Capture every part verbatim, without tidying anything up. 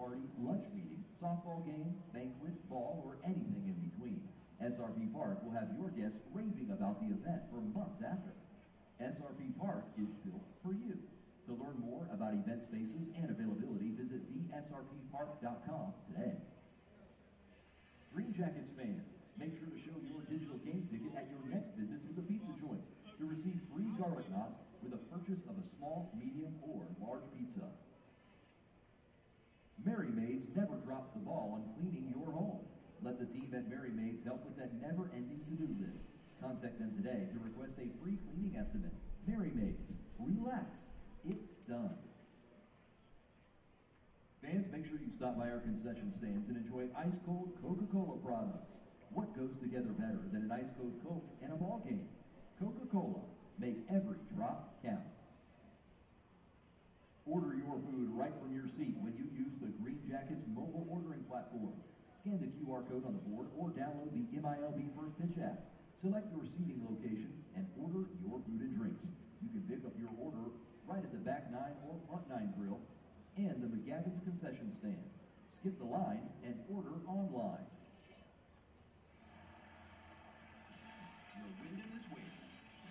party, lunch meeting, softball game, banquet, ball, or anything in between. S R P Park will have your guests raving about the event for months after. S R P Park is built for you. To learn more about event spaces and availability, visit the S R P park dot com today. Green Jackets fans, make sure to show your digital game ticket at your next visit to the pizza joint to receive free garlic knots with a purchase of a small, medium, or large pizza. Merry Maids never drops the ball on cleaning your home. Let the team at Merry Maids help with that never-ending to-do list. Contact them today to request a free cleaning estimate. Merry Maids, relax, it's done. Fans, make sure you stop by our concession stands and enjoy ice-cold Coca-Cola products. What goes together better than an ice-cold Coke and a ball game? Coca-Cola, make every drop count. Order your food right from your seat when you use the Green Jackets mobile ordering platform. Scan the Q R code on the board or download the M I L B First Pitch app. Select your seating location and order your food and drinks. You can pick up your order right at the back nine or front nine grill and the McGavin's concession stand. Skip the line and order online. Your Wyndham is waiting.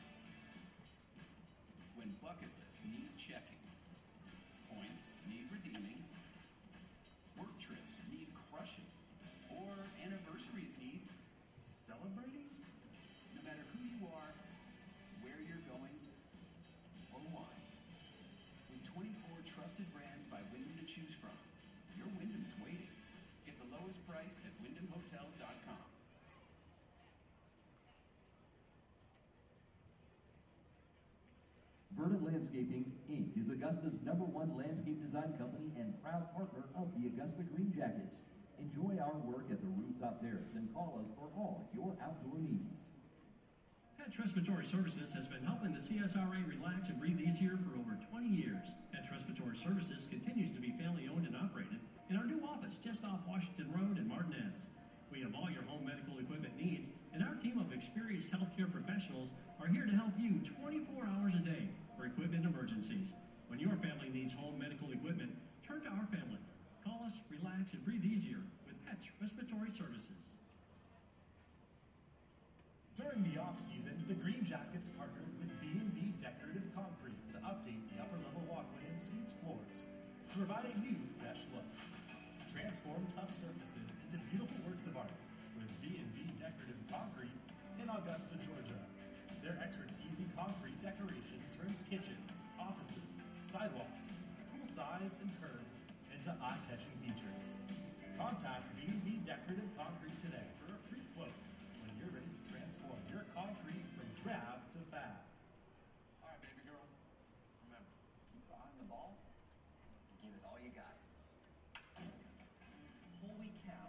When bucket lists need checking, points need redeeming, work trips need crushing, or anniversaries need celebrating? No matter who you are, where you're going, or why. With twenty-four trusted brands by Wyndham to choose from, your Wyndham is waiting. Get the lowest price at wyndham hotels dot com. Verdant Landscaping, Incorporated is Augusta's number one landscape design company and proud partner of the Augusta Green Jackets. Enjoy our work at the Rooftop Terrace and call us for all your outdoor needs. Pet Respiratory Services has been helping the C S R A relax and breathe easier for over twenty years. Pet Respiratory Services continues to be family-owned and operated in our new office just off Washington Road in Martinez. We have all your home medical equipment needs, and our team of experienced healthcare professionals are here to help you twenty-four hours a day for equipment emergencies. When your family needs home medical equipment, turn to our family. Call us, relax, and breathe easier with Pet Respiratory Services. During the off-season, the Green Jackets partnered with B and B Decorative Concrete to update the upper-level walkway and seats floors to provide a new, fresh look. Transform tough surfaces into beautiful works of art with B and B Decorative Concrete in Augusta, Georgia. Their expertise in concrete decoration turns kitchens, offices, sidewalks, poolsides, and curbs into eye-catching features. Contact B and B Decorative Concrete today for a free quote when you're ready to transform your concrete from drab to fab. All right, baby girl. Remember, keep your eye on the ball and give it all you got. Holy cow.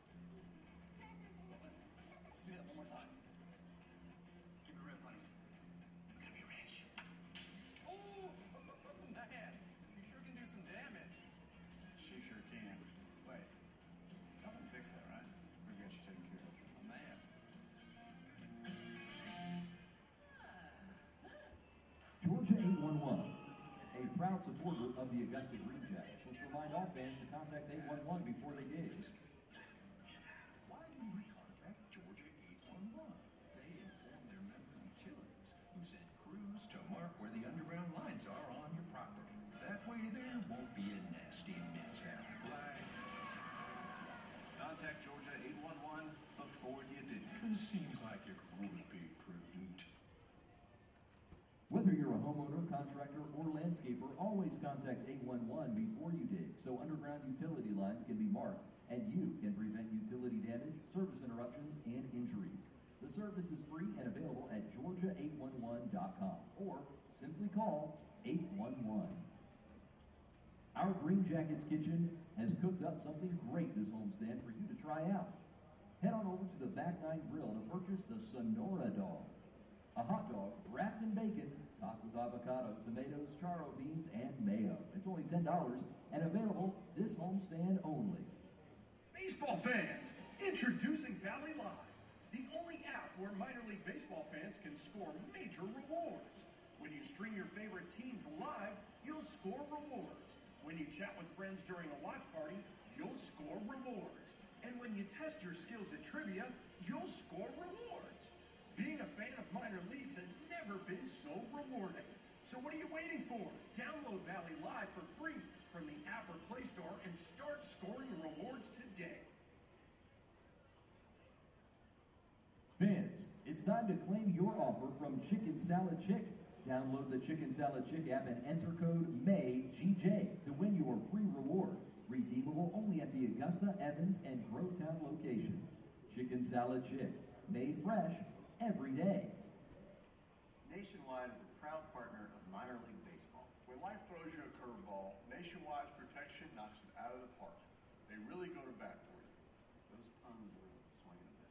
Let's do that one more time. Give it a rip, honey. It's gonna be rich. Oh, man. You sure can do some damage. She sure can. Wait, come and fix that, right? We've got you taken care of. Oh, man. Georgia eight one one, a proud supporter of the Augusta Green Jackets, will remind all fans to contact eight one one before they dig. Why do we contact Georgia eight one one? They inform their member utilities who send crews to mark where the underground lines are on your property. That way there won't be a nasty mishap. Like... Contact Georgia eight one one before you dig. Seems like it would be prudent. Whether you're a homeowner, contractor, or landscaper, always contact eight one one before you dig so underground utility lines can be marked and you can prevent utility damage, service interruptions, and injuries. The service is free and available at georgia eight one one dot com or simply call eight one one. Our Green Jackets Kitchen has cooked up something great this homestand for you to try out. Head on over to the Back Nine Grill to purchase the Sonora Dog, a hot dog wrapped in bacon, topped with avocado, tomatoes, charro beans, and mayo. It's only ten dollars and available this homestand only. Baseball fans, introducing Valley Live, the only app where minor league baseball fans can score major rewards. When you stream your favorite teams live, you'll score rewards. When you chat with friends during a watch party, you'll score rewards. And when you test your skills at trivia, you'll score rewards. Being a fan of minor leagues has never been so rewarding. So what are you waiting for? Download Valley Live for free from the app or Play Store and start scoring rewards today. Fans, it's time to claim your offer from Chicken Salad Chick. Download the Chicken Salad Chick app and enter code M A Y G J to win your free reward. Redeemable only at the Augusta, Evans, and Grovetown locations. Chicken Salad Chick, made fresh every day. Nationwide is a proud partner of minor league baseball. When life throws you a curveball, Nationwide's protection knocks it out of the park. They really go to bat for you. Those puns are a swing and a miss.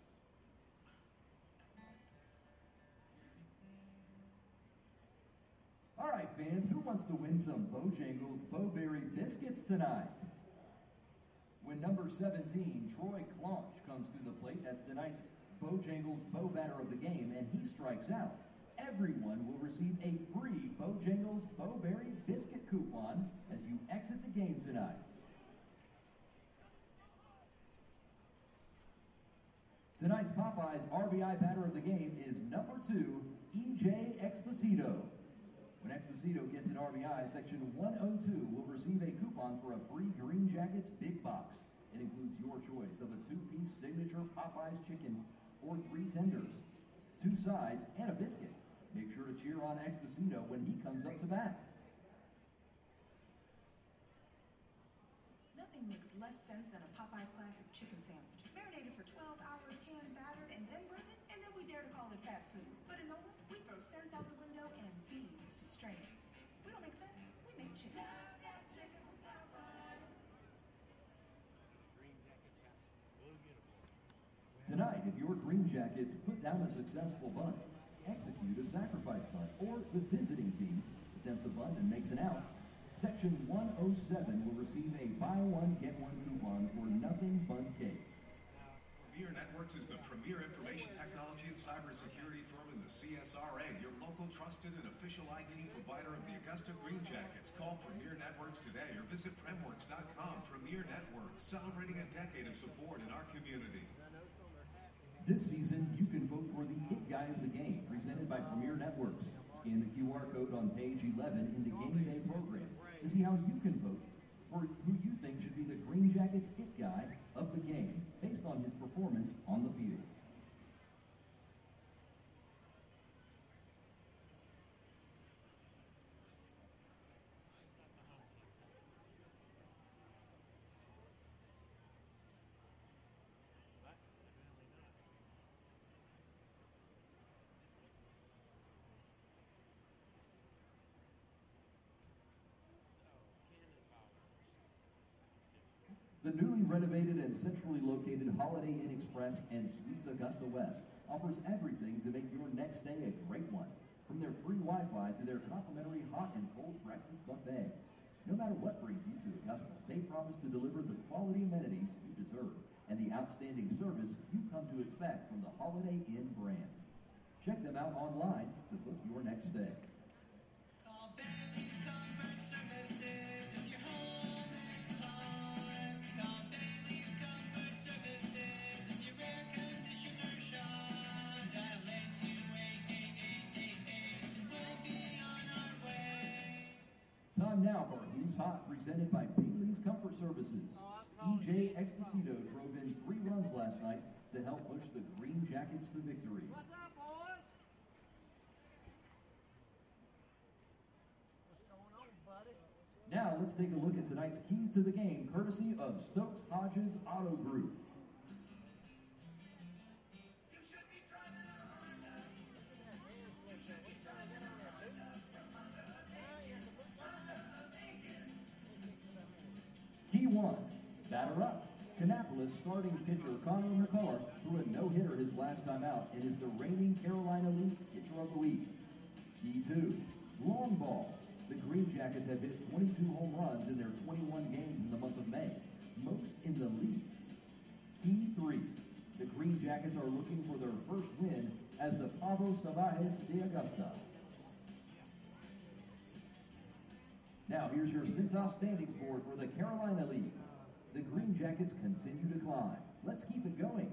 All right, fans, who wants to win some Bojangles Bowberry Biscuits tonight? When number seventeen, Troy Claunch, comes to the plate as tonight's Bojangles Bow Batter of the game, and he strikes out, everyone will receive a free Bojangles Bowberry Biscuit coupon as you exit the game tonight. Tonight's Popeyes R B I batter of the game is number two, E J Exposito. When Exposito gets an R B I, section one oh two will receive a coupon for a free Green Jackets big box. It includes your choice of a two-piece signature Popeyes chicken or three tenders, two sides, and a biscuit. Make sure to cheer on Exposito when he comes up to bat. Nothing makes less sense than a Popeyes classic chicken sandwich. Marinated for twelve hours, hand battered, and then breaded, and then we dare to call it fast food. But in Nola, we throw cents out the window and beads to strangers. We don't make sense, we make chicken. Tonight, if your Green Jackets put down a successful bunt, execute a sacrifice bunt, or the visiting team attempts a bunt and makes an out, section one oh seven will receive a buy one, get one coupon for nothing bunt cakes. Premier Networks is the premier information technology and cybersecurity firm in the C S R A, your local trusted and official I T provider of the Augusta Green Jackets. Call Premier Networks today or visit premworks dot com. Premier Networks, celebrating a decade of support in our community. This season, you can vote for the It Guy of the Game, presented by Premier Networks. Scan the Q R code on page eleven in the Game Day program to see how you can vote for who you think should be the Green Jackets It Guy of the game, based on his performance on the field. The newly renovated and centrally located Holiday Inn Express and Suites Augusta West offers everything to make your next stay a great one. From their free Wi-Fi to their complimentary hot and cold breakfast buffet. No matter what brings you to Augusta, they promise to deliver the quality amenities you deserve and the outstanding service you've come to expect from the Holiday Inn brand. Check them out online to book your next stay. Call Bailey's Comfort Services if your home is hot. Call Bailey's Comfort Services if your air conditioner shot. Dial eight two eight, eight eight eight eight and we'll be on our way. Time now for Who's Hot, presented by Bailey's Comfort Services. E J Exposito drove in three runs last night to help push the Green Jackets to victory. What's up, boys? What's going on, buddy? Now let's take a look at tonight's keys to the game, courtesy of Stokes Hodges Auto Group. You should be driving a Honda. You should be driving a Honda. Key one, batter up. Kannapolis starting pitcher Connor McCullough threw a no-hitter his last time out and is the reigning Carolina League pitcher of the week. Key two, long ball. The Green Jackets have hit twenty-two home runs in their twenty-one games in the month of May, most in the league. Key three, the Green Jackets are looking for their first win as the Pavo Salvajes de Augusta. now here's your Cintas standings board for the Carolina League. The Green Jackets continue to climb. Let's keep it going.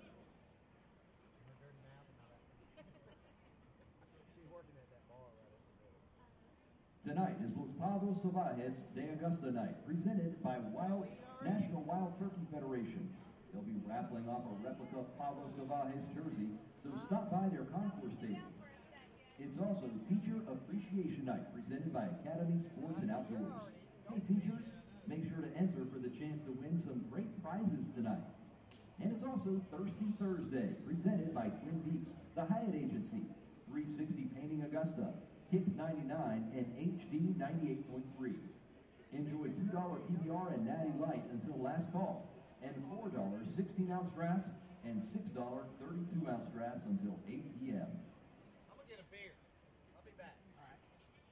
Tonight is Los Pavos Salvajes de Augusta night, presented by Wild National Wild Turkey Federation. They'll be raffling off a replica Pavos Salvajes jersey, so stop by their concourse table. It's also Teacher Appreciation Night, presented by Academy Sports and Outdoors. Hey teachers, make sure to enter for the chance to win some great prizes tonight. And it's also Thirsty Thursday, presented by Twin Peaks, the Hyatt Agency, three sixty Painting Augusta, Kicks ninety-nine, and H D ninety-eight point three. Enjoy two dollar P B R and Natty Light until last call, and four dollar sixteen ounce drafts and six dollar thirty-two ounce drafts until eight p m I'm gonna get a beer. I'll be back. All right.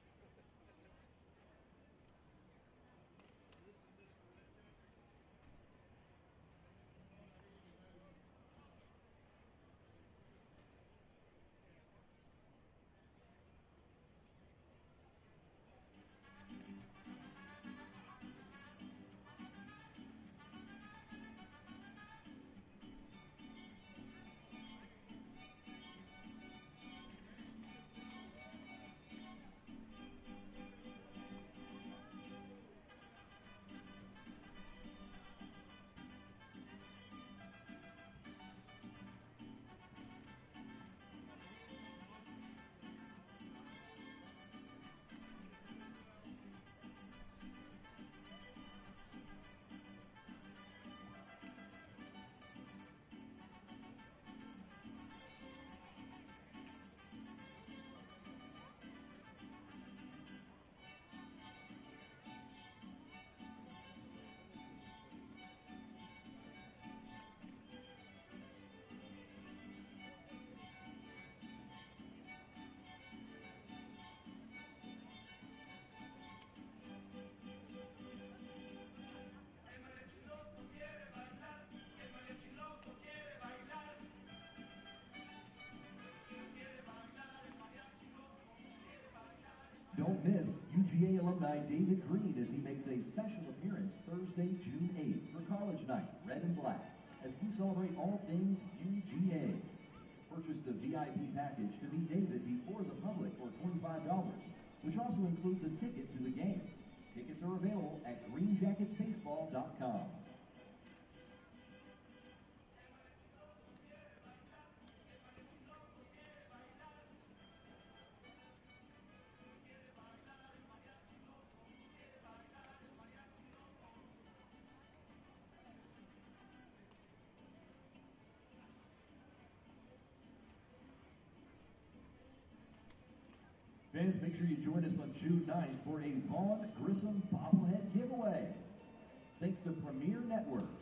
Don't miss U G A alumni David Green as he makes a special appearance Thursday, June eighth for College Night, Red and Black, as we celebrate all things U G A. Purchase the V I P package to meet David before the public for twenty-five dollars, which also includes a ticket to the game. Tickets are available at green jackets baseball dot com. Fans, make sure you join us on June ninth for a Vaughn Grissom bobblehead giveaway. Thanks to Premier Networks.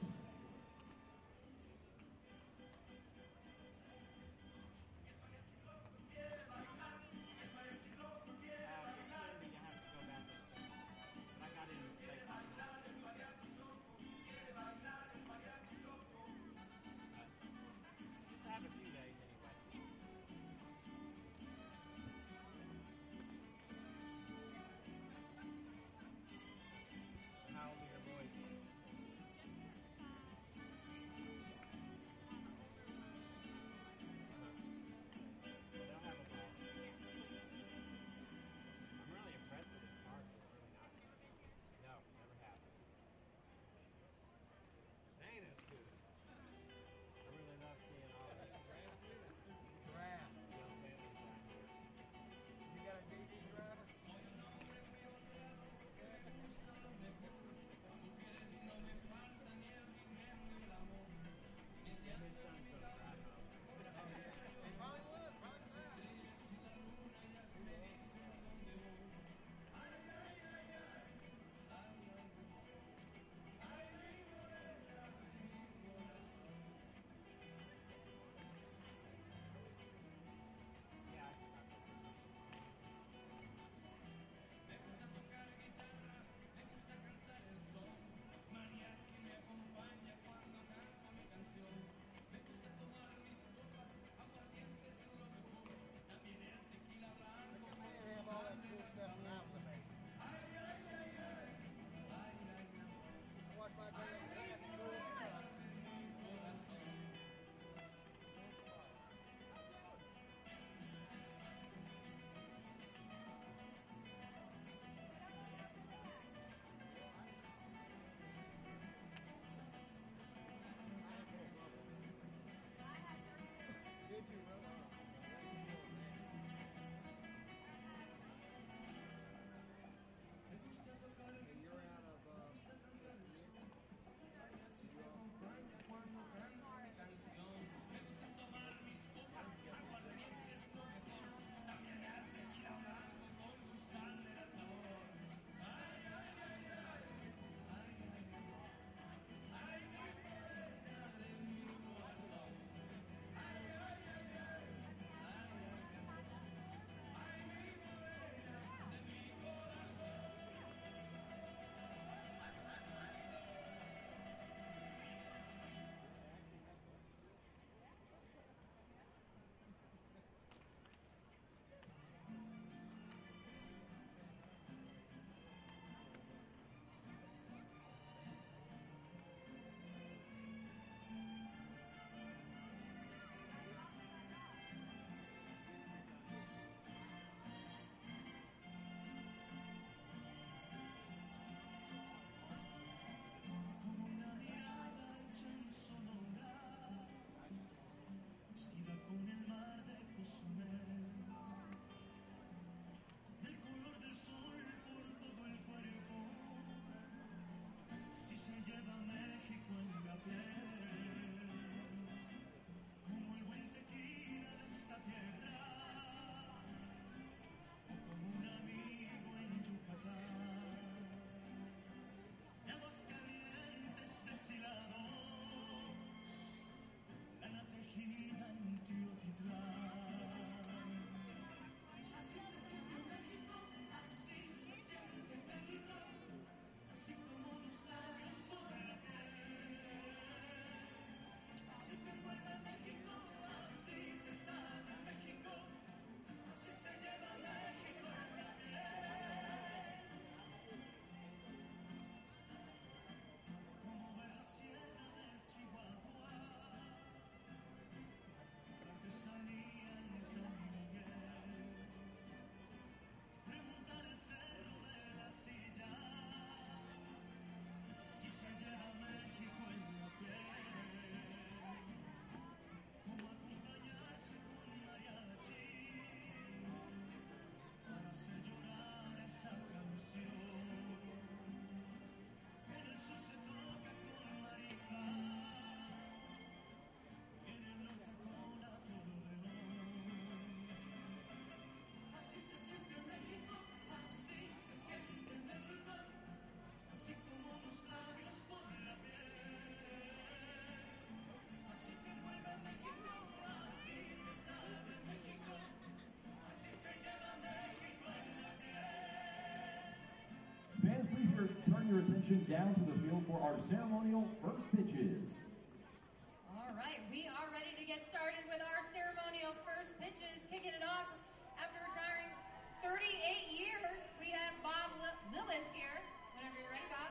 your attention down to the field for our ceremonial first pitches. All right, we are ready to get started with our ceremonial first pitches. Kicking it off after retiring thirty-eight years, we have Bob Lillis here. Whenever you're ready, Bob.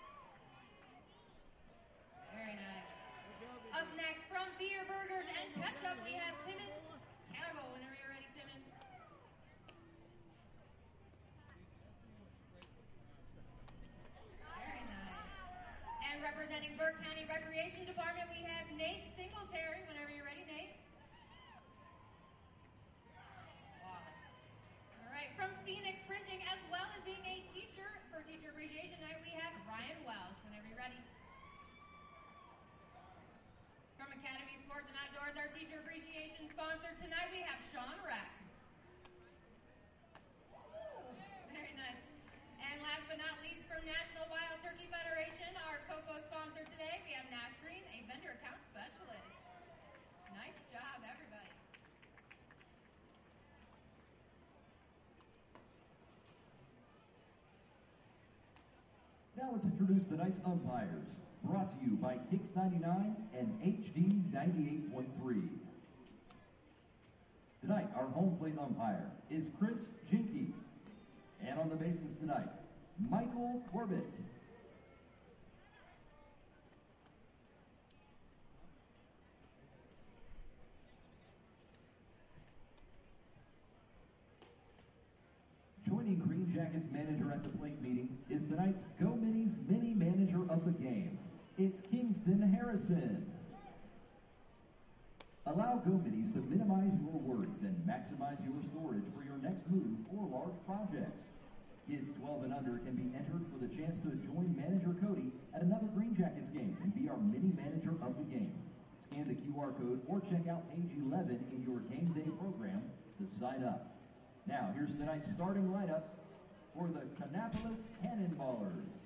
Very nice. Up next, from Beer, Burgers, and Ketchup, we have Timmons Cagle. Whenever you're ready, Timmons. Very nice. And representing Burke County Recreation Department, we have Nate Singletary. Whenever you're ready, Nate. Flawless. All right, from Phoenix Printing, as well as being a teacher for Teacher Appreciation Night, we have Ryan Welsh. Whenever you're ready. From Academy Sports and Outdoors, our teacher appreciation sponsor tonight, we have Sean Reck. Ooh, very nice. And last but not least, from National Wild Turkey Federation, our COPO sponsor today, we have Nash Green, a vendor account specialist. Nice job, everybody. Now let's introduce tonight's umpires. Brought to you by Kicks ninety-nine and H D ninety-eight point three. Tonight, our home plate umpire is Chris Jinke. And on the bases tonight, Michael Corbett. Joining Green Jackets manager at the plate meeting is tonight's Go Minis mini manager of the game. It's Kingston Harrison. Allow Go Minis to minimize your worries and maximize your storage for your next move or large projects. Kids twelve and under can be entered for the chance to join Manager Cody at another Green Jackets game and be our mini manager of the game. Scan the Q R code or check out page eleven in your game day program to sign up. Now, here's tonight's starting lineup for the Kannapolis Cannonballers.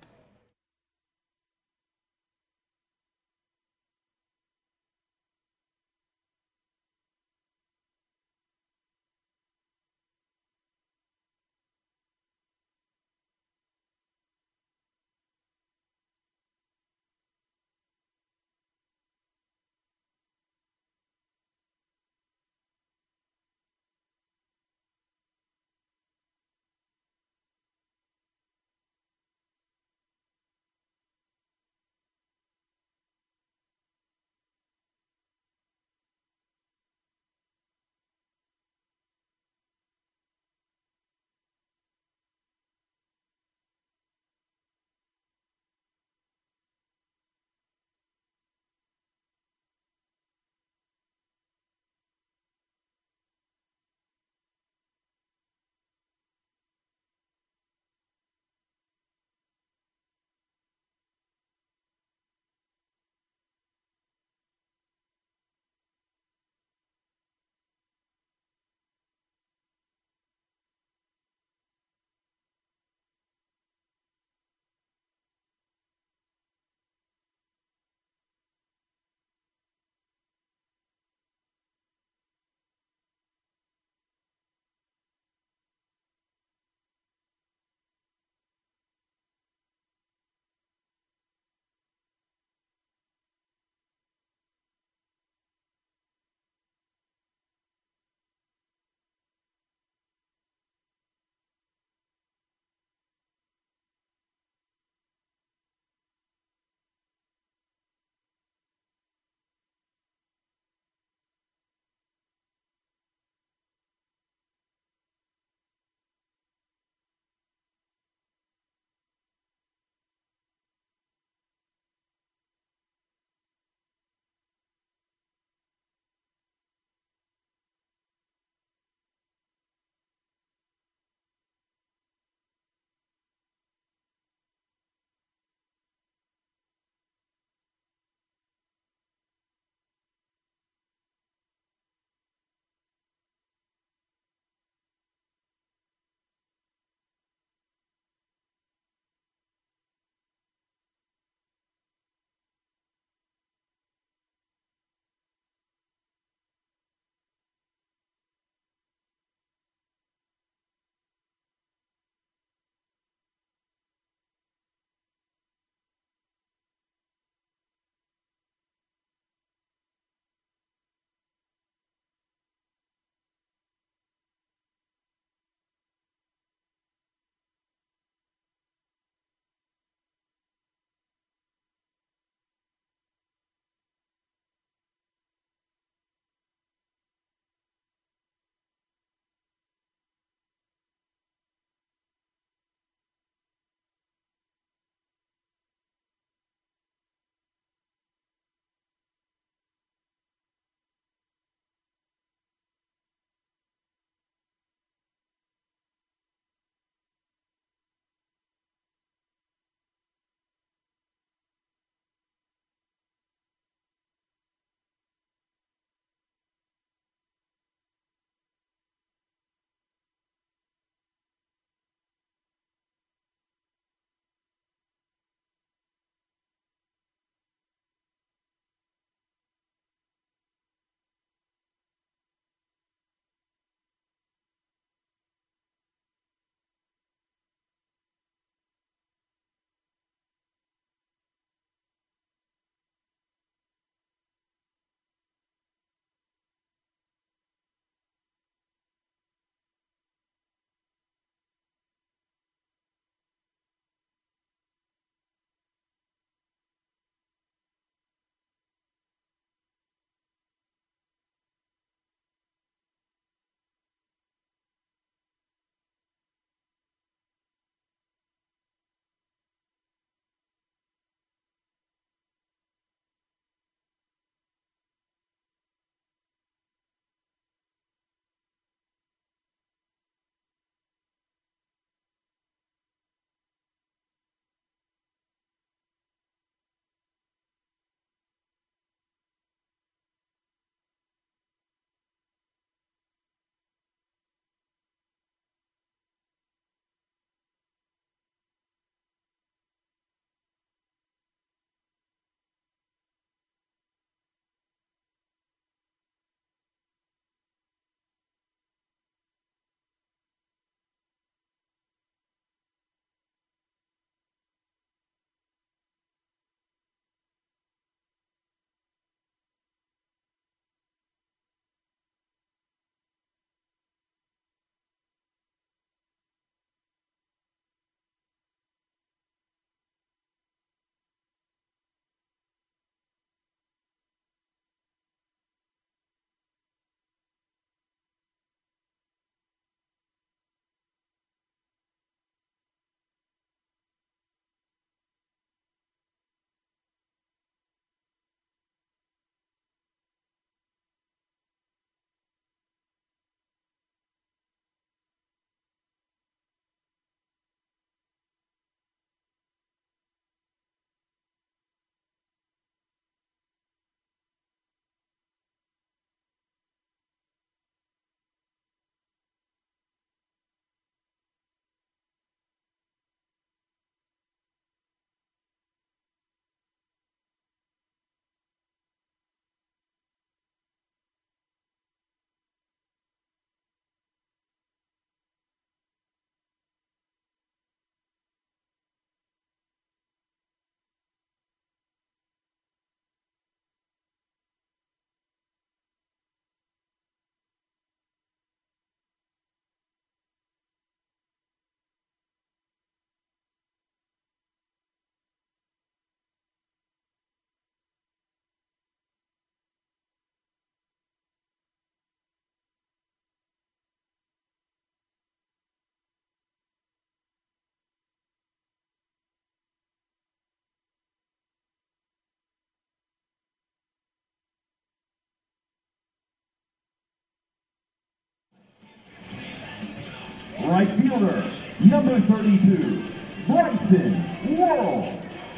Right fielder, number thirty-two, Bryson Worrell.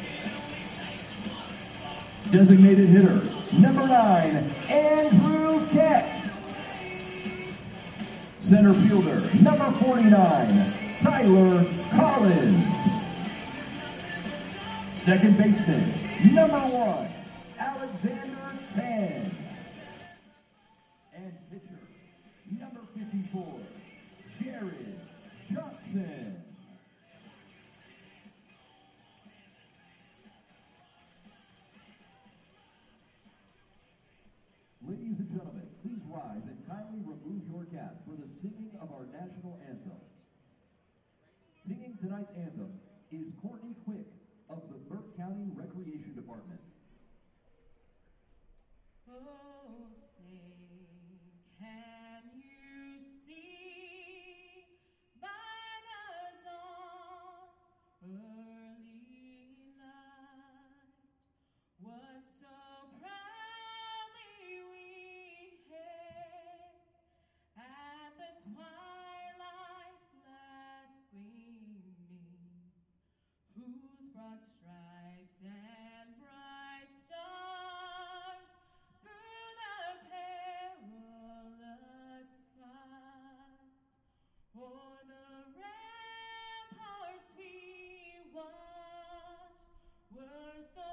Designated hitter, number nine, Andrew Kett. Center fielder, number forty-nine, Tyler Collins. Second baseman, number one, Alexander Tan. And pitcher, number fifty-four, Jared Johnson. Ladies and gentlemen, please rise and kindly remove your caps for the singing of our national anthem. Singing tonight's anthem is Courtney Quick of the Burke County Recreation Department. Oh, say, can you see by the dawn's early light what so proudly we hailed at the twilight's last gleaming, whose broad stripes and bright stars through the perilous fight o'er the ramparts we watched were so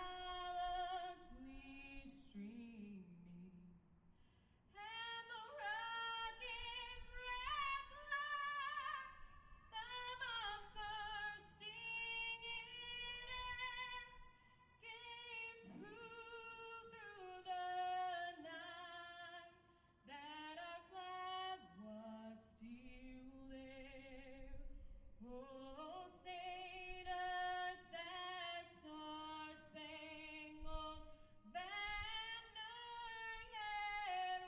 gallantly streaming, and the rocket's red glare, the bombs bursting in air, gave proof through the night that our flag was still there. Oh, say does that star-spangled banner yet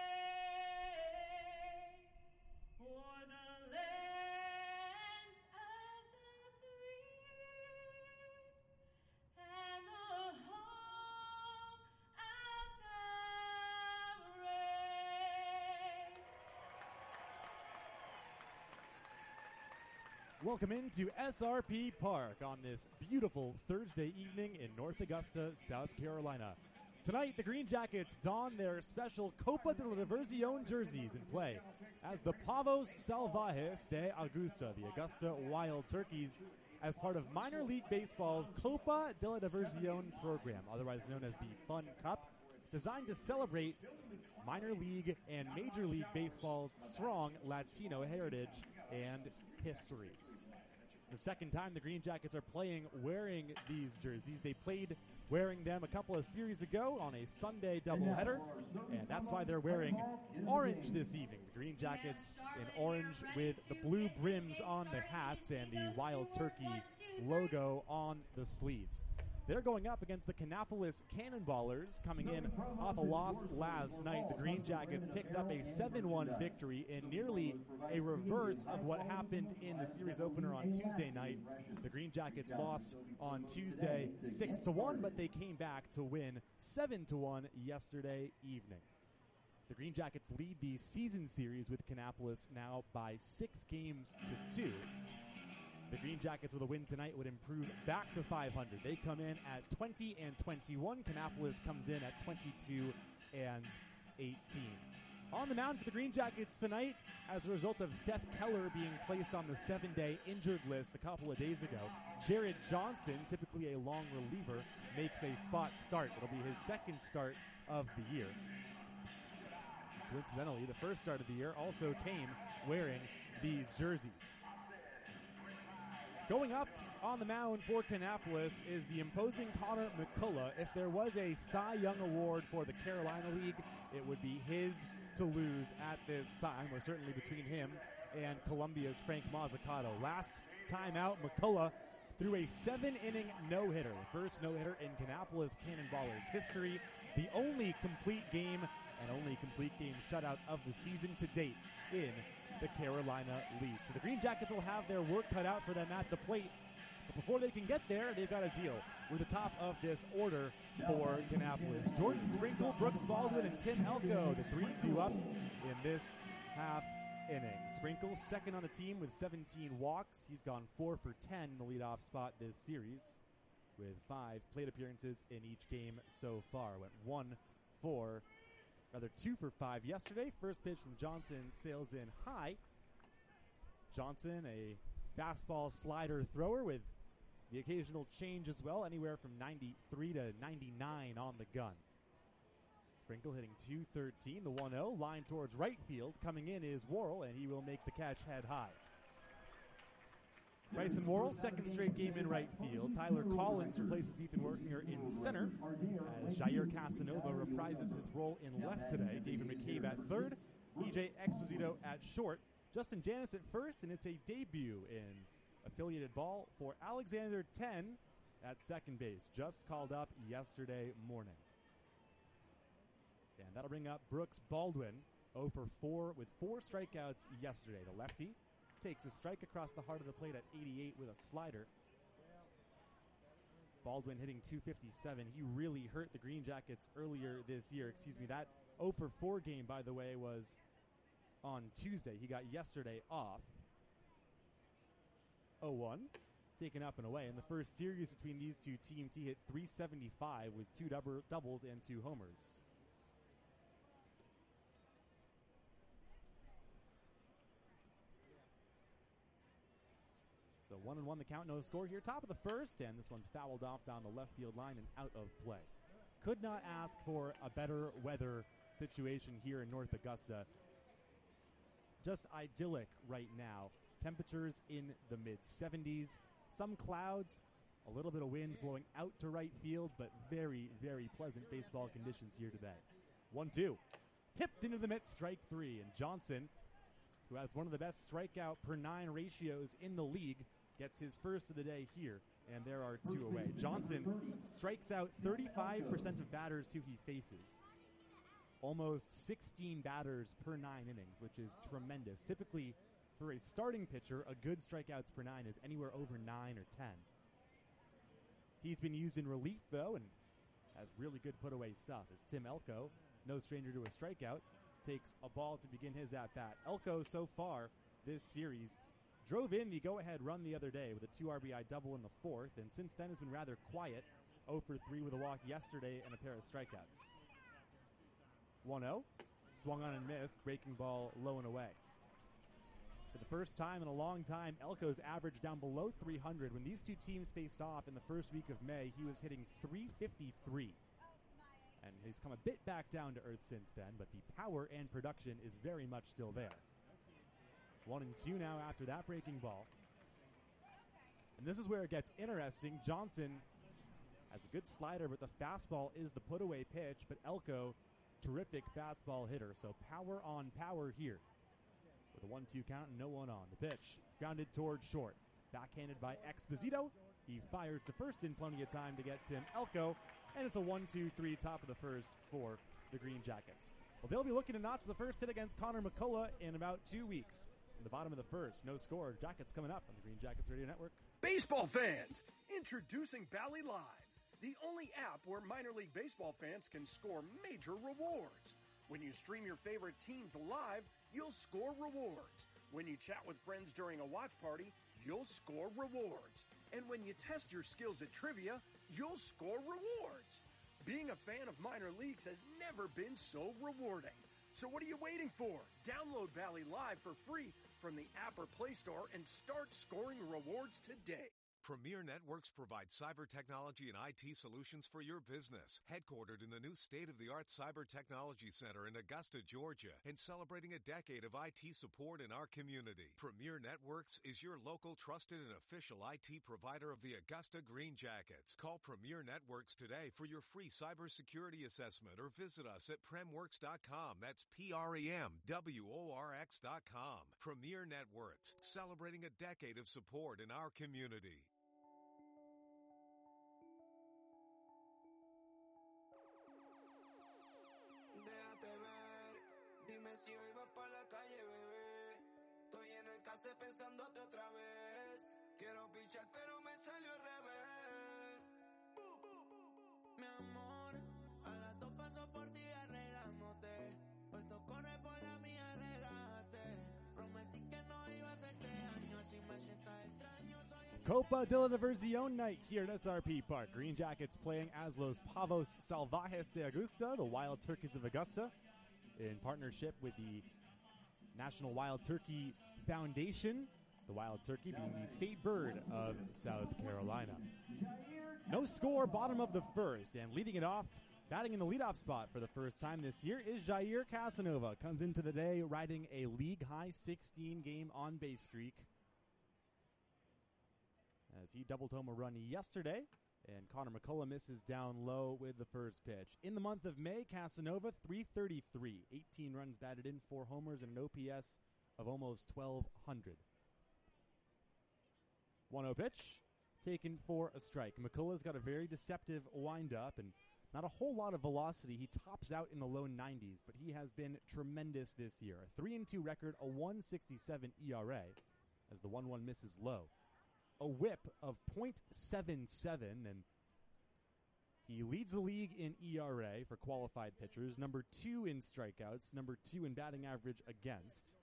wave o'er the land of the free and the home of the brave? Welcome into S R P Park on this beautiful Thursday evening in North Augusta, South Carolina. Tonight, the Green Jackets don their special Copa de la Diversión jerseys in play as the Pavos Salvajes de Augusta, the Augusta Wild Turkeys, as part of Minor League Baseball's Copa de la Diversión program, otherwise known as the Fun Cup, designed to celebrate minor league and Major League Baseball's strong Latino heritage and history. It's the second time the Green Jackets are playing wearing these jerseys. They played wearing them a couple of series ago on a Sunday doubleheader, and that's why they're wearing orange this evening. The Green Jackets in orange with the blue brims on the hats and the Wild Turkey logo on the sleeves. They're going up against the Kannapolis Cannonballers, coming in off a loss last night. The Green Jackets picked up a seven one victory in nearly a reverse of what happened in the series opener on Tuesday night. The Green Jackets lost on Tuesday six to one, but they came back to win seven to one yesterday evening. The Green Jackets lead the season series with Kannapolis now by six games to two. The Green Jackets with a win tonight would improve back to five hundred. They come in at twenty and twenty-one. Kannapolis comes in at twenty-two and eighteen. On the mound for the Green Jackets tonight, as a result of Seth Keller being placed on the seven-day injured list a couple of days ago, Jared Johnson, typically a long reliever, makes a spot start. It'll be his second start of the year. Coincidentally, the first start of the year also came wearing these jerseys. Going up on the mound for Kannapolis is the imposing Connor McCullough. If there was a Cy Young Award for the Carolina League, it would be his to lose at this time, or certainly between him and Columbia's Frank Mazzucato. Last time out, McCullough threw a seven-inning no-hitter, the first no-hitter in Kannapolis Cannonballers history, the only complete game and only complete game shutout of the season to date in the Carolina League. So the Green Jackets will have their work cut out for them at the plate. But before they can get there, they've got to deal with the top of this order for Kannapolis. Jordan Sprinkle, Brooks Baldwin, and Tim Elko, the three two up in this half inning. Sprinkle second on the team with seventeen walks. He's gone four for ten in the leadoff spot this series with five plate appearances in each game so far. Went one for, rather two for five yesterday. First pitch from Johnson sails in high. Johnson, a fastball slider thrower with the occasional change as well, anywhere from ninety-three to ninety-nine on the gun. Sprinkle hitting two thirteen, the one oh, line towards right field. Coming in is Worrell, and he will make the catch head high. Bryson Worrell, second straight game in right field. Tyler Collins replaces Ethan Workinger in center as Jair Casanova reprises his role in left today. David McCabe at third, E J Exposito at short, Justin Janis at first, and it's a debut in affiliated ball for Alexander Ten at second base, just called up yesterday morning. And that'll bring up Brooks Baldwin, oh for four with four strikeouts yesterday. The lefty takes a strike across the heart of the plate at eighty-eight with a slider. Baldwin hitting two fifty-seven. He really hurt the Green Jackets earlier this year. Excuse me, that oh for four game, by the way, was on Tuesday. He got yesterday off. oh one, taken up and away. In the first series between these two teams, he hit three seventy-five with two double doubles and two homers. So one and one the count, no score here. Top of the first, and this one's fouled off down the left field line and out of play. Could not ask for a better weather situation here in North Augusta. Just idyllic right now. Temperatures in the mid seventies. Some clouds, a little bit of wind blowing out to right field, but very, very pleasant baseball conditions here today. one two. Tipped into the mitt, strike three. And Johnson, who has one of the best strikeout per nine ratios in the league, gets his first of the day here, and there are two away. Johnson strikes out thirty-five percent of batters who he faces. Almost sixteen batters per nine innings, which is tremendous. Typically, for a starting pitcher, a good strikeouts per nine is anywhere over nine or ten. He's been used in relief, though, and has really good put-away stuff, as Tim Elko, no stranger to a strikeout, takes a ball to begin his at-bat. Elko, so far this series, drove in the go-ahead run the other day with a two R B I double in the fourth, and since then has been rather quiet, oh for three with a walk yesterday and a pair of strikeouts. one oh, swung on and missed, breaking ball low and away. For the first time in a long time, Elko's average down below three hundred. When these two teams faced off in the first week of May, he was hitting three fifty-three. And he's come a bit back down to earth since then, but the power and production is very much still there. One and two now after that breaking ball. And this is where it gets interesting. Johnson has a good slider, but the fastball is the put-away pitch, but Elko, terrific fastball hitter. So power on power here. With a one two count and no one on. The pitch grounded towards short. Backhanded by Exposito. He fires to first in plenty of time to get Tim Elko. And it's a one two three top of the first for the Green Jackets. Well, they'll be looking to notch the first hit against Connor McCullough in about two weeks. In the bottom of the first, no score. Jackets coming up on the Green Jackets Radio Network. Baseball fans, introducing Bally Live, the only app where minor league baseball fans can score major rewards. When you stream your favorite teams live, you'll score rewards. When you chat with friends during a watch party, you'll score rewards. And when you test your skills at trivia, you'll score rewards. Being a fan of minor leagues has never been so rewarding. So what are you waiting for? Download Bally Live for free from the app or Play Store and start scoring rewards today. Premier Networks provides cyber technology and I T solutions for your business. Headquartered in the new state-of-the-art Cyber Technology Center in Augusta, Georgia, and celebrating a decade of I T support in our community. Premier Networks is your local trusted and official I T provider of the Augusta Green Jackets. Call Premier Networks today for your free cybersecurity assessment or visit us at premworks dot com. That's P R E M W O R X dot com. Premier Networks, celebrating a decade of support in our community. Déjate ver, dime si hoy vas pa' la calle, bebé. Estoy en el case pensándote otra vez. Quiero pichar, pero me salió al revés. Mi amor, a las dos paso por ti arreglándote. Puesto corre por la mía, regate. Copa de la Diversión night here at S R P Park. Green Jackets playing as Los Pavos Salvajes de Augusta, the Wild Turkeys of Augusta, in partnership with the National Wild Turkey Foundation, the wild turkey being the state bird of South Carolina. No score, bottom of the first, and leading it off, batting in the leadoff spot for the first time this year is Jair Casanova. Comes into the day riding a league-high sixteen-game on-base streak, as he doubled home a run yesterday, and Connor McCullough misses down low with the first pitch. In the month of May, Casanova, three thirty-three, eighteen runs batted in, four homers, and an O P S of almost twelve hundred. one oh pitch, taken for a strike. McCullough's got a very deceptive wind-up, and not a whole lot of velocity. He tops out in the low nineties, but he has been tremendous this year. A three and two record, a one sixty-seven E R A, as the one one misses low. A whip of point seven seven, and he leads the league in E R A for qualified pitchers, number two in strikeouts, number two in batting average against.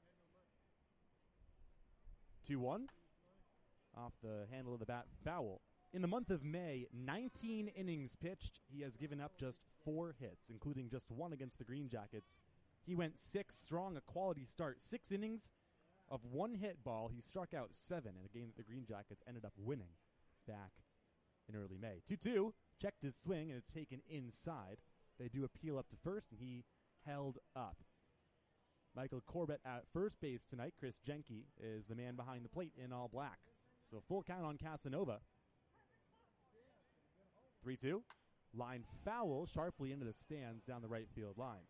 two one, off the handle of the bat, foul. In the month of May, nineteen innings pitched. He has given up just four hits, including just one against the Green Jackets. He went six strong, a quality start. Six innings of one hit ball. He struck out seven in a game that the Green Jackets ended up winning back in early May. two two, checked his swing, and it's taken inside. They do appeal up to first, and he held up. Michael Corbett at first base tonight. Chris Jenke is the man behind the plate in all black. So full count on Casanova. three two. Line foul sharply into the stands down the right field line.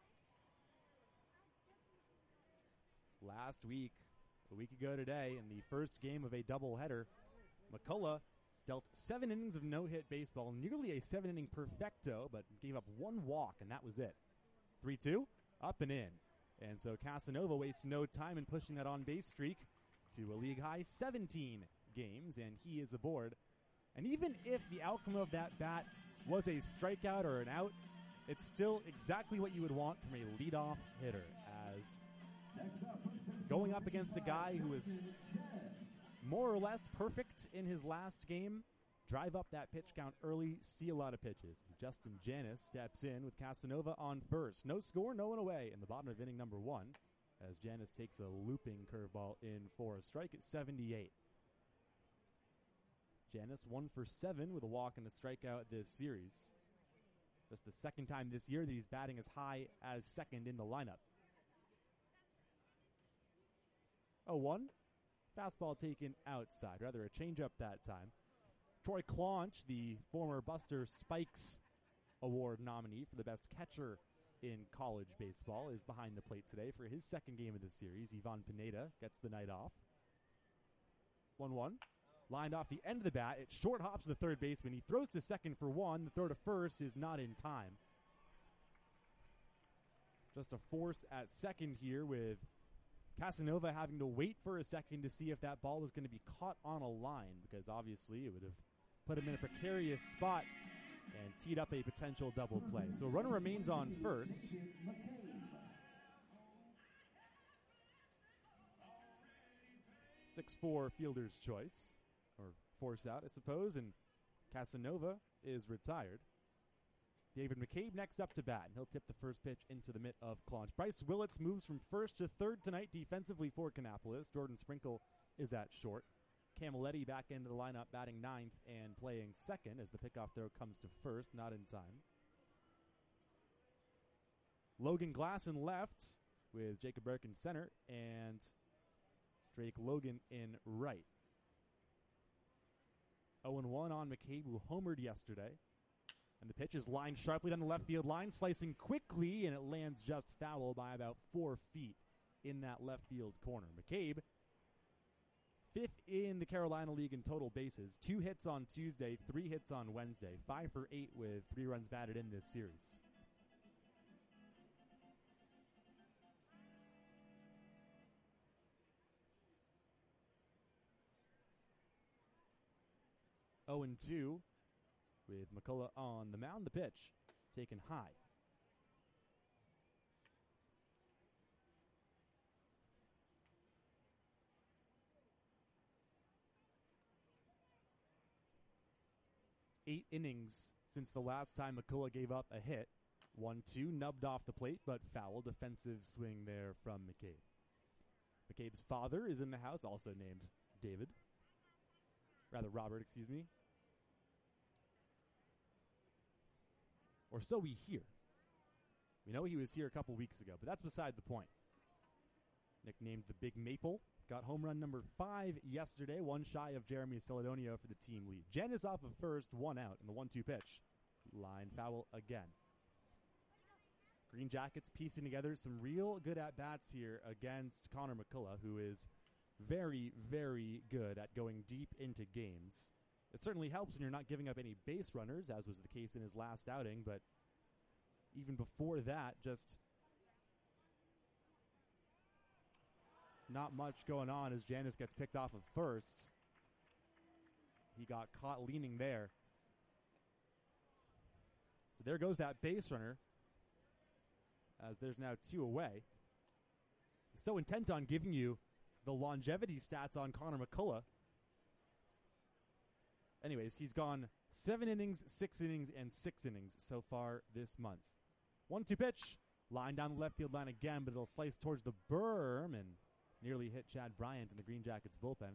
Last week, a week ago today, in the first game of a doubleheader, McCullough dealt seven innings of no-hit baseball, nearly a seven-inning perfecto, but gave up one walk, and that was it. three two, up and in. And so Casanova wastes no time in pushing that on-base streak to a league-high seventeen games, and he is aboard. And even if the outcome of that bat was a strikeout or an out, it's still exactly what you would want from a leadoff hitter, as going up against a guy who is more or less perfect in his last game, drive up that pitch count early, see a lot of pitches. Justin Janis steps in with Casanova on first. No score, no one away in the bottom of inning number one, as Janis takes a looping curveball in for a strike at seventy-eight. Janis one for seven with a walk and a strikeout this series. Just the second time this year that he's batting as high as second in the lineup. oh one. Fastball taken outside, rather a changeup that time. Troy Claunch, the former Buster Spikes Award nominee for the best catcher in college baseball, is behind the plate today for his second game of the series. Ivan Pineda gets the night off. one one. Lined off the end of the bat. It short hops the third baseman. He throws to second for one. The throw to first is not in time. Just a force at second here, with Casanova having to wait for a second to see if that ball was going to be caught on a line, because obviously it would have put him in a precarious spot and teed up a potential double play. So a runner remains on first. six four fielder's choice, or force out, I suppose, and Casanova is retired. David McCabe next up to bat, and he'll tip the first pitch into the mitt of Claunch. Bryce Willits moves from first to third tonight defensively for Kannapolis. Jordan Sprinkle is at short. Camilletti back into the lineup, batting ninth and playing second as the pickoff throw comes to first, not in time. Logan Glass in left with Jacob Burke in center and Drake Logan in right. oh one on McCabe, who homered yesterday. And the pitch is lined sharply down the left field line, slicing quickly, and it lands just foul by about four feet in that left field corner. McCabe, fifth in the Carolina League in total bases. Two hits on Tuesday, three hits on Wednesday. Five for eight with three runs batted in this series. oh and two. With McCullough on the mound, the pitch taken high. eight innings since the last time McCullough gave up a hit. one two, nubbed off the plate, but foul. Defensive swing there from McCabe. McCabe's father is in the house, also named David. Rather, Robert, excuse me. Or so we hear. We know he was here a couple weeks ago, but that's beside the point. Nicknamed the Big Maple. Got home run number five yesterday, one shy of Jeremy Celedonio for the team lead. Janis off of first, one out in the one two pitch. Line foul again. Green Jackets piecing together some real good at-bats here against Connor McCullough, who is very, very good at going deep into games. It certainly helps when you're not giving up any base runners, as was the case in his last outing, but even before that, just not much going on as Janis gets picked off of first. He got caught leaning there. So there goes that base runner, as there's now two away. He's so intent on giving you the longevity stats on Connor McCullough. Anyways, he's gone seven innings, six innings, and six innings so far this month. one two pitch. Line down the left field line again, but it'll slice towards the berm and nearly hit Chad Bryant in the Green Jackets bullpen.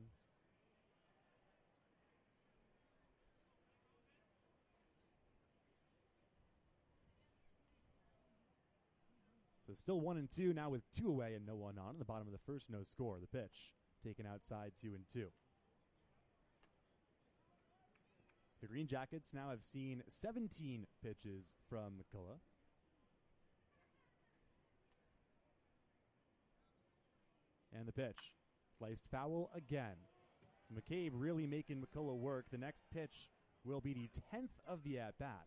So still one and two now with two away and no one on. In the bottom of the first, no score. The pitch taken outside two and two. The Green Jackets now have seen seventeen pitches from McCullough. And the pitch. Sliced foul again. So McCabe really making McCullough work. The next pitch will be the tenth of the at-bat.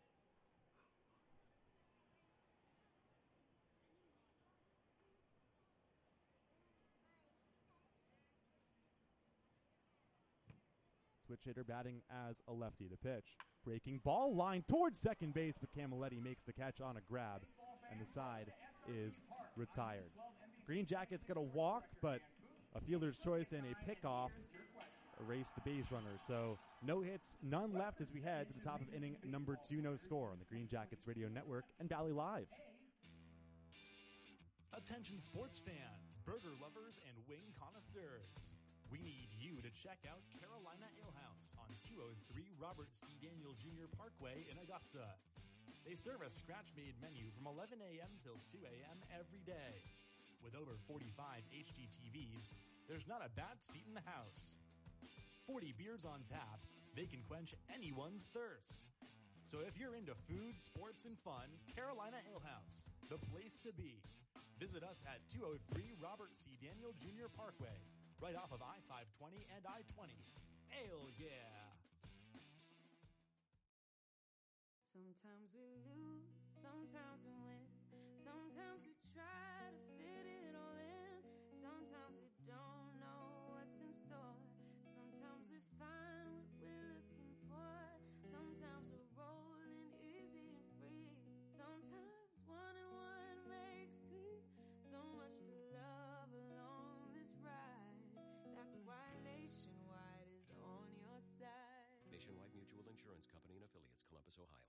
Switch hitter batting as a lefty. The pitch. Breaking ball line towards second base, but Camilletti makes the catch on a grab, and the side is retired. Green Jackets got a walk, but a fielder's choice and a pickoff erased the base runner. So no hits, none left as we head to the top of inning number two, no score on the Green Jackets Radio Network and Valley Live. Attention sports fans, burger lovers, and wing connoisseurs. We need you to check out Carolina Ale House on two oh three Robert C. Daniel Junior Parkway in Augusta. They serve a scratch-made menu from eleven a.m. till two a.m. every day. With over forty-five H G T Vs, there's not a bad seat in the house. forty beers on tap, they can quench anyone's thirst. So if you're into food, sports, and fun, Carolina Ale House, the place to be. Visit us at two oh three Robert C. Daniel Junior Parkway, right off of I five twenty and I twenty. Ale, yeah! Sometimes we lose, sometimes we win. Sometimes we try to fit it all in. Sometimes we don't know what's in store. Sometimes we find what we're looking for. Sometimes we're rolling easy and free. Sometimes one and one makes three. So much to love along this ride. That's why Nationwide is on your side. Nationwide Mutual Insurance Company and Affiliates, Columbus, Ohio.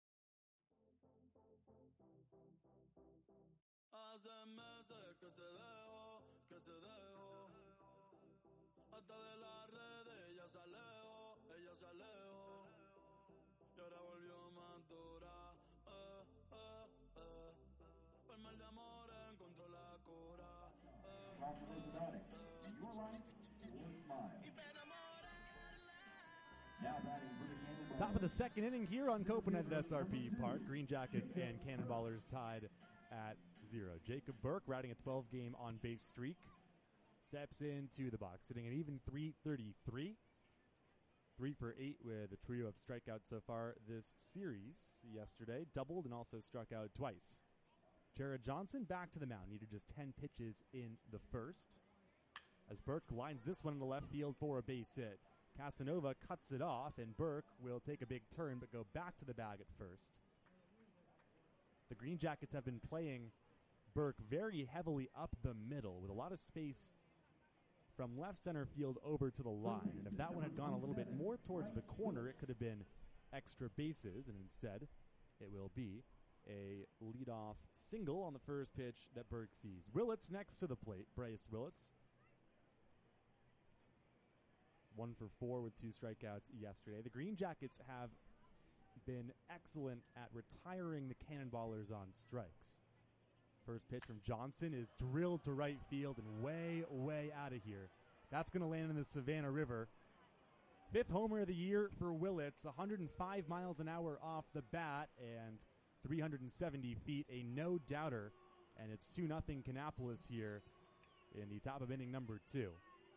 Hace meses que se dejó, que se dejó. Hasta de las redes ella se alejó, ella se alejó. Y ahora volvió más dura, eh, eh, eh. El mal de amor encontró la cura, eh, eh, eh. Your life, your smile. Now batting for the Cannonballers. Top of the second inning here on Copenhagen at S R P Park. Green Jackets and Cannonballers tied at zero. Jacob Burke, riding a twelve-game on-base streak, steps into the box, sitting at even three thirty-three. Three for eight with a trio of strikeouts so far this series. Yesterday, doubled and also struck out twice. Jared Johnson back to the mound. Needed just ten pitches in the first, as Burke lines this one in the left field for a base hit. Casanova cuts it off, and Burke will take a big turn but go back to the bag at first. The Green Jackets have been playing Burke very heavily up the middle with a lot of space from left center field over to the line. And if that one had gone a little bit more towards the corner, it could have been extra bases, and instead it will be a leadoff single on the first pitch that Berg sees. Willits next to the plate, Bryce Willits. One for four with two strikeouts yesterday. The Green Jackets have been excellent at retiring the Cannonballers on strikes. First pitch from Johnson is drilled to right field and way, way out of here. That's going to land in the Savannah River. Fifth homer of the year for Willits, one hundred five miles an hour off the bat and three hundred seventy feet, a no-doubter. And it's two nothing Kannapolis here in the top of inning number two.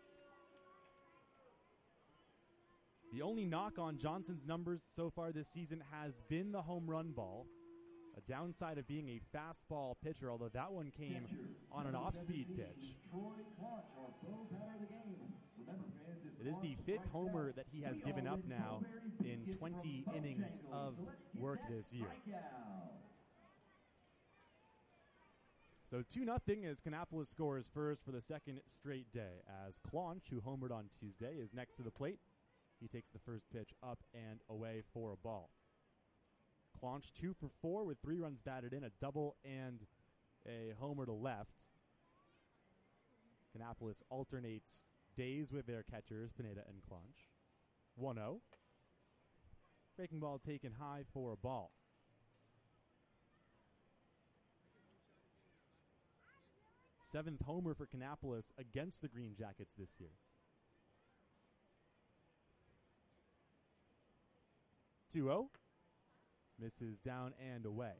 The only knock on Johnson's numbers so far this season has been the home run ball. A downside of being a fastball pitcher, although that one came Catcher, on an number off-speed seventeen, pitch. Troy Claunch, our bow batter of the game. Remember, fans, if It is the Claunch fifth strikes homer out, that he has we given up already now know where he in gets twenty from innings Bojangles. of So let's get work that this year. strikeout. So two nothing as Kannapolis scores first for the second straight day, as Claunch, who homered on Tuesday, is next to the plate. He takes the first pitch up and away for a ball. Claunch two for four with three runs batted in, a double and a homer to left. Kannapolis alternates days with their catchers, Pineda and Claunch. one oh. Breaking ball taken high for a ball. Seventh homer for Kannapolis against the Green Jackets this year. two oh. Misses down and away.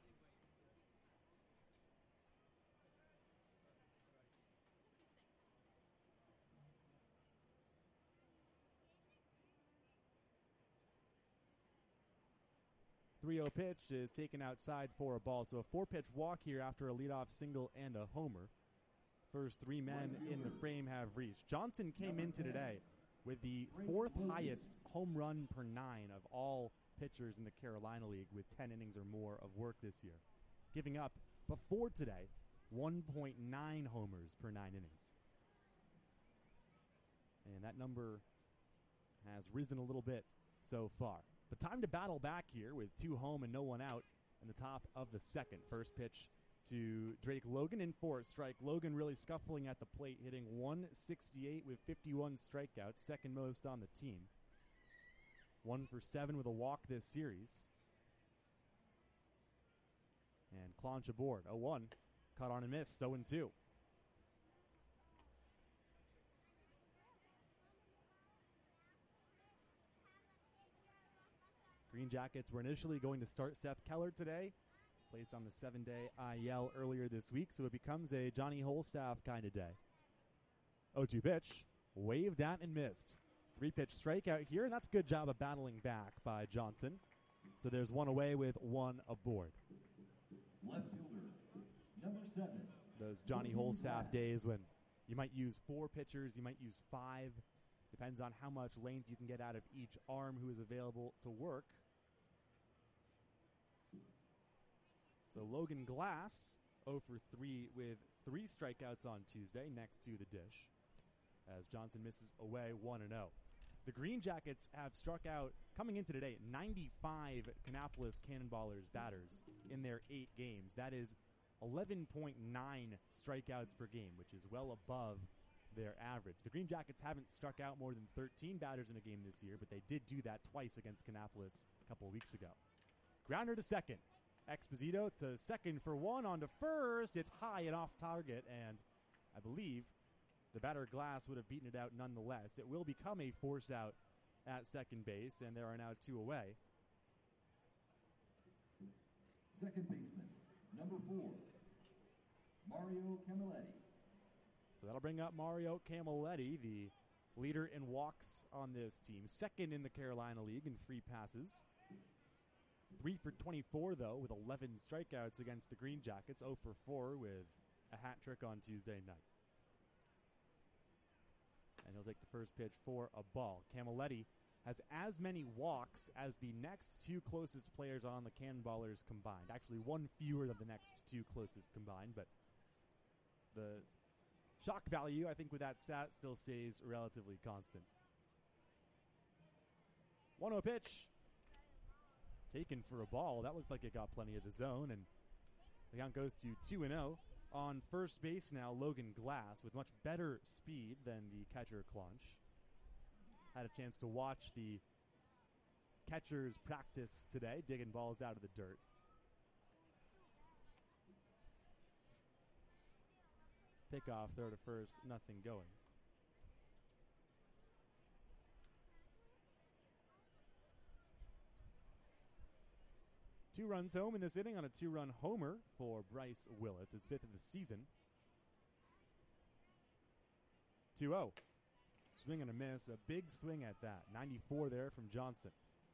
three oh pitch is taken outside for a ball. So a four-pitch walk here after a leadoff single and a homer. First three men in the frame have reached. Johnson came into today with the fourth highest home run per nine of all pitchers in the Carolina League with ten innings or more of work this year, giving up, before today, one point nine homers per nine innings. And that number has risen a little bit so far. But time to battle back here with two home and no one out in the top of the second. First pitch to Drake Logan in for a strike. Logan really scuffling at the plate, hitting one sixty-eight with fifty-one strikeouts, second most on the team. One for seven with a walk this series. And Claunch aboard. oh one. Caught on and missed. oh and two. Green Jackets were initially going to start Seth Keller today, placed on the seven-day I L earlier this week, so it becomes a Johnny Holstaff kind of day. oh two pitch. Waved at and missed. Three-pitch strikeout here, and that's a good job of battling back by Johnson. So there's one away with one aboard. Left fielder, number seven. Those Johnny Holstaff days when you might use four pitchers, you might use five. Depends on how much length you can get out of each arm who is available to work. So Logan Glass, oh for three with three strikeouts on Tuesday next to the dish, as Johnson misses away one and oh. The Green Jackets have struck out, coming into today, ninety-five Kannapolis Cannonballers batters in their eight games. That is eleven point nine strikeouts per game, which is well above their average. The Green Jackets haven't struck out more than thirteen batters in a game this year, but they did do that twice against Kannapolis a couple of weeks ago. Grounder to second. Exposito to second for one. On to first. It's high and off target, and I believe the batter Glass would have beaten it out nonetheless. It will become a force out at second base, and there are now two away. Second baseman, number four, Mario Camilletti. So that'll bring up Mario Camilletti, the leader in walks on this team. Second in the Carolina League in free passes. Three for twenty-four, though, with eleven strikeouts against the Green Jackets. oh for four with a hat trick on Tuesday night. And he'll take the first pitch for a ball. Camilletti has as many walks as the next two closest players on the Cannonballers combined. Actually, one fewer than the next two closest combined, but the shock value, I think, with that stat still stays relatively constant. one oh pitch. taken for a ball. That looked like it got plenty of the zone, and the count goes to two and oh. On first base now, Logan Glass with much better speed than the catcher Clonch. Had a chance to watch the catchers practice today, digging balls out of the dirt. Pickoff, throw to first, nothing going. Two runs home in this inning on a two-run homer for Bryce Willits, his fifth of the season. two oh. Swing and a miss, a big swing at that. ninety-four there from Johnson.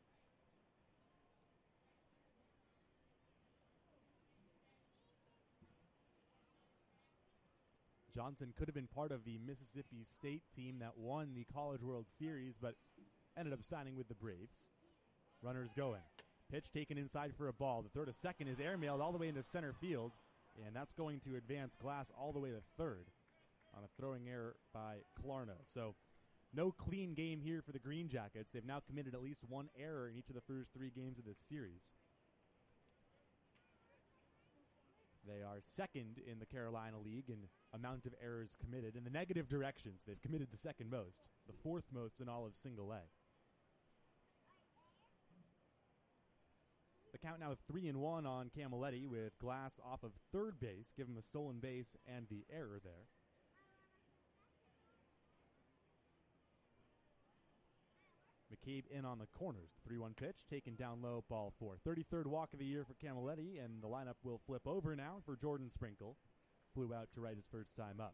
Johnson could have been part of the Mississippi State team that won the College World Series, but ended up signing with the Braves. Runners going. Pitch taken inside for a ball. The throw to second is airmailed all the way into center field, and that's going to advance Glass all the way to third on a throwing error by Clarno. So no clean game here for the Green Jackets. They've now committed at least one error in each of the first three games of this series. They are second in the Carolina League in amount of errors committed in the negative directions. They've committed the second most, the fourth most in all of single A. The count now three and one on Camilletti with Glass off of third base. Give him a stolen base and the error there. McCabe in on the corners. three one pitch, taken down low, ball four. thirty-third walk of the year for Camilletti, and the lineup will flip over now for Jordan Sprinkle. Flew out to right his first time up.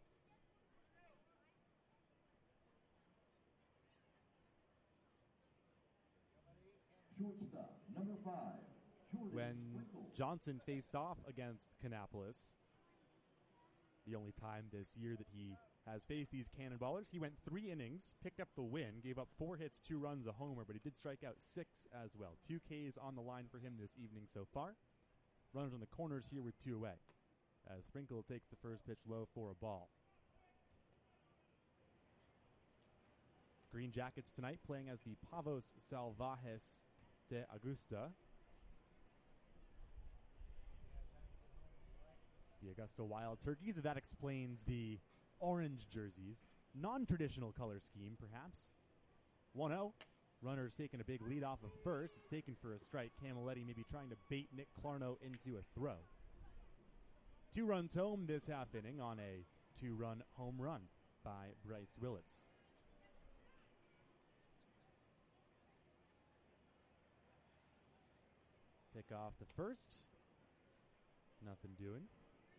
Shortstop, number five, Jordan When Sprinkle. Johnson faced off against Kannapolis, the only time this year that he has faced these cannonballers, he went three innings, picked up the win, gave up four hits, two runs, a homer, but he did strike out six as well. Two Ks on the line for him this evening so far. Runners on the corners here with two away, as Sprinkle takes the first pitch low for a ball. Green Jackets tonight playing as the Pavos Salvajes de Augusta. The Augusta Wild Turkeys, if that explains the orange jerseys. Non-traditional color scheme, perhaps. one oh. Runner's taking a big lead off of first. It's taken for a strike. Camilletti maybe trying to bait Nick Clarno into a throw. Two runs home this half inning on a two-run home run by Bryce Willits. Pick off to first. Nothing doing.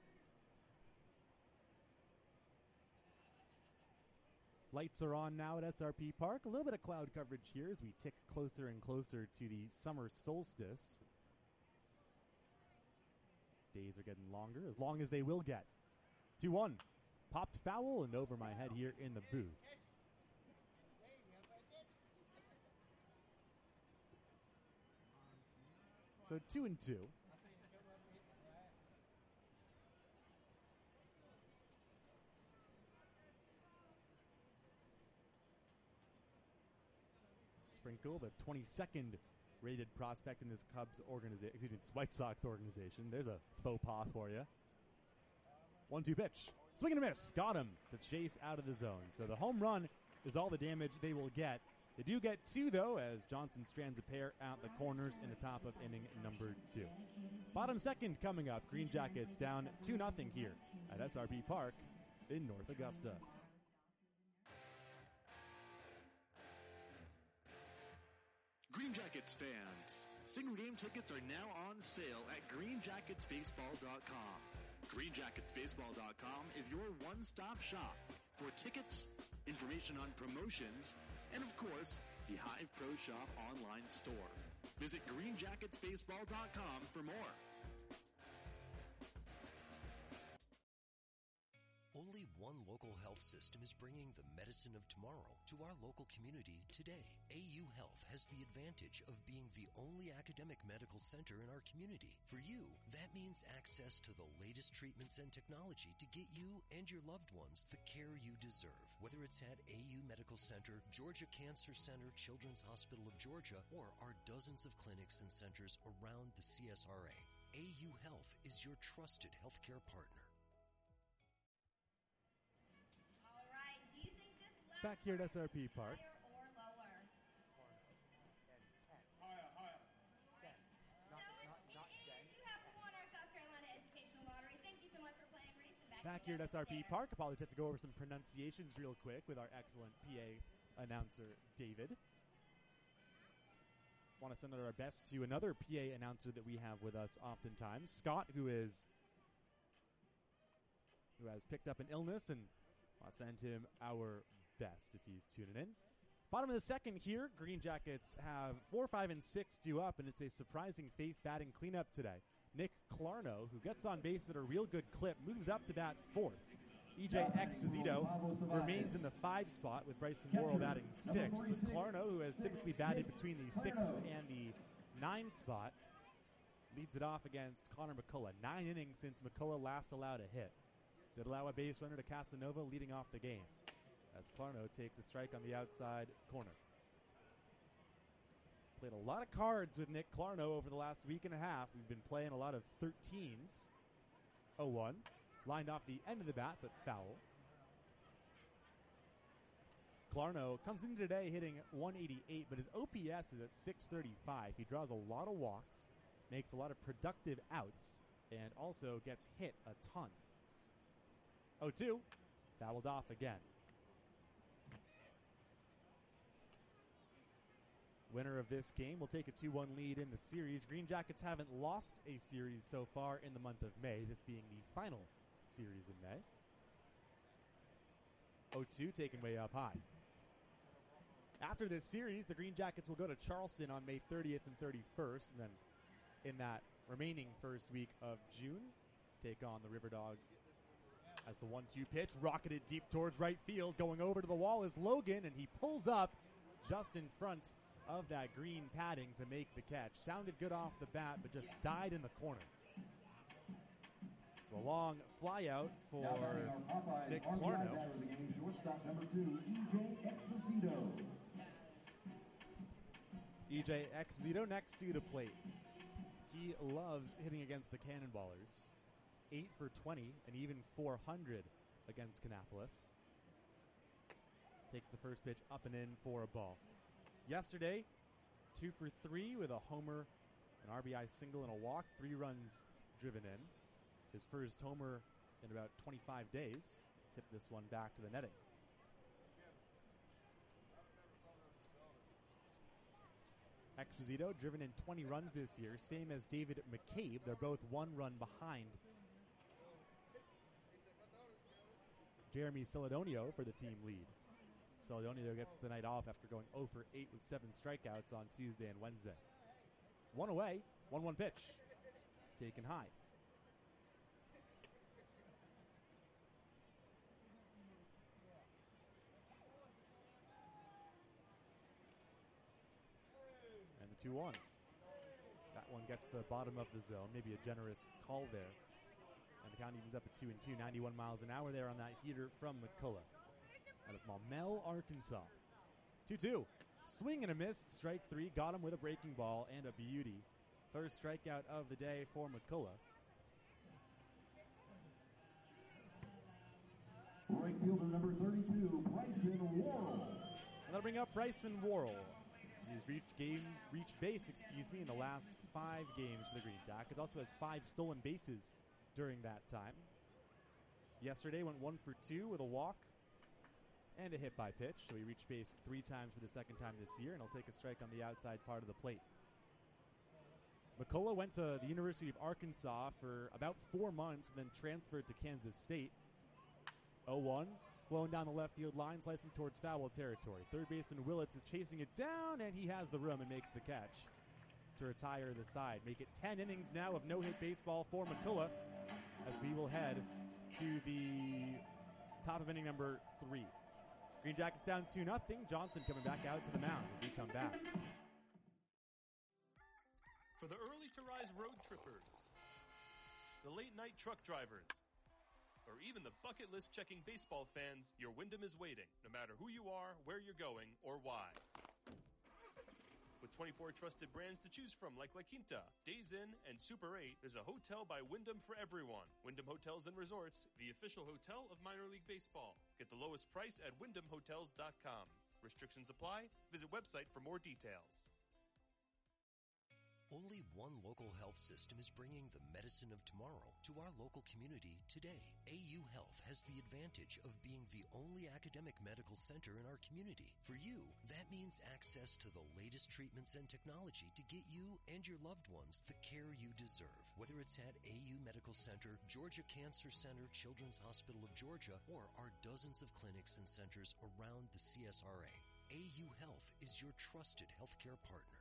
Lights are on now at S R P Park. A little bit of cloud coverage here as we tick closer and closer to the summer solstice. Days are getting longer, as long as they will get. two one. Popped foul and over my head here in the booth. So two and two. Sprinkle, the twenty-second rated prospect in this Cubs organization, excuse me, this White Sox organization. There's a faux pas for you. one two pitch. Swing and a miss. Got him to chase out of the zone. So the home run is all the damage they will get. They do get two, though, as Johnson strands a pair out the corners in the top of inning number two. Bottom second coming up. Green Jackets down two nothing here at S R P Park in North Augusta. Green Jackets fans, single game tickets are now on sale at green jackets baseball dot com. green jackets baseball dot com is your one-stop shop for tickets, information on promotions, and of course, the Hive Pro Shop online store. Visit green jackets baseball dot com for more. Only one local health system is bringing the medicine of tomorrow to our local community today. A U Health has the advantage of being the only academic medical center in our community. For you, that means access to the latest treatments and technology to get you and your loved ones the care you deserve. Whether it's at A U Medical Center, Georgia Cancer Center, Children's Hospital of Georgia, or our dozens of clinics and centers around the C S R A, A U Health is your trusted healthcare partner. All right. Do you think this last Back here at S R P Park. higher or lower? Higher, higher. So it, it is. You have won our South Carolina Educational Lottery. Thank you so much for playing, Reese. And Back here at S R P Park, apologies to go over some pronunciations real quick with our excellent P A announcer, David. Want to send out our best to another P A announcer that we have with us oftentimes, Scott, who is who has picked up an illness, and I'll send him our best if he's tuning in. Bottom of the second here, Green Jackets have four, five, and six due up, and it's a surprising face batting cleanup today. Nick Clarno, who gets on base at a real good clip, moves up to bat fourth. E J Exposito remains in the five spot with Bryson Morrill batting sixth. Clarno, who has typically batted between the six and the nine spot, leads it off against Connor McCullough. Nine innings since McCullough last allowed a hit. Did allow a base runner to Casanova leading off the game as Clarno takes a strike on the outside corner. Played a lot of cards with Nick Clarno over the last week and a half. We've been playing a lot of thirteens. oh one. Lined off the end of the bat, but foul. Clarno comes in today hitting one eighty-eight, but his O P S is at six thirty-five. He draws a lot of walks, makes a lot of productive outs, and also gets hit a ton. oh two, fouled off again. Winner of this game will take a two one lead in the series. Green Jackets haven't lost a series so far in the month of May, this being the final series in May. oh two taken way up high. After this series, the Green Jackets will go to Charleston on May thirtieth and thirty-first, and then in that remaining first week of June, take on the River Dogs. As the one two pitch rocketed deep towards right field, going over to the wall is Logan, and he pulls up just in front of that green padding to make the catch. Sounded good off the bat, but just died in the corner. So a long fly out for Nick Clarno. Shortstop number two, E J Exposito. E J Exposito next to the plate. He loves hitting against the Cannonballers. eight for twenty and even four hundred against Kannapolis. Takes the first pitch up and in for a ball. Yesterday, two for three with a homer, an R B I single, and a walk. Three runs driven in. His first homer in about twenty-five days. Tip this one back to the netting. Exposito driven in twenty runs this year, same as David McCabe. They're both one run behind Jeremy Celedonio for the team lead. Celedonio gets the night off after going oh for eight with seven strikeouts on Tuesday and Wednesday. One away, one one pitch. Taken high. And the two one. That one gets the bottom of the zone. Maybe a generous call there. And the count evens up at two and two. ninety-one miles an hour there on that heater from McCullough. Out of Maumelle, Arkansas. two two. Swing and a miss. Strike three. Got him with a breaking ball and a beauty. First strikeout of the day for McCullough. Right fielder number thirty-two, Bryson Worrell. And that'll bring up Bryson Worrell. He's reached game, reached base, excuse me, in the last five games for the Green Jackets. Also has five stolen bases during that time. Yesterday went one for two with a walk and a hit by pitch. So he reached base three times for the second time this year, and he'll take a strike on the outside part of the plate. McCullough went to the University of Arkansas for about four months and then transferred to Kansas State. oh one, flowing down the left field line, slicing towards foul territory. Third baseman Willits is chasing it down, and he has the room and makes the catch to retire the side. Make it ten innings now of no-hit baseball for McCullough as we will head to the top of inning number three. Green Jackets down two nothing. Johnson coming back out to the mound when we come back. For the early-to-rise road trippers, the late-night truck drivers, or even the bucket list checking baseball fans, your Wyndham is waiting, no matter who you are, where you're going, or why. With twenty-four trusted brands to choose from like La Quinta, Days Inn, and Super eight, there's a hotel by Wyndham for everyone. Wyndham Hotels and Resorts, the official hotel of minor league baseball. Get the lowest price at wyndham hotels dot com. Restrictions apply. Visit website for more details. Only one local health system is bringing the medicine of tomorrow to our local community today. A U Health has the advantage of being the only academic medical center in our community. For you, that means access to the latest treatments and technology to get you and your loved ones the care you deserve. Whether it's at A U Medical Center, Georgia Cancer Center, Children's Hospital of Georgia, or our dozens of clinics and centers around the C S R A, A U Health is your trusted healthcare partner.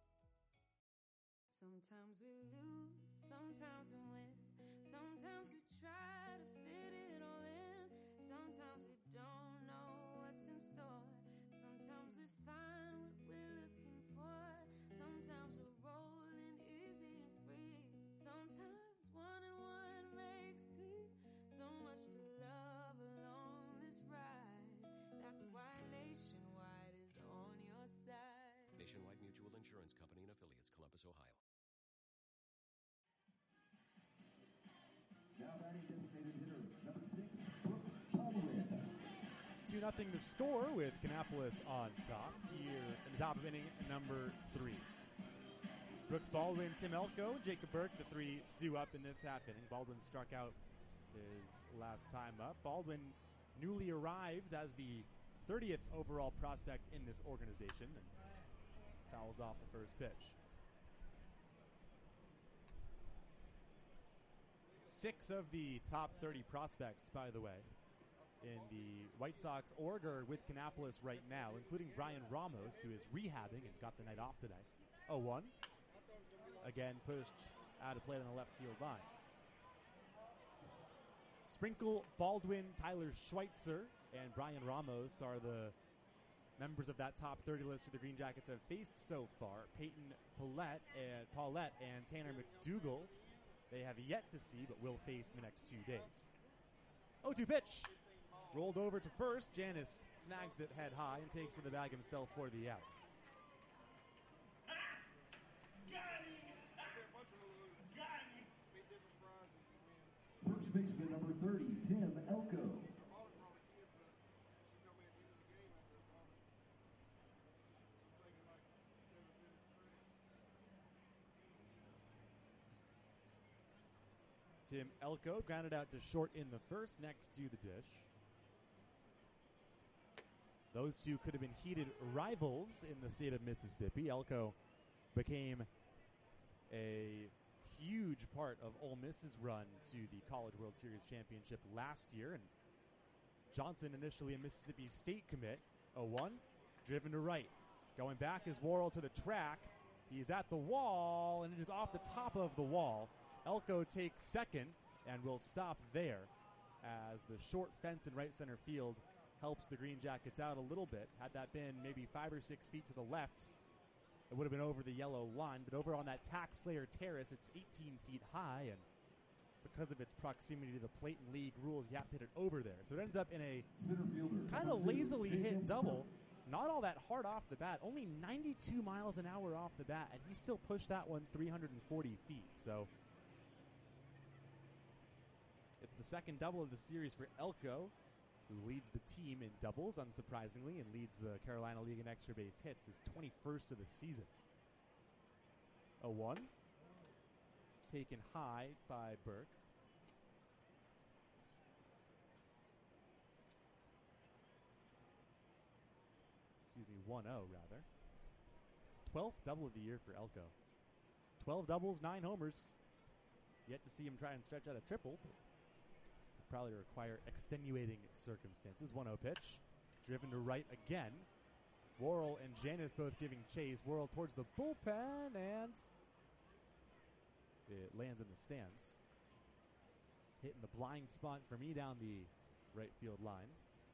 Sometimes we lose, sometimes we win. Sometimes we try to fit it all in. Sometimes we don't know what's in store. Sometimes we find what we're looking for. Sometimes we're rolling easy and free. Sometimes one and one makes three. So much to love along this ride. That's why Nationwide is on your side. Nationwide Mutual Insurance Company and Affiliates, Columbus, Ohio. Now batting designated hitter number six, Brooks Baldwin. two nothing the score with Kannapolis on top here in the top of inning number three. Brooks Baldwin, Tim Elko, Jacob Burke, the three due up in this half inning. Baldwin struck out his last time up. Baldwin newly arrived as the thirtieth overall prospect in this organization and fouls off the first pitch. Six of the top thirty prospects, by the way, in the White Sox org are with Kannapolis right now, including Brian Ramos, who is rehabbing and got the night off today. oh one. Again, pushed out of play on the left field line. Sprinkle, Baldwin, Tyler Schweitzer, and Brian Ramos are the members of that top thirty list who the Green Jackets have faced so far. Peyton Paulette and, Paulette and Tanner McDougal they have yet to see, but will face in the next two days. oh two pitch. Rolled over to first. Janis snags it head high and takes to the bag himself for the out. First baseman number thirty, Tim Elko. Tim Elko grounded out to short in the first next to the dish. Those two could have been heated rivals in the state of Mississippi. Elko became a huge part of Ole Miss's run to the College World Series championship last year. And Johnson, initially a Mississippi State commit. oh one, driven to right. Going back is Worrell to the track. He's at the wall, and it is off the top of the wall. Elko takes second and will stop there as the short fence in right center field helps the Green Jackets out a little bit. Had that been maybe five or six feet to the left, it would have been over the yellow line. But over on that Taxslayer Terrace, it's eighteen feet high, and because of its proximity to the plate and league rules, you have to hit it over there. So it ends up in a kind of lazily hit double. Not all that hard off the bat. Only ninety-two miles an hour off the bat, and he still pushed that one three hundred forty feet. So it's the second double of the series for Elko, who leads the team in doubles, unsurprisingly, and leads the Carolina League in extra base hits, his twenty-first of the season. oh one. Taken high by Burke. Excuse me, one oh, rather. twelfth double of the year for Elko. twelve doubles, nine homers. Yet to see him try and stretch out a triple, but probably require extenuating circumstances. one oh pitch. Driven to right again. Worrell and Janis both giving chase. Worrell towards the bullpen, and it lands in the stands. Hitting the blind spot for me down the right field line.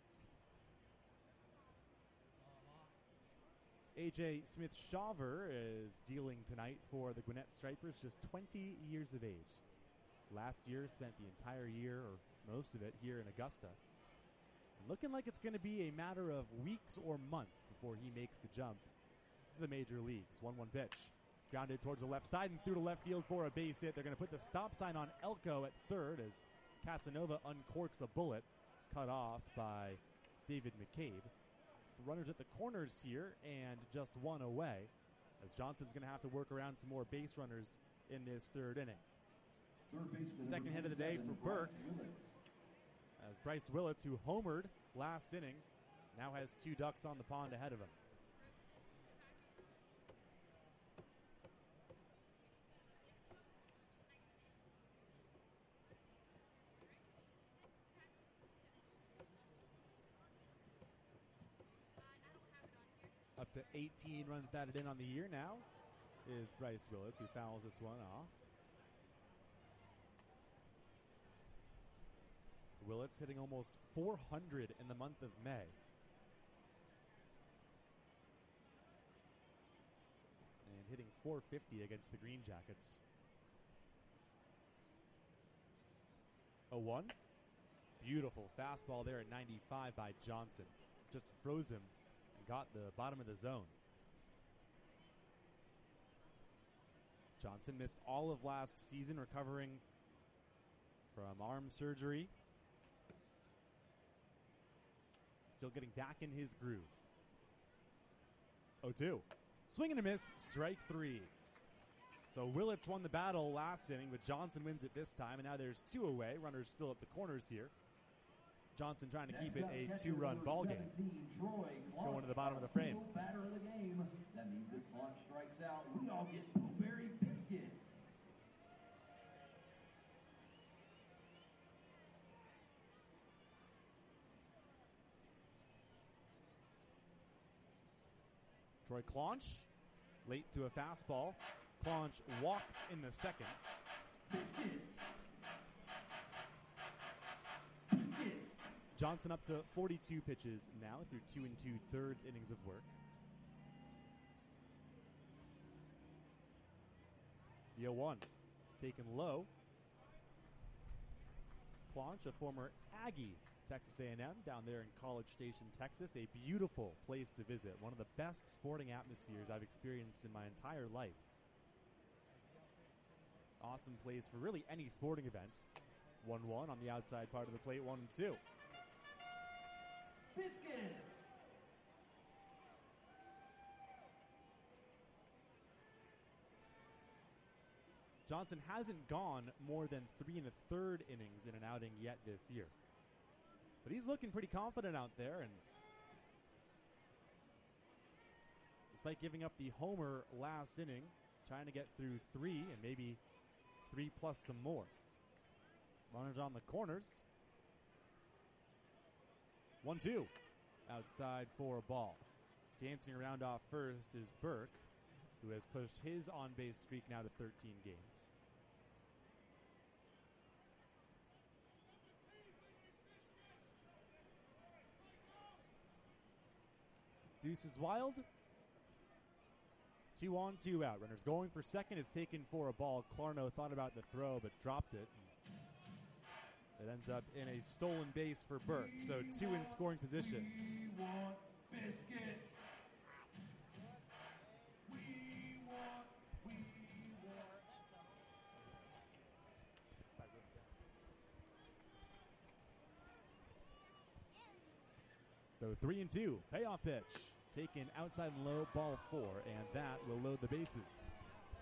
A J Smith-Shaver is dealing tonight for the Gwinnett Stripers, just twenty years of age. Last year, spent the entire year, or most of it, here in Augusta. And looking like it's going to be a matter of weeks or months before he makes the jump to the major leagues. one one pitch. Grounded towards the left side and through to left field for a base hit. They're going to put the stop sign on Elko at third as Casanova uncorks a bullet cut off by David McCabe. Runners at the corners here and just one away as Johnson's going to have to work around some more base runners in this third inning. Third Second hit of the day for Burke as Bryce Willits, who homered last inning, now has two ducks on the pond ahead of him. Up to eighteen runs batted in on the year now is Bryce Willits, who fouls this one off. Willits hitting almost four hundred in the month of May. And hitting four fifty against the Green Jackets. oh one. Beautiful fastball there at ninety-five by Johnson. Just froze him and got the bottom of the zone. Johnson missed all of last season recovering from arm surgery. Still getting back in his groove. oh two. Swing and a miss, strike three. So Willits won the battle last inning, but Johnson wins it this time, and now there's two away. Runners still at the corners here. Johnson trying to keep it a two-run ball game. Going to the bottom of the frame. Batter of the game. That means if Claunch strikes out, we all get blueberry biscuits. Troy Claunch, late to a fastball. Claunch walked in the second. Biscuits. Biscuits. Johnson up to forty-two pitches now through two and two-thirds innings of work. The oh one taken low. Claunch, a former Aggie, Texas A and M, down there in College Station, Texas. A beautiful place to visit. One of the best sporting atmospheres I've experienced in my entire life. Awesome place for really any sporting event. one one on the outside part of the plate, one and two. Biscuits. Johnson hasn't gone more than three and a third innings in an outing yet this year. But he's looking pretty confident out there, and despite giving up the homer last inning, trying to get through three and maybe three plus some more. Runners on the corners. one two. Outside for a ball. Dancing around off first is Burke, who has pushed his on-base streak now to thirteen games. Deuce is wild. Two on, two out. Runners going for second is taken for a ball. Clarno thought about the throw but dropped it. It ends up in a stolen base for Burke. So two in scoring position. We want biscuits. We want, we want. So three and two. Payoff pitch. Taken outside and low, ball four, and that will load the bases.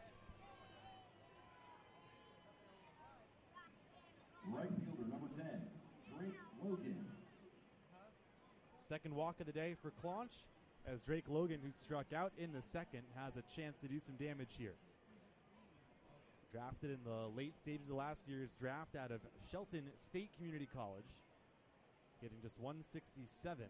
Right fielder number ten, Drake Logan. Second walk of the day for Claunch, as Drake Logan, who struck out in the second, has a chance to do some damage here. Drafted in the late stages of last year's draft out of Shelton State Community College, hitting just one sixty-seven.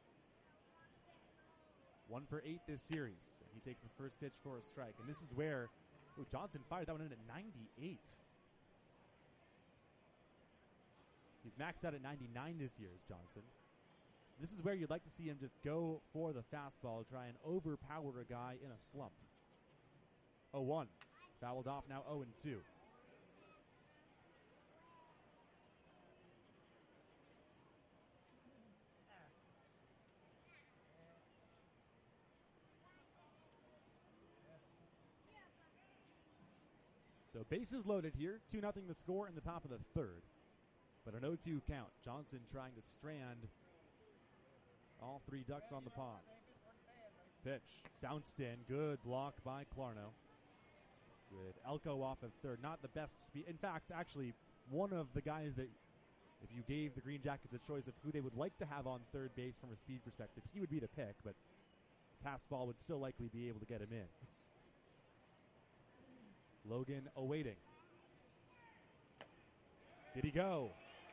One for eight this series. And he takes the first pitch for a strike. And this is where ooh, Johnson fired that one in at ninety-eight. He's He's maxed out at ninety-nine this year, Johnson. This is where you'd like to see him just go for the fastball, try and overpower a guy in a slump. oh one. Fouled off now oh and two. So bases loaded here. two nothing the score in the top of the third. But an oh two count. Johnson trying to strand all three ducks on the pond. Pitch bounced in. Good block by Clarno. With Elko off of third. Not the best speed. In fact, actually, one of the guys that, if you gave the Green Jackets a choice of who they would like to have on third base from a speed perspective, he would be the pick, but pass ball would still likely be able to get him in. Logan awaiting. Did he go?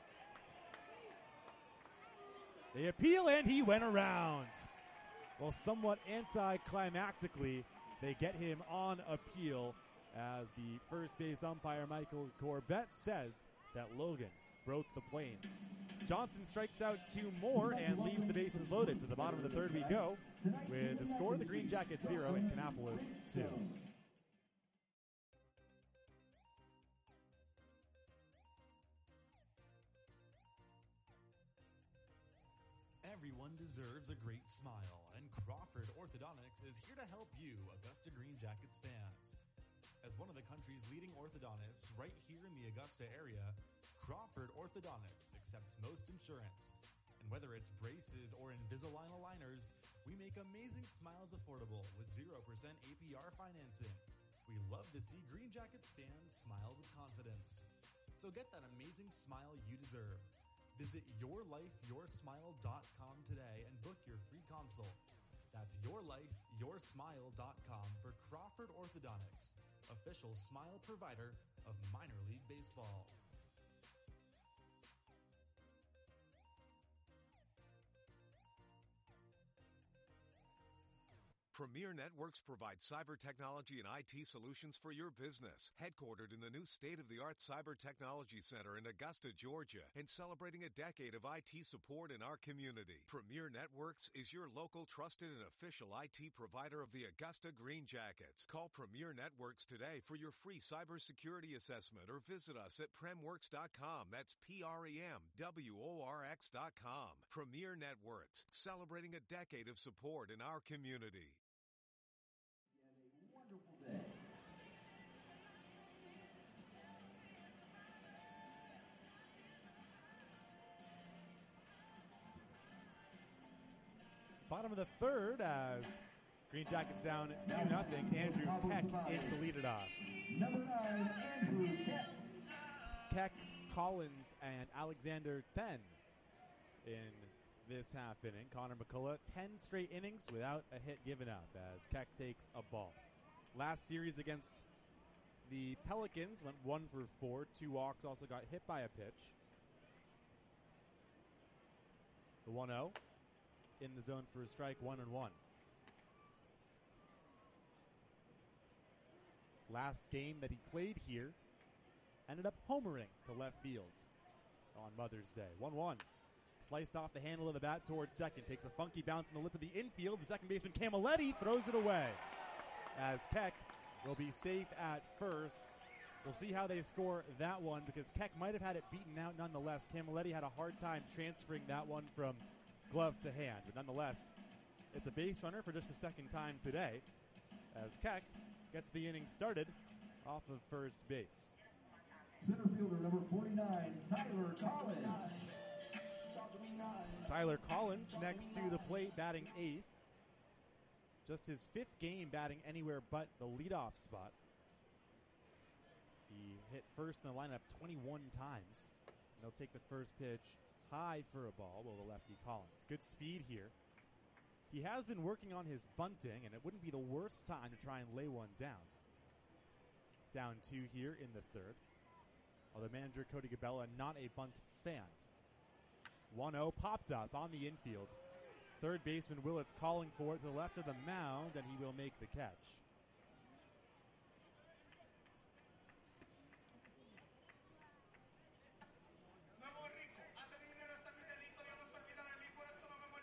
They appeal and he went around. Well, somewhat anticlimactically, they get him on appeal as the first base umpire, Michael Corbett, says that Logan broke the plane. Johnson strikes out two more and leaves the bases loaded. To the bottom of the third we go with the score, the Green Jackets zero and Kannapolis two. Everyone deserves a great smile, and Crawford Orthodontics is here to help you, Augusta Green Jackets fans. As one of the country's leading orthodontists right here in the Augusta area, Crawford Orthodontics accepts most insurance. And whether it's braces or Invisalign aligners, we make amazing smiles affordable with zero percent A P R financing. We love to see Green Jackets fans smile with confidence. So get that amazing smile you deserve. Visit your life your smile dot com today and book your free consult. That's your life your smile dot com for Crawford Orthodontics, official smile provider of minor league baseball. Premier Networks provides cyber technology and I T solutions for your business. Headquartered in the new state-of-the-art Cyber Technology Center in Augusta, Georgia, and celebrating a decade of I T support in our community. Premier Networks is your local trusted and official I T provider of the Augusta Green Jackets. Call Premier Networks today for your free cybersecurity assessment or visit us at premworks dot com. That's P R E M W O R X dot com. Premier Networks, celebrating a decade of support in our community. Bottom of the third as Green Jackets down two nothing. Andrew Keck in to lead it off. Number nine, Andrew Keck. Keck, Collins, and Alexander Then in this half inning. Connor McCullough, ten straight innings without a hit given up as Keck takes a ball. Last series against the Pelicans went one for four. Two walks, also got hit by a pitch. The one oh. In the zone for a strike, one and one. Last game that he played here ended up homering to left field on Mother's Day. one one. Sliced off the handle of the bat towards second. Takes a funky bounce in the lip of the infield. The second baseman, Camilletti, throws it away. As Keck will be safe at first. We'll see how they score that one because Keck might have had it beaten out nonetheless. Camilletti had a hard time transferring that one from glove to hand. But nonetheless, it's a base runner for just the second time today as Keck gets the inning started off of first base. Center fielder number forty-nine, Tyler Collins. Tyler Collins next to the plate, batting eighth. Just his fifth game batting anywhere but the leadoff spot. He hit first in the lineup twenty-one times. And he'll take the first pitch high for a ball, will the lefty Collins. Good speed here. He has been working on his bunting, and it wouldn't be the worst time to try and lay one down. Down two here in the third. Although manager Cody Gabella not a bunt fan. one oh popped up on the infield. Third baseman Willits calling for it to the left of the mound, and he will make the catch.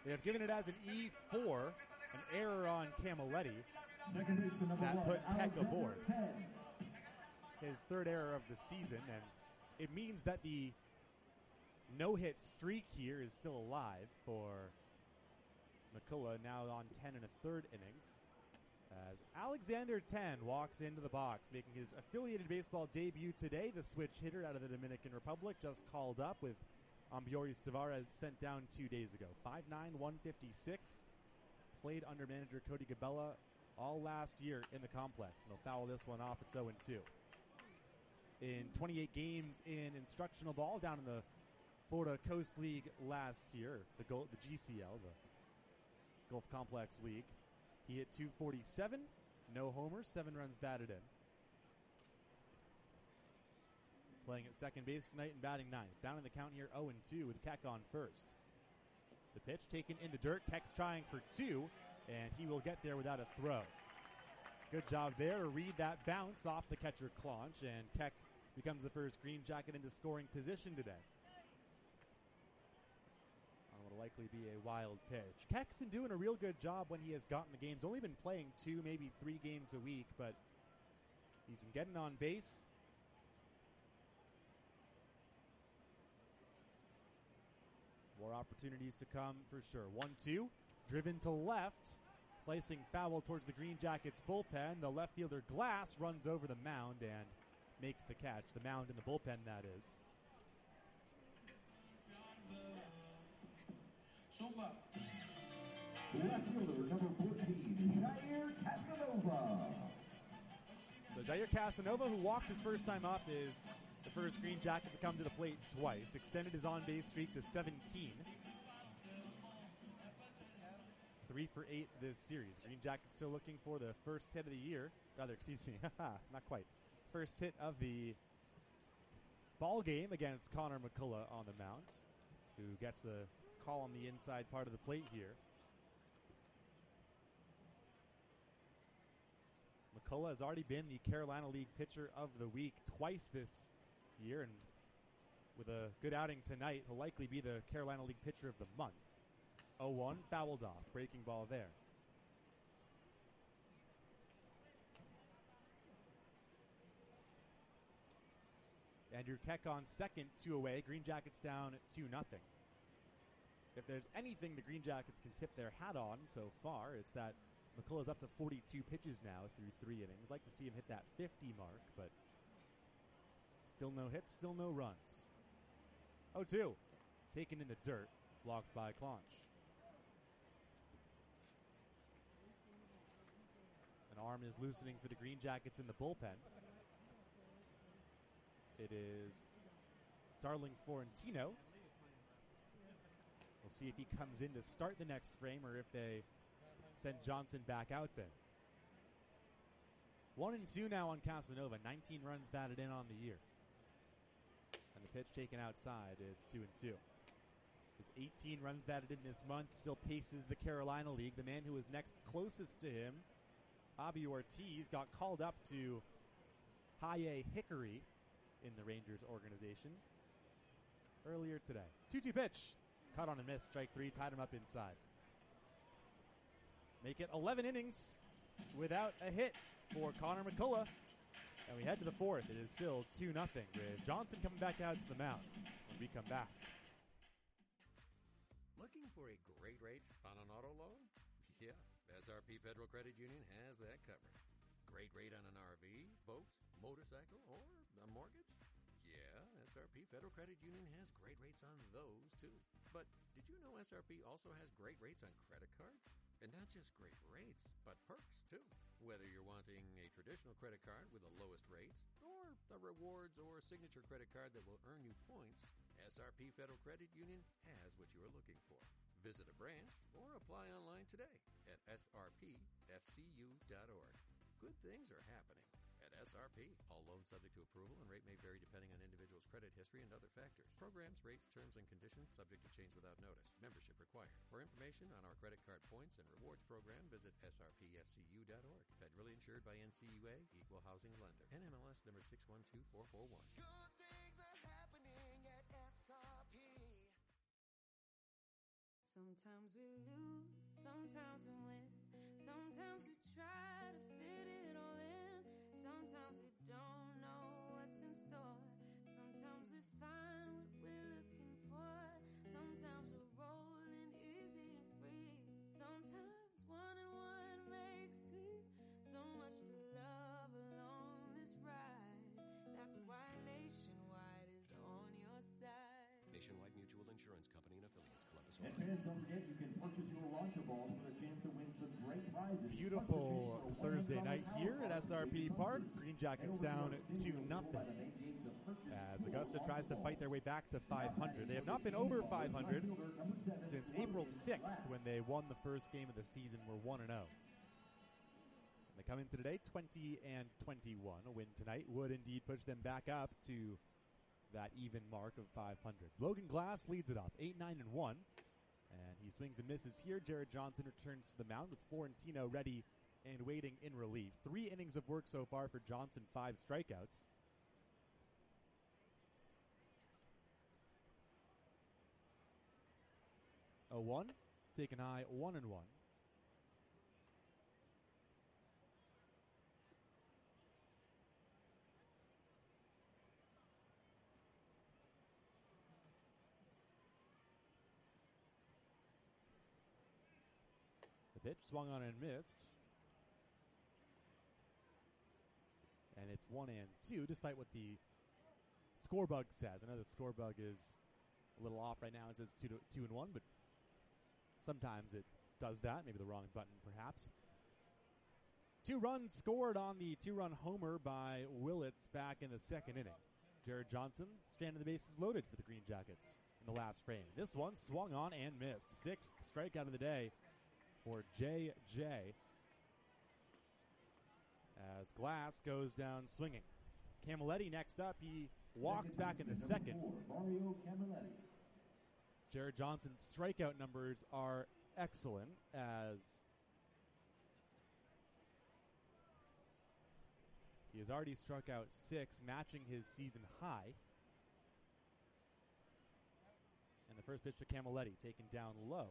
They have given it as an E four, an error on Camilletti. Second baseman number That one, put Keck Alexander aboard. Penn. His third error of the season, and it means that the no-hit streak here is still alive for McCullough, now on ten and a third innings. As Alexander Ten walks into the box, making his affiliated baseball debut today, the switch hitter out of the Dominican Republic, just called up with Ambioris Tavares sent down two days ago. five nine, one fifty-six, played under manager Cody Gabella all last year in the complex, and he'll foul this one off. It's oh and two. In twenty-eight games in instructional ball down in the Florida Coast League last year, the, Gul- the G C L, the Gulf Complex League, he hit two forty-seven, no homers, seven runs batted in. Playing at second base tonight and batting ninth. Down in the count here, oh and two with Keck on first. The pitch taken in the dirt. Keck's trying for two, and he will get there without a throw. Good job there to read that bounce off the catcher Claunch, and Keck becomes the first Green Jacket into scoring position today. On what will likely be a wild pitch. Keck's been doing a real good job when he has gotten the games. Only been playing two, maybe three games a week, but he's been getting on base. More opportunities to come for sure. one two, driven to left. Slicing foul towards the Green Jackets bullpen. The left fielder Glass runs over the mound and makes the catch. The mound in the bullpen, that is. Left fielder number fourteen, Jair Casanova. So Jair Casanova, who walked his first time up, is the first Green Jacket to come to the plate twice. Extended his on-base streak to seventeen. Three for eight this series. Green Jackets still looking for the first hit of the year. Rather, excuse me, not quite. First hit of the ball game against Connor McCullough on the mound, who gets a call on the inside part of the plate here. McCullough has already been the Carolina League Pitcher of the Week twice this year, and with a good outing tonight, he'll likely be the Carolina League Pitcher of the Month. oh one, fouled off. Breaking ball there. Andrew Keck on second, two away. Green Jackets down two nothing. If there's anything the Green Jackets can tip their hat on so far, it's that McCullough's up to forty-two pitches now through three innings. Like to see him hit that fifty mark, but still no hits, still no runs. oh two, taken in the dirt, blocked by Claunch. An arm is loosening for the Green Jackets in the bullpen. It is Darling Florentino. We'll see if he comes in to start the next frame or if they send Johnson back out there. One and two now on Casanova. nineteen runs batted in on the year. And the pitch taken outside. It's two and two. His eighteen runs batted in this month still paces the Carolina League. The man who was next closest to him, Bobby Ortiz, got called up to High A Hickory in the Rangers organization earlier today. two two pitch. Caught on a miss. Strike three. Tied him up inside. Make it eleven innings without a hit for Connor McCullough. And we head to the fourth. It is still two nothing with Johnson coming back out to the mound when we come back. Looking for a great rate on an auto loan? Yeah, S R P Federal Credit Union has that covered. Great rate on an R V, boat, motorcycle, or a mortgage? Yeah, S R P Federal Credit Union has great rates on those too. But did you know S R P also has great rates on credit cards? And not just great rates, but perks too. Whether you're wanting a traditional credit card with the lowest rates, or a rewards or signature credit card that will earn you points, S R P Federal Credit Union has what you are looking for. Visit a branch or apply online today at S R P F C U dot org. Good things are happening at S R P. All loans subject to approval and rate may vary depending on individual's credit history and other factors. Programs, rates, terms, and conditions subject to change without notice. Membership required. For information on our credit card points and rewards program, visit S R P F C U dot org. Federally insured by N C U A, Equal Housing Lender. N M L S number six one two four four one. Good things are happening at S R P. So Sometimes we lose, sometimes we win. Sometimes we try to fit it all in. Sometimes we don't know what's in store. Sometimes we find what we're looking for. Sometimes we're rolling easy and free. Sometimes one and one makes three. So much to love along this ride. That's why Nationwide is on your side. Nationwide Mutual Insurance Company and affiliates, Columbus, And Ohio. fans, don't forget you can purchase your Lunchables for a chance to win some great prizes. Beautiful Thursday night here at S R P Park. Green Jackets down two nothing. As Augusta tries to fight their way back to five hundred. They have not been over five hundred since April sixth when they won the first game of the season. Were one and oh. They come into today twenty and twenty-one. A win tonight would indeed push them back up to that even mark of five hundred. Logan Glass leads it off, eight nine and one. And he swings and misses here. Jared Johnson returns to the mound with Florentino ready and waiting in relief. Three innings of work so far for Johnson, five strikeouts. oh one, taken high, one and one. The pitch swung on and missed. And it's one and two, despite what the score bug says. I know the score bug is a little off right now. It says two, to, two and one, but sometimes it does that. Maybe the wrong button, perhaps. Two runs scored on the two-run homer by Willits back in the second inning. Jared Johnson stranded the bases loaded for the Green Jackets in the last frame. This one swung on and missed. Sixth strikeout of the day for J J. As Glass goes down swinging. Camilletti next up. He walked back in the second. Mario Camilletti. Jared Johnson's strikeout numbers are excellent as he has already struck out six, matching his season high. And the first pitch to Camilletti, taken down low.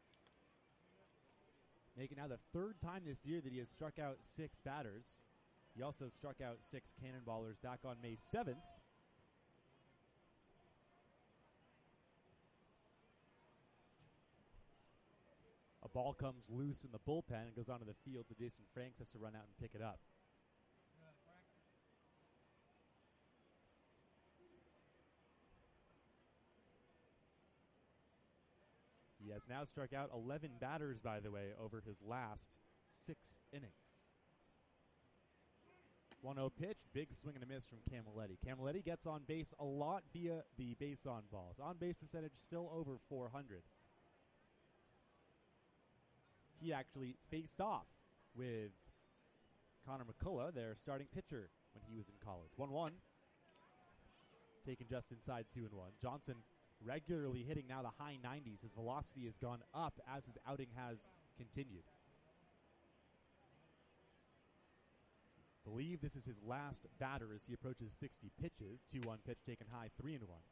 Making now the third time this year that he has struck out six batters. He also struck out six cannonballers back on May seventh. A ball comes loose in the bullpen and goes onto the field, so Jason Franks has to run out and pick it up. He has now struck out eleven batters, by the way, over his last six innings. one oh pitch, big swing and a miss from Camilletti. Camilletti gets on base a lot via the base on balls. On base percentage still over four hundred. He actually faced off with Connor McCullough, their starting pitcher, when he was in college. one one. Taken just inside two and one. Johnson regularly hitting now the high nineties. His velocity has gone up as his outing has continued. Believe this is his last batter as he approaches sixty pitches. two one pitch taken high, three and one.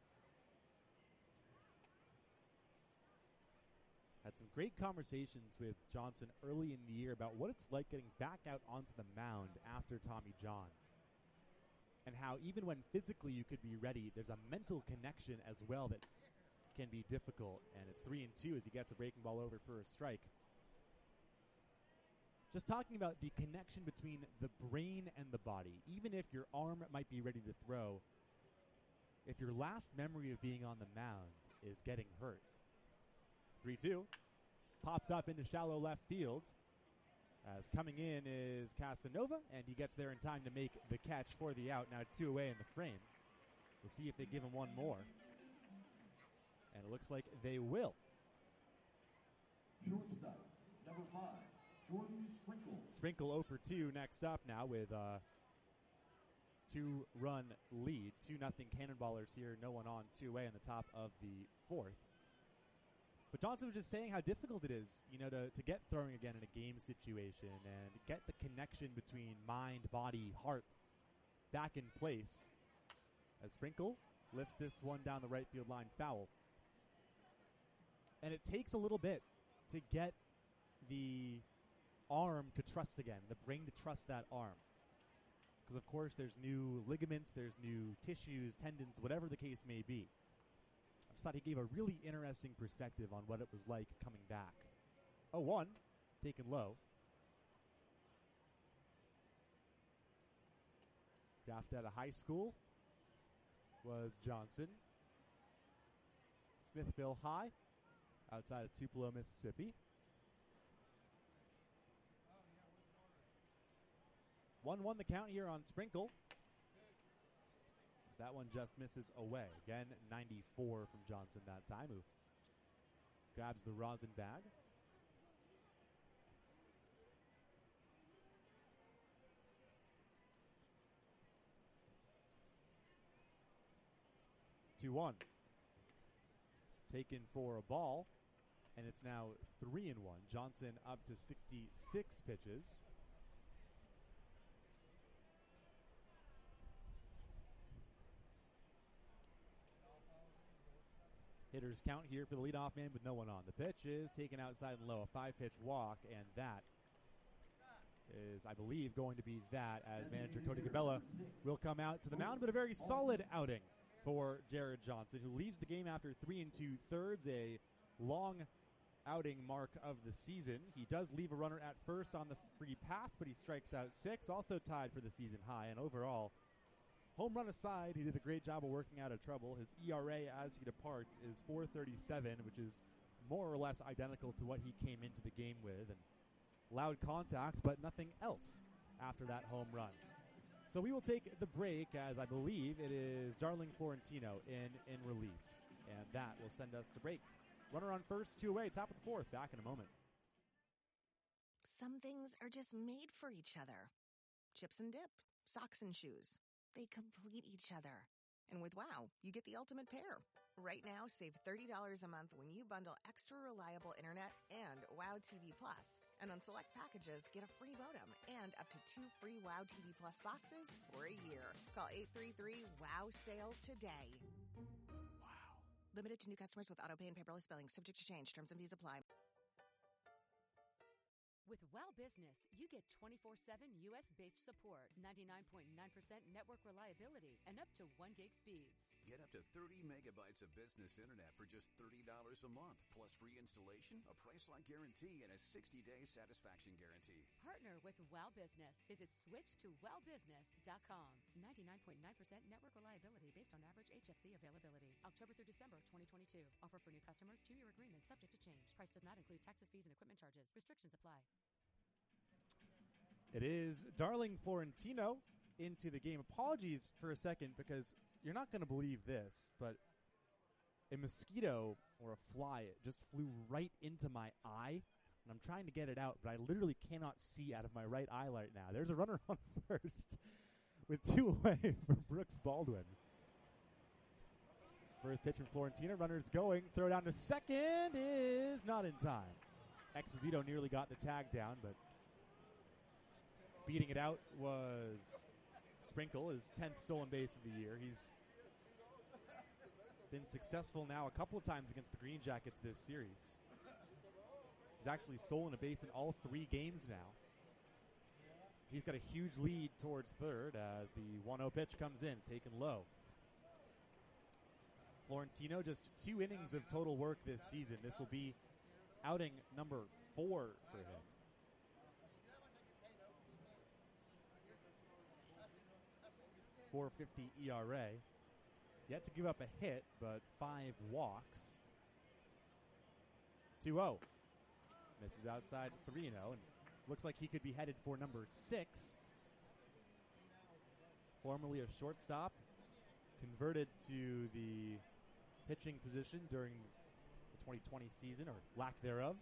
Had some great conversations with Johnson early in the year about what it's like getting back out onto the mound after Tommy John. And how even when physically you could be ready, there's a mental connection as well that can be difficult. And it's three and two as he gets a breaking ball over for a strike. Just talking about the connection between the brain and the body. Even if your arm might be ready to throw, if your last memory of being on the mound is getting hurt. three two. Popped up into shallow left field. As coming in is Casanova, and he gets there in time to make the catch for the out. Now two away in the frame. We'll see if they give him one more. And it looks like they will. Shortstop, number five, Jordan Sprinkle. Sprinkle oh for two next up now with a two-run lead. two nothing Cannonballers here, no one on, two away in the top of the fourth. But Johnson was just saying how difficult it is, you know, to, to get throwing again in a game situation and get the connection between mind, body, heart back in place. As Sprinkle lifts this one down the right field line foul. And it takes a little bit to get the arm to trust again, the brain to trust that arm. Because, of course, there's new ligaments, there's new tissues, tendons, whatever the case may be. I just thought he gave a really interesting perspective on what it was like coming back. oh one, taken low. Drafted out of high school was Johnson. Smithville High, outside of Tupelo, Mississippi. one one the count here on Sprinkle. As that one just misses away. Again, ninety-four from Johnson that time, who grabs the rosin bag. two one. Taken for a ball, and it's now three and one. Johnson up to sixty-six pitches. Hitters count here for the leadoff man with no one on. The pitch is taken outside and low, a five-pitch walk, and that is, I believe, going to be that as manager Cody Gabella will come out to the mound, but a very solid outing for Jared Johnson, who leaves the game after three and two-thirds, a long outing mark of the season. He does leave a runner at first on the free pass, but he strikes out six, also tied for the season high, and overall, home run aside, he did a great job of working out of trouble. His E R A as he departs is four thirty-seven, which is more or less identical to what he came into the game with. And loud contact, but nothing else after that home run. So we will take the break, as I believe it is Darling Florentino in, in relief. And that will send us to break. Runner on first, two away, top of the fourth. Back in a moment. Some things are just made for each other. Chips and dip, socks and shoes. They complete each other. And with WOW, you get the ultimate pair. Right now, save thirty dollars a month when you bundle extra reliable internet and WOW T V Plus. And on select packages, get a free modem and up to two free WOW T V Plus boxes for a year. Call eight three three WOW SALE today. Wow. Limited to new customers with auto pay and paperless billing. Subject to change. Terms and fees apply. With WOW Business, you get twenty-four seven U S-based support, ninety-nine point nine percent network reliability, and up to one gig speeds. Get up to thirty megabytes of business internet for just thirty dollars a month, plus free installation, a price-lock guarantee, and a sixty-day satisfaction guarantee. Partner with WOW Business. Visit switch to wow business dot com. ninety-nine point nine percent network reliability based on average H F C availability. October through December twenty twenty-two. Offer for new customers, two-year agreement subject to change. Price does not include taxes, fees, and equipment charges. Restrictions apply. It is Darling Florentino into the game. Apologies for a second because you're not going to believe this, but a mosquito or a fly just flew right into my eye, and I'm trying to get it out, but I literally cannot see out of my right eye right now. There's a runner on first with two away for Brooks Baldwin. First pitch from Florentino. Runner's going. Throw down to second is not in time. Exposito nearly got the tag down, but beating it out was Sprinkle, his tenth stolen base of the year. He's been successful now a couple of times against the Green Jackets this series. He's actually stolen a base in all three games now. He's got a huge lead towards third as the one oh pitch comes in, taken low. Florentino, just two innings of total work this season. This will be outing number four for him. four fifty E R A. Yet to give up a hit, but five walks. two oh. Misses outside three oh, and looks like he could be headed for number six. Formerly a shortstop, converted to the pitching position during the twenty twenty season, or lack thereof.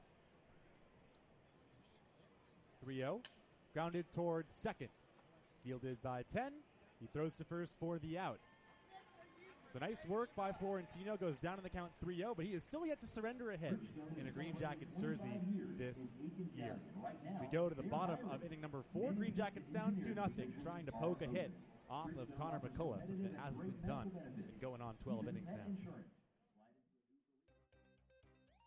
three oh. Grounded towards second. Fielded by ten. He throws to first for the out. So nice work by Florentino. Goes down in the count three oh, but he is still yet to surrender a hit in a Green Jackets jersey this year. We go to the bottom of inning number four. Green Jackets down two nothing, trying to poke a hit off of Connor McCullough. It hasn't been done. And going on twelve innings now.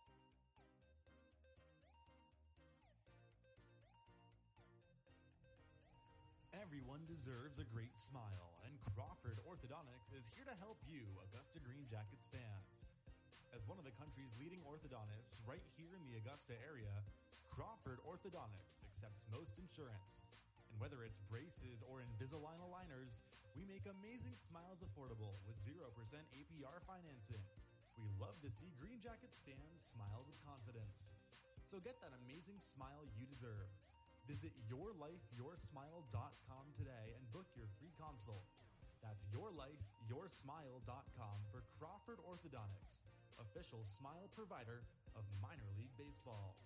Everyone deserves a great smile, and Crawford Orthodontics is here to help you, Augusta Green Jackets fans. As one of the country's leading orthodontists right here in the Augusta area, Crawford Orthodontics accepts most insurance. And whether it's braces or Invisalign aligners, we make amazing smiles affordable with zero percent A P R financing. We love to see Green Jackets fans smile with confidence. So get that amazing smile you deserve. Visit your life your smile dot com today and book your free consult. That's your life your smile dot com for Crawford Orthodontics, official smile provider of minor league baseball.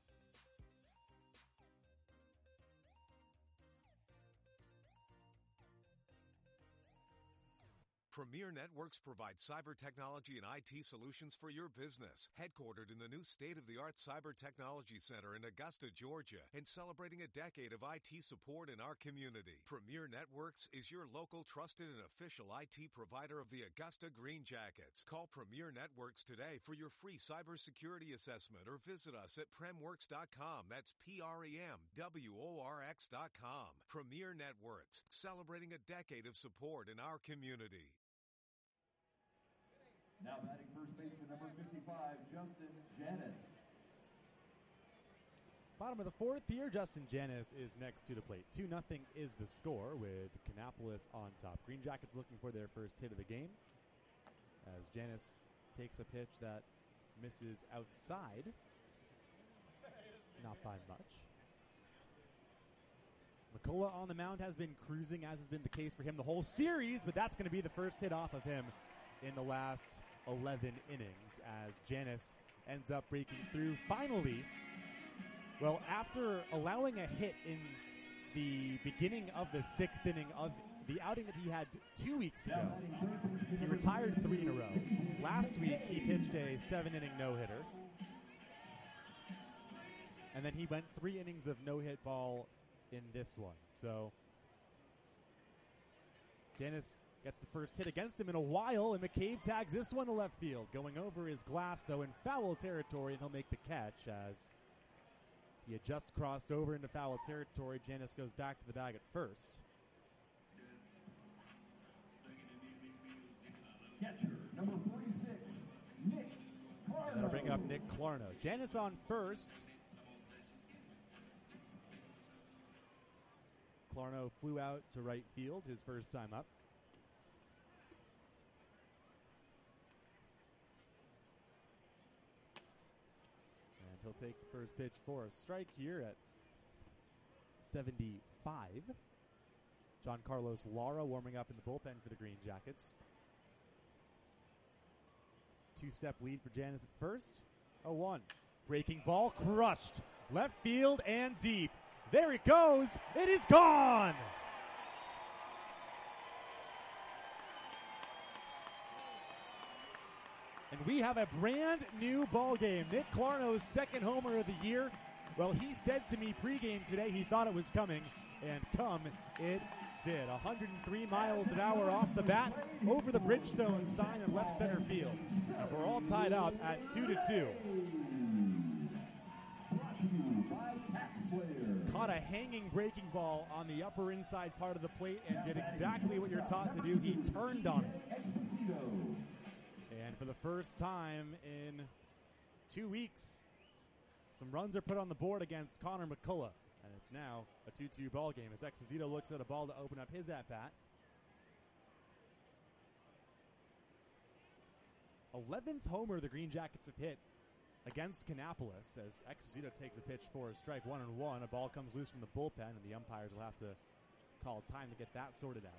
Premier Networks provides cyber technology and I T solutions for your business. Headquartered in the new state-of-the-art Cyber Technology Center in Augusta, Georgia, and celebrating a decade of I T support in our community. Premier Networks is your local trusted and official I T provider of the Augusta Green Jackets. Call Premier Networks today for your free cybersecurity assessment or visit us at premworks dot com. That's P R E M W O R X dot com. Premier Networks, celebrating a decade of support in our community. Now batting first baseman number fifty-five, Justin Janis. Bottom of the fourth here, Justin Janis is next to the plate. two nothing is the score with Kannapolis on top. Green Jackets looking for their first hit of the game as Janis takes a pitch that misses outside. Not by much. McCullough on the mound has been cruising, as has been the case for him the whole series, but that's going to be the first hit off of him in the last eleven innings as Janis ends up breaking through finally. Well, after allowing a hit in the beginning of the sixth inning of the outing that he had two weeks ago, he retired three in a row. Last week, he pitched a seven-inning no-hitter. And then he went three innings of no-hit ball in this one. So Janis gets the first hit against him in a while, and McCabe tags this one to left field. Going over his glass, though, in foul territory, and he'll make the catch as he had just crossed over into foul territory. Janis goes back to the bag at first. Catcher, number forty-six, Nick Clarno. That'll bring up Nick Clarno. Janis on first. Clarno flew out to right field his first time up. And he'll take the first pitch for a strike here at seventy-five. John Carlos Lara warming up in the bullpen for the Green Jackets. Two-step lead for Janis at first. oh one. Breaking ball crushed. Left field and deep. There it goes. It is gone. And we have a brand new ball game. Nick Clarno's second homer of the year. Well, he said to me pregame today he thought it was coming, and come it did. one hundred three miles an hour off the bat over the Bridgestone sign in left center field. And we're all tied up at two to two. Caught a hanging breaking ball on the upper inside part of the plate and did exactly what you're taught to do. He turned on it. And for the first time in two weeks, some runs are put on the board against Connor McCullough. And it's now a two two ball game as Exposito looks at a ball to open up his at-bat. eleventh homer the Green Jackets have hit against Kannapolis as Exposito takes a pitch for a strike, one and one. A ball comes loose from the bullpen, and the umpires will have to call time to get that sorted out.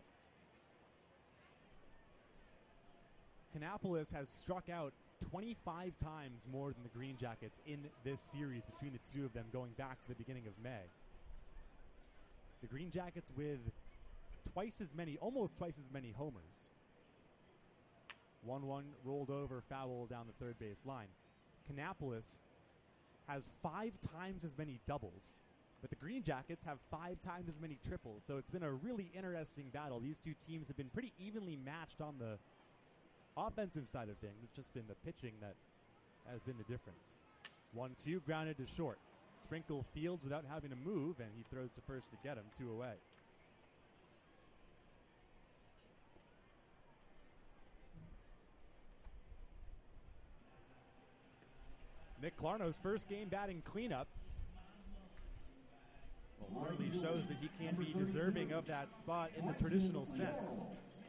Kannapolis has struck out twenty-five times more than the Green Jackets in this series between the two of them going back to the beginning of May. The Green Jackets with twice as many, almost twice as many homers. one one rolled over, foul down the third base line. Kannapolis has five times as many doubles, but the Green Jackets have five times as many triples. So it's been a really interesting battle. These two teams have been pretty evenly matched on the offensive side of things. It's just been the pitching that has been the difference. one two, grounded to short. Sprinkle fields without having to move, and he throws to first to get him, two away. Nick Klarno's first game batting cleanup. Well, certainly shows that he can be deserving of that spot in the traditional sense.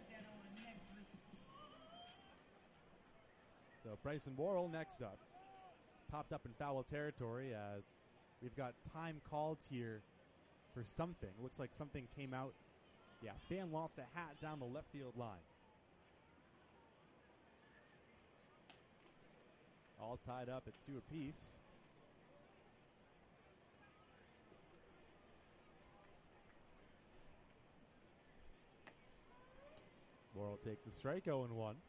So Bryson Worrell next up. Popped up in foul territory as we've got time called here for something. Looks like something came out. Yeah, fan lost a hat down the left field line. All tied up at two apiece. Worrell takes a strike, oh and one.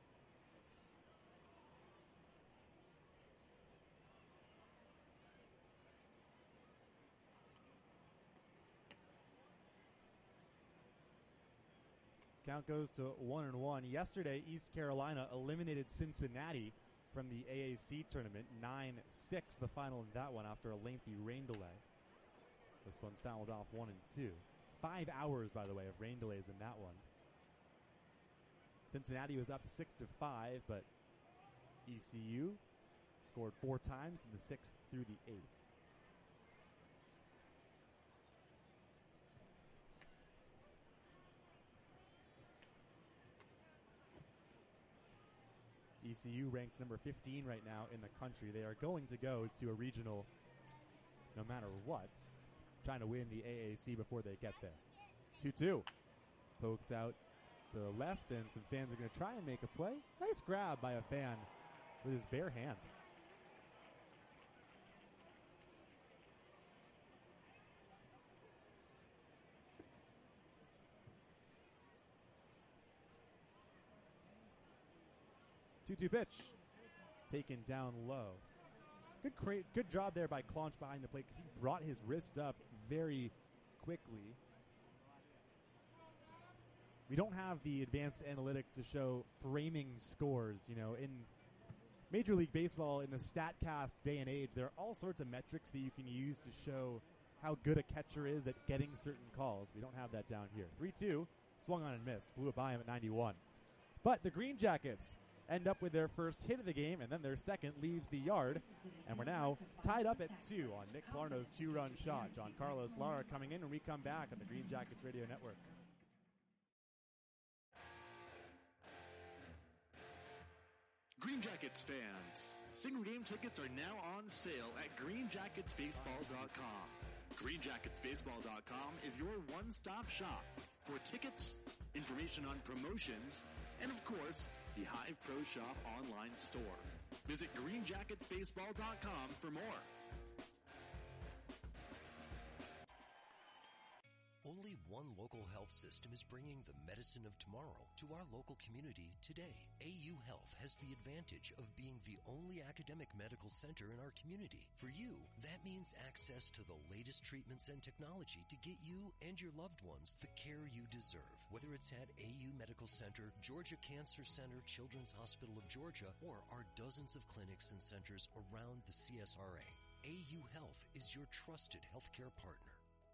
Count goes to one and one. Yesterday, East Carolina eliminated Cincinnati from the A A C tournament. nine six the final in that one after a lengthy rain delay. This one's fouled off one and two. Five hours, by the way, of rain delays in that one. Cincinnati was up six to five, but E C U scored four times in the sixth through the eighth. E C U ranks number fifteen right now in the country. They are going to go to a regional no matter what, trying to win the A A C before they get there. two two. Poked out to the left, and some fans are going to try and make a play. Nice grab by a fan with his bare hands. two two pitch. Taken down low. Good cra- good job there by Claunch behind the plate because he brought his wrist up very quickly. We don't have the advanced analytics to show framing scores. You know, in Major League Baseball, in the StatCast day and age, there are all sorts of metrics that you can use to show how good a catcher is at getting certain calls. We don't have that down here. three two, swung on and missed. Blew it by him at ninety-one. But the Green Jackets end up with their first hit of the game, and then their second leaves the yard. And we're now tied up at two on Nick Klarno's two-run shot. John Carlos Lara coming in when we come back on the Green Jackets Radio Network. Green Jackets fans, single game tickets are now on sale at green jackets baseball dot com. green jackets baseball dot com is your one-stop shop for tickets, information on promotions, and of course, the Hive Pro Shop online store. Visit green jackets baseball dot com for more. Only one local health system is bringing the medicine of tomorrow to our local community today. A U Health has the advantage of being the only academic medical center in our community. For you, that means access to the latest treatments and technology to get you and your loved ones the care you deserve. Whether it's at A U Medical Center, Georgia Cancer Center, Children's Hospital of Georgia, or our dozens of clinics and centers around the C S R A, A U Health is your trusted healthcare partner.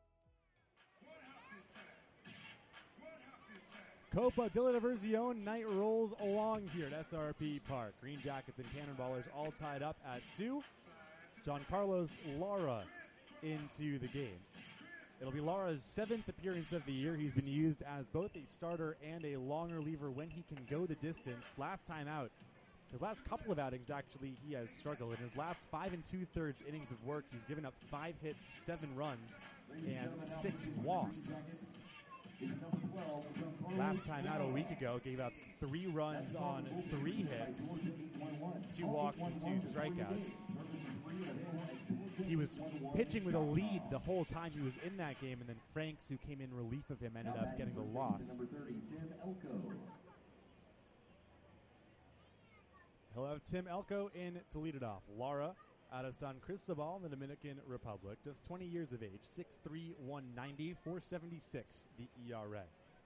Copa de la Diversion night rolls along here at S R P Park. Green Jackets and Cannonballers all tied up at two. John Carlos Lara into the game. It'll be Lara's seventh appearance of the year. He's been used as both a starter and a long reliever when he can go the distance. Last time out, his last couple of outings, actually, he has struggled. In his last five and two-thirds innings of work, he's given up five hits, seven runs, and six walks. Last time out a week ago, gave up three runs on three hits, two walks and two strikeouts. He was pitching with a lead the whole time he was in that game, and then Franks, who came in relief of him, ended up getting the loss. He'll have Tim Elko in to lead it off. Lara out of San Cristobal in the Dominican Republic, just twenty years of age, six three, one ninety, four seventy-six the E R A.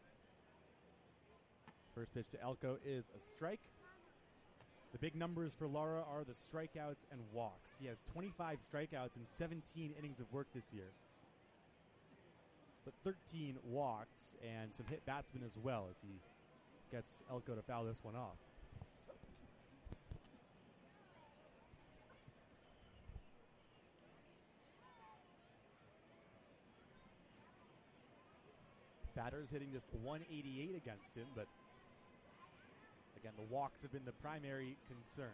First pitch to Elko is a strike. The big numbers for Lara are the strikeouts and walks. He has twenty-five strikeouts in seventeen innings of work this year, but thirteen walks and some hit batsmen as well as he gets Elko to foul this one off. batters hitting just one eighty-eight against him, but again, the walks have been the primary concern.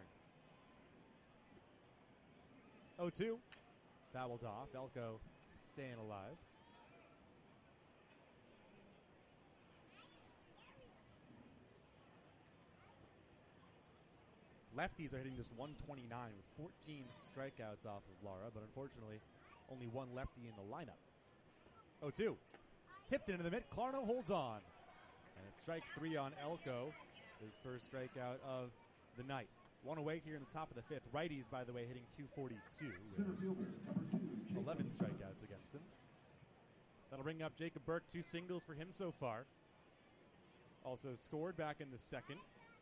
oh two, fouled off. Elko staying alive. Lefties are hitting just one twenty-nine with fourteen strikeouts off of Lara, but unfortunately, only one lefty in the lineup. oh two. Tipped into the mid. Clarno holds on. And it's strike three on Elko. His first strikeout of the night. One away here in the top of the fifth. Righties, by the way, hitting two forty-two. Center fielder, number two, Jacob eleven strikeouts against him. That'll bring up Jacob Burke. Two singles for him so far. Also scored back in the second.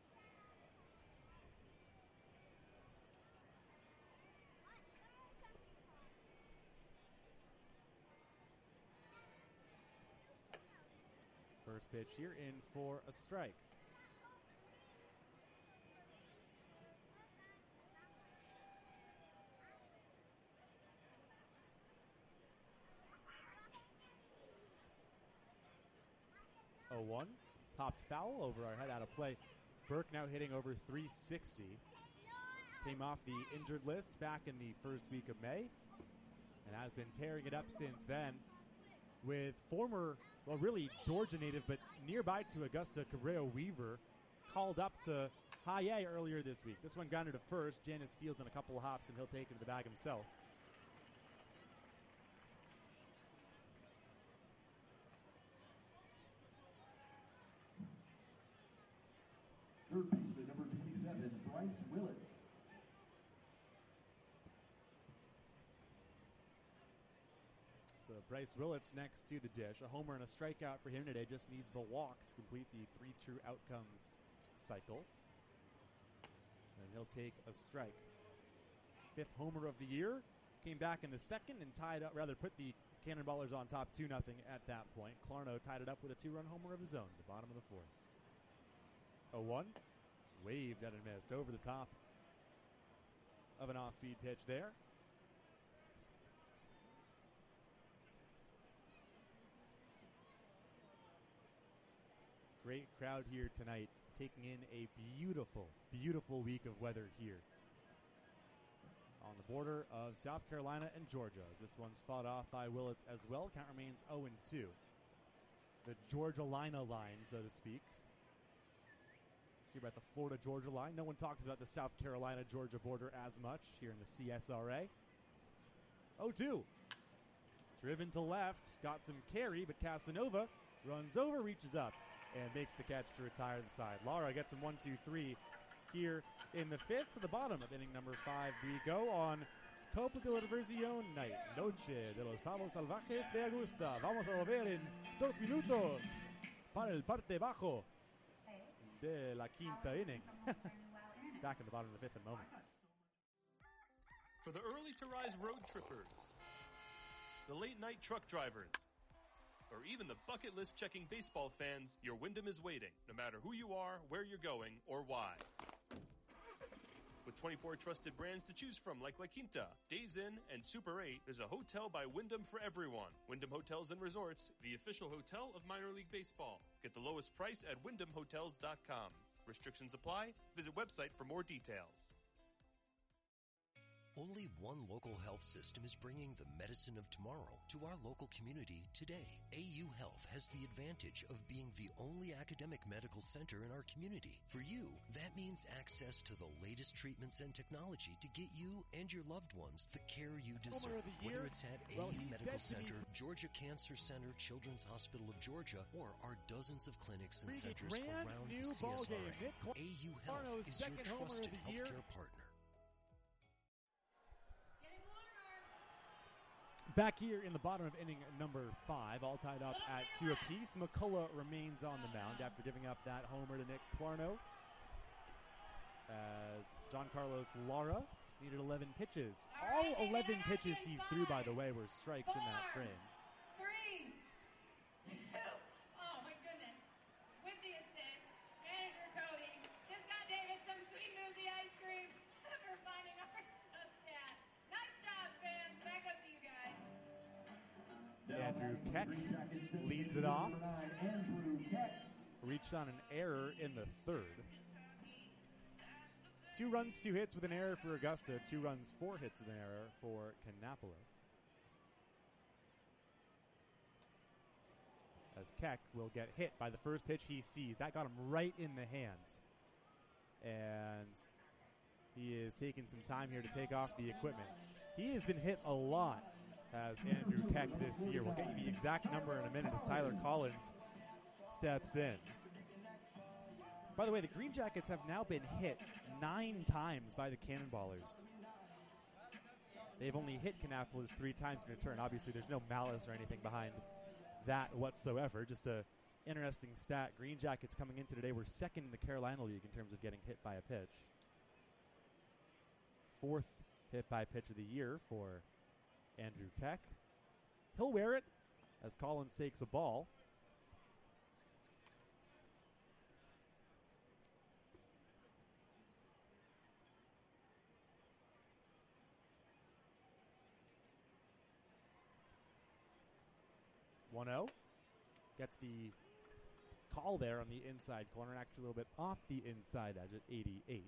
First pitch here in for a strike. oh one. Popped foul over our head, out of play. Burke now hitting over three sixty. Came off the injured list back in the first week of May and has been tearing it up since then, with former, well, really Georgia native, but nearby to Augusta, Cabrera Weaver, called up to high A earlier this week. This one grounded to first. Janice Fields on a couple of hops, and he'll take it to the bag himself. Third baseman, number twenty-seven, Bryce Willits. So Bryce Willits next to the dish. A homer and a strikeout for him today. Just needs the walk to complete the three true outcomes cycle. And he'll take a strike. Fifth homer of the year. Came back in the second and tied up, rather put the Cannonballers on top two nothing at that point. Clarno tied it up with a two-run homer of his own at the bottom of the fourth. oh one. Waved at and missed over the top of an off-speed pitch there. Great crowd here tonight, taking in a beautiful, beautiful week of weather here on the border of South Carolina and Georgia, as this one's fought off by Willits as well. Count remains oh and two. The Georgia-Lina line, so to speak. Here about the Florida-Georgia line. No one talks about the South Carolina-Georgia border as much here in the C S R A. oh two. Driven to left, got some carry, but Casanova runs over, reaches up, and makes the catch to retire the side. Lara gets him one, two, three here in the fifth. To the bottom of inning number five we go on Copa de la Diversión night. Noche de los Pavos Salvajes de Augusta. Vamos a volver en dos minutos para el parte bajo de la quinta inning. Back in the bottom of the fifth in a moment. For the early to rise road trippers, the late night truck drivers, or even the bucket list checking baseball fans, your Wyndham is waiting, no matter who you are, where you're going, or why. With twenty-four trusted brands to choose from like La Quinta, Days Inn, and Super eight, there's a hotel by Wyndham for everyone. Wyndham Hotels and Resorts, the official hotel of minor league baseball. Get the lowest price at wyndham hotels dot com. Restrictions apply. Visit website for more details. Only one local health system is bringing the medicine of tomorrow to our local community today. A U Health has the advantage of being the only academic medical center in our community. For you, that means access to the latest treatments and technology to get you and your loved ones the care you deserve. Whether it's at A U well, Medical Center, Georgia Cancer Center, Children's Hospital of Georgia, or our dozens of clinics and Bring centers around the C S R A. A U Health is your trusted healthcare partner. Back here in the bottom of inning number five, all tied up at two apiece. McCullough remains on the mound after giving up that homer to Nick Clarno, as John Carlos Lara needed eleven pitches. All eleven pitches he threw, by the way, were strikes in that frame. Three, two, oh my goodness. With the assist, manager Cody just got David some sweet Moosey ice cream for finding our stuffed cat. Nice job, fans. Back up to you guys. Yeah, Andrew Keck leads it off. Reached on an error in the third. Two runs, two hits with an error for Augusta. Two runs, four hits with an error for Kannapolis. As Keck will get hit by the first pitch he sees. That got him right in the hands. And he is taking some time here to take off the equipment. He has been hit a lot as Andrew Keck this year. We'll get you the exact number in a minute as Tyler Collins steps in. By the way, the Green Jackets have now been hit nine times by the Cannonballers. They've only hit Kannapolis three times in return. Obviously, there's no malice or anything behind that whatsoever. Just a interesting stat. Green Jackets coming into today were second in the Carolina League in terms of getting hit by a pitch. Fourth hit by pitch of the year for Andrew Keck. He'll wear it as Collins takes a ball. one oh. Gets the call there on the inside corner, actually a little bit off the inside edge at eighty-eight.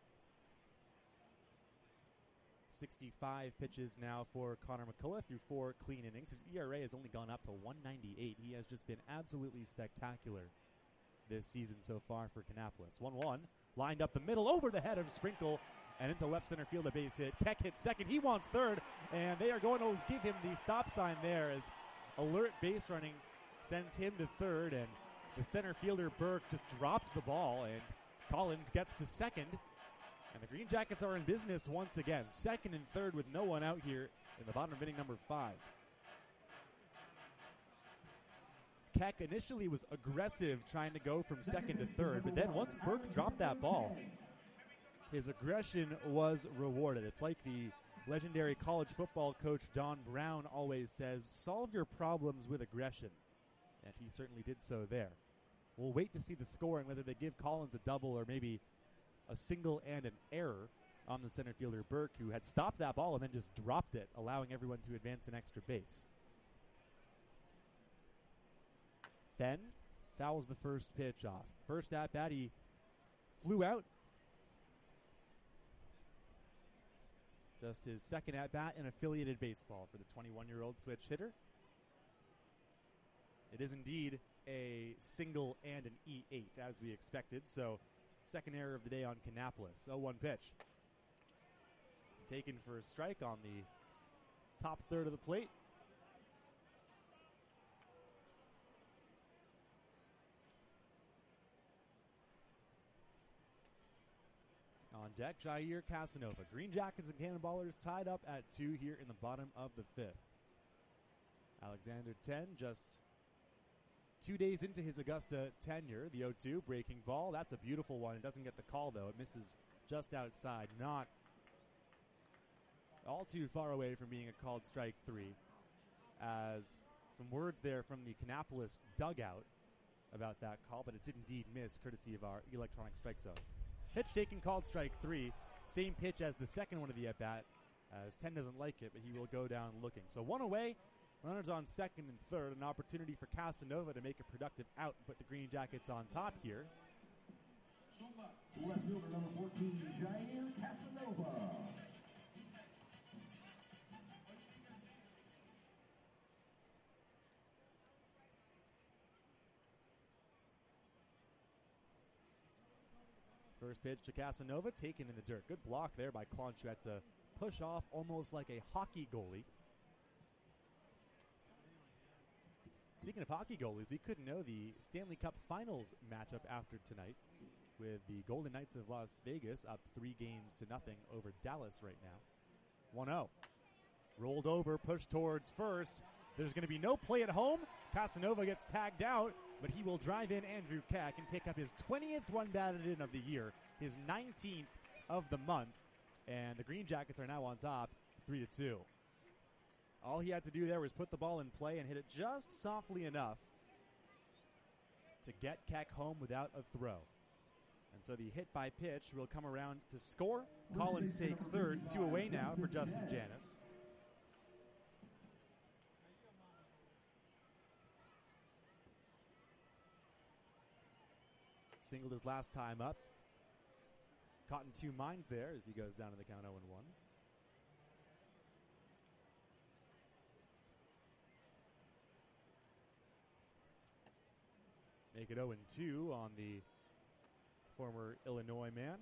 sixty-five pitches now for Connor McCullough through four clean innings. His E R A has only gone up to one ninety-eight. He has just been absolutely spectacular this season so far for Kannapolis. one one, lined up the middle over the head of Sprinkle and into left center field, a base hit. Keck hits second. He wants third, and they are going to give him the stop sign there as alert base running sends him to third, and the center fielder Burke just dropped the ball, and Collins gets to second. And the Green Jackets are in business once again. Second and third with no one out here in the bottom of inning number five. Keck initially was aggressive trying to go from second to third, but then once Burke dropped that ball, his aggression was rewarded. It's like the legendary college football coach Don Brown always says, solve your problems with aggression. And he certainly did so there. We'll wait to see the scoring, whether they give Collins a double or maybe a single and an error on the center fielder Burke, who had stopped that ball and then just dropped it, allowing everyone to advance an extra base. Then fouls the first pitch off. First at bat, he flew out. Just his second at bat in affiliated baseball for the twenty-one-year-old switch hitter. It is indeed a single and an E eight, as we expected. So, second error of the day on Kannapolis. oh one pitch. Taken for a strike on the top third of the plate. On deck, Jair Casanova. Green Jackets and Cannonballers tied up at two here in the bottom of the fifth. Alexander ten just two days into his Augusta tenure. The oh two breaking ball. That's a beautiful one. It doesn't get the call, though. It misses just outside. Not all too far away from being a called strike three. As some words there from the Kannapolis dugout about that call, but it did indeed miss, courtesy of our electronic strike zone. Pitch taken, called strike three. Same pitch as the second one of the at-bat, as ten doesn't like it, but he will go down looking. So one away, runners on second and third. An opportunity for Casanova to make a productive out and put the Green Jackets on top here. Left fielder number fourteen, Jair Casanova. First pitch to Casanova, taken in the dirt. Good block there by Claunch, who had to push off almost like a hockey goalie. Speaking of hockey goalies, we couldn't know the Stanley Cup Finals matchup after tonight, with the Golden Knights of Las Vegas up three games to nothing over Dallas right now. one oh. Rolled over, pushed towards first. There's going to be no play at home. Casanova gets tagged out, but he will drive in Andrew Keck and pick up his twentieth run batted in of the year, his nineteenth of the month, and the Green Jackets are now on top, three to two. All he had to do there was put the ball in play and hit it just softly enough to get Keck home without a throw. And so the hit by pitch will come around to score. Collins takes third, two away now for Justin Janis. singled his last time up. Caught in two minds there as he goes down to the count oh and one. Make it oh and two on the former Illinois man.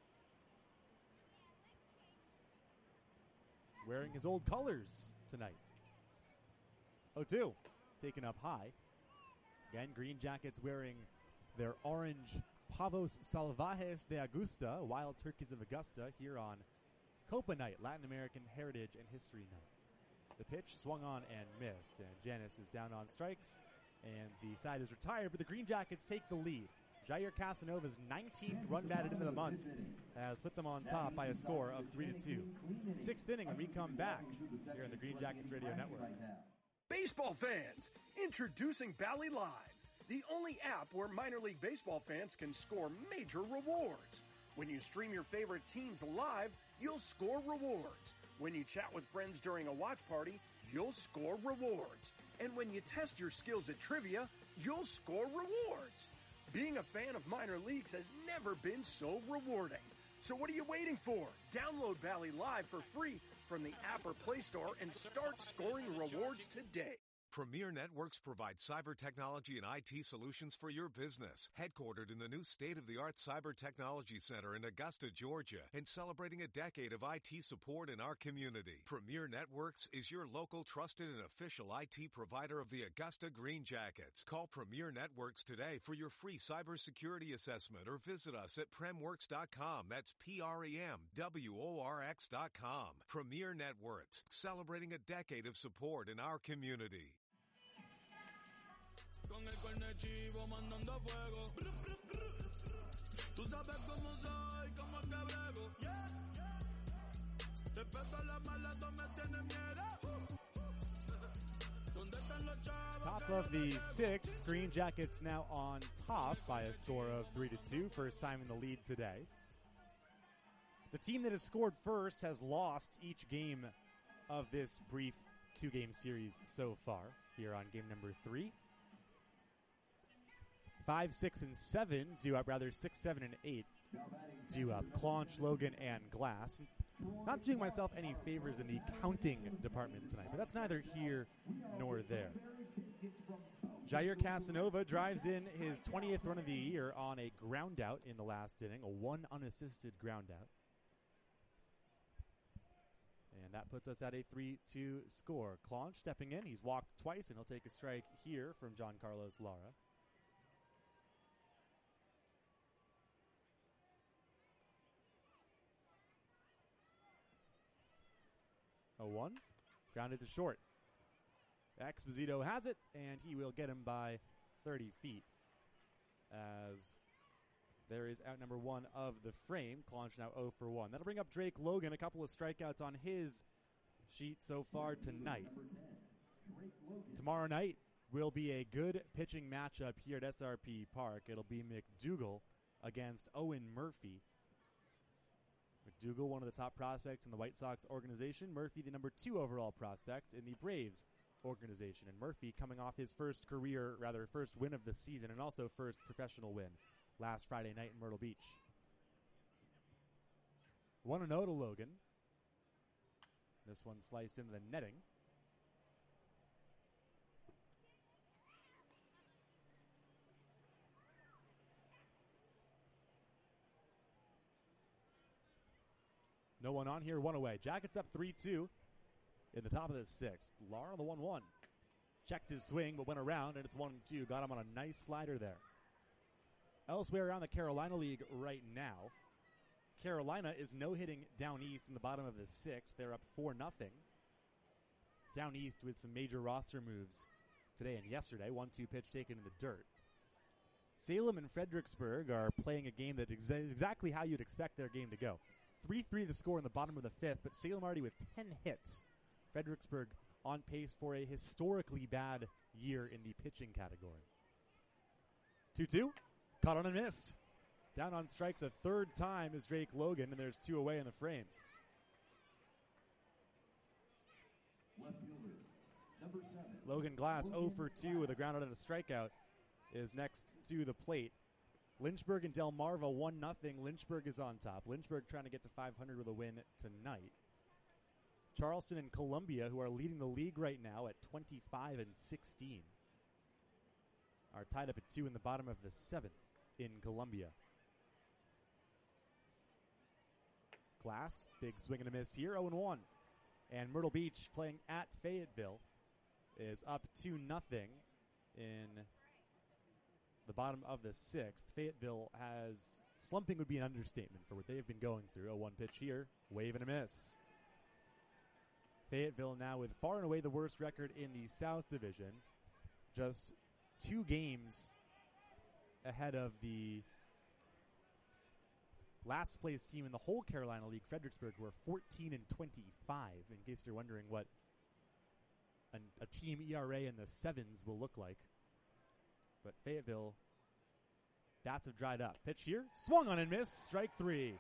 Wearing his old colors tonight. oh two, taken up high. Again, Green Jackets wearing their orange Pavos Salvajes de Augusta, Wild Turkeys of Augusta, here on Copa Night, Latin American Heritage and History Night. The pitch swung on and missed, and Janis is down on strikes, and the side is retired, but the Green Jackets take the lead. Jair Casanova's nineteenth run batted into the month has put them on top by a score of three to two. Sixth inning, and we come back here on the Green Jackets Radio Network. Baseball fans, introducing Bally Live, the only app where minor league baseball fans can score major rewards. When you stream your favorite teams live, you'll score rewards. When you chat with friends during a watch party, you'll score rewards. And when you test your skills at trivia, you'll score rewards. Being a fan of minor leagues has never been so rewarding. So what are you waiting for? Download Bally Live for free from the app or Play Store and start scoring rewards today. Premier Networks provides cyber technology and I T solutions for your business. Headquartered in the new state-of-the-art Cyber Technology Center in Augusta, Georgia, and celebrating a decade of I T support in our community. Premier Networks is your local trusted and official I T provider of the Augusta Green Jackets. Call Premier Networks today for your free cybersecurity assessment or visit us at premworks dot com. That's P R E M W O R X dot com. Premier Networks, celebrating a decade of support in our community. Con el cuerno chivo mandando fuego. Tú sabes cómo soy, cómo es que brego. Respeto la mala, tú me tienes miedo. ¿Dónde están los chavos? Top of the sixth, Green Jackets now on top by a score of three to two. First time in the lead today. The team that has scored first has lost each game of this brief two-game series so far here on game number three. Five, six, and seven do up, rather six, seven, and eight do up. Claunch, Logan, and Glass. Not doing myself any favors in the counting department tonight, but that's neither here nor there. Jair Casanova drives in his twentieth run of the year on a ground out in the last inning, a one unassisted ground out. And that puts us at a three two score. Claunch stepping in. He's walked twice, and he'll take a strike here from John Carlos Lara. oh one. Grounded to short. Exposito has it, and he will get him by thirty feet. As there is out number one of the frame. Claunch now oh for one. That'll bring up Drake Logan. A couple of strikeouts on his sheet so far tonight. Tomorrow night will be a good pitching matchup here at S R P Park. It'll be McDougal against Owen Murphy. McDougal, one of the top prospects in the White Sox organization. Murphy, the number two overall prospect in the Braves organization. And Murphy coming off his first career, rather first win of the season, and also first professional win last Friday night in Myrtle Beach. one oh to Logan. This one sliced into the netting. No one on here, one away. Jackets up three two in the top of the sixth. Lara, the one one. Checked his swing, but went around, and it's one two. Got him on a nice slider there. Elsewhere around the Carolina League right now, Carolina is no-hitting down east in the bottom of the sixth. They're up four nothing. Down east with some major roster moves today and yesterday. one two pitch taken in the dirt. Salem and Fredericksburg are playing a game that is exa- exactly how you'd expect their game to go. three three the score in the bottom of the fifth, but Salem already with ten hits. Fredericksburg on pace for a historically bad year in the pitching category. two two. Caught on and missed. Down on strikes a third time is Drake Logan, and there's two away in the frame. Left fielder, number seven. Logan Glass oh for two with a ground out and a strikeout is next to the plate. Lynchburg and Delmarva one nothing. Lynchburg is on top. Lynchburg trying to get to five hundred with a win tonight. Charleston and Columbia, who are leading the league right now at twenty-five and sixteen, are tied up at two in the bottom of the seventh in Columbia. Glass, big swing and a miss here, oh and one. And Myrtle Beach, playing at Fayetteville, is up two nothing in the bottom of the sixth. Fayetteville has, slumping would be an understatement for what they've been going through. A one pitch here, wave and a miss. Fayetteville now with far and away the worst record in the South Division. Just two games ahead of the last place team in the whole Carolina League, Fredericksburg, who are fourteen and twenty-five, in case you're wondering what an, a team E R A in the sevens will look like. But Fayetteville, bats have dried up. Pitch here, swung on and missed, strike three.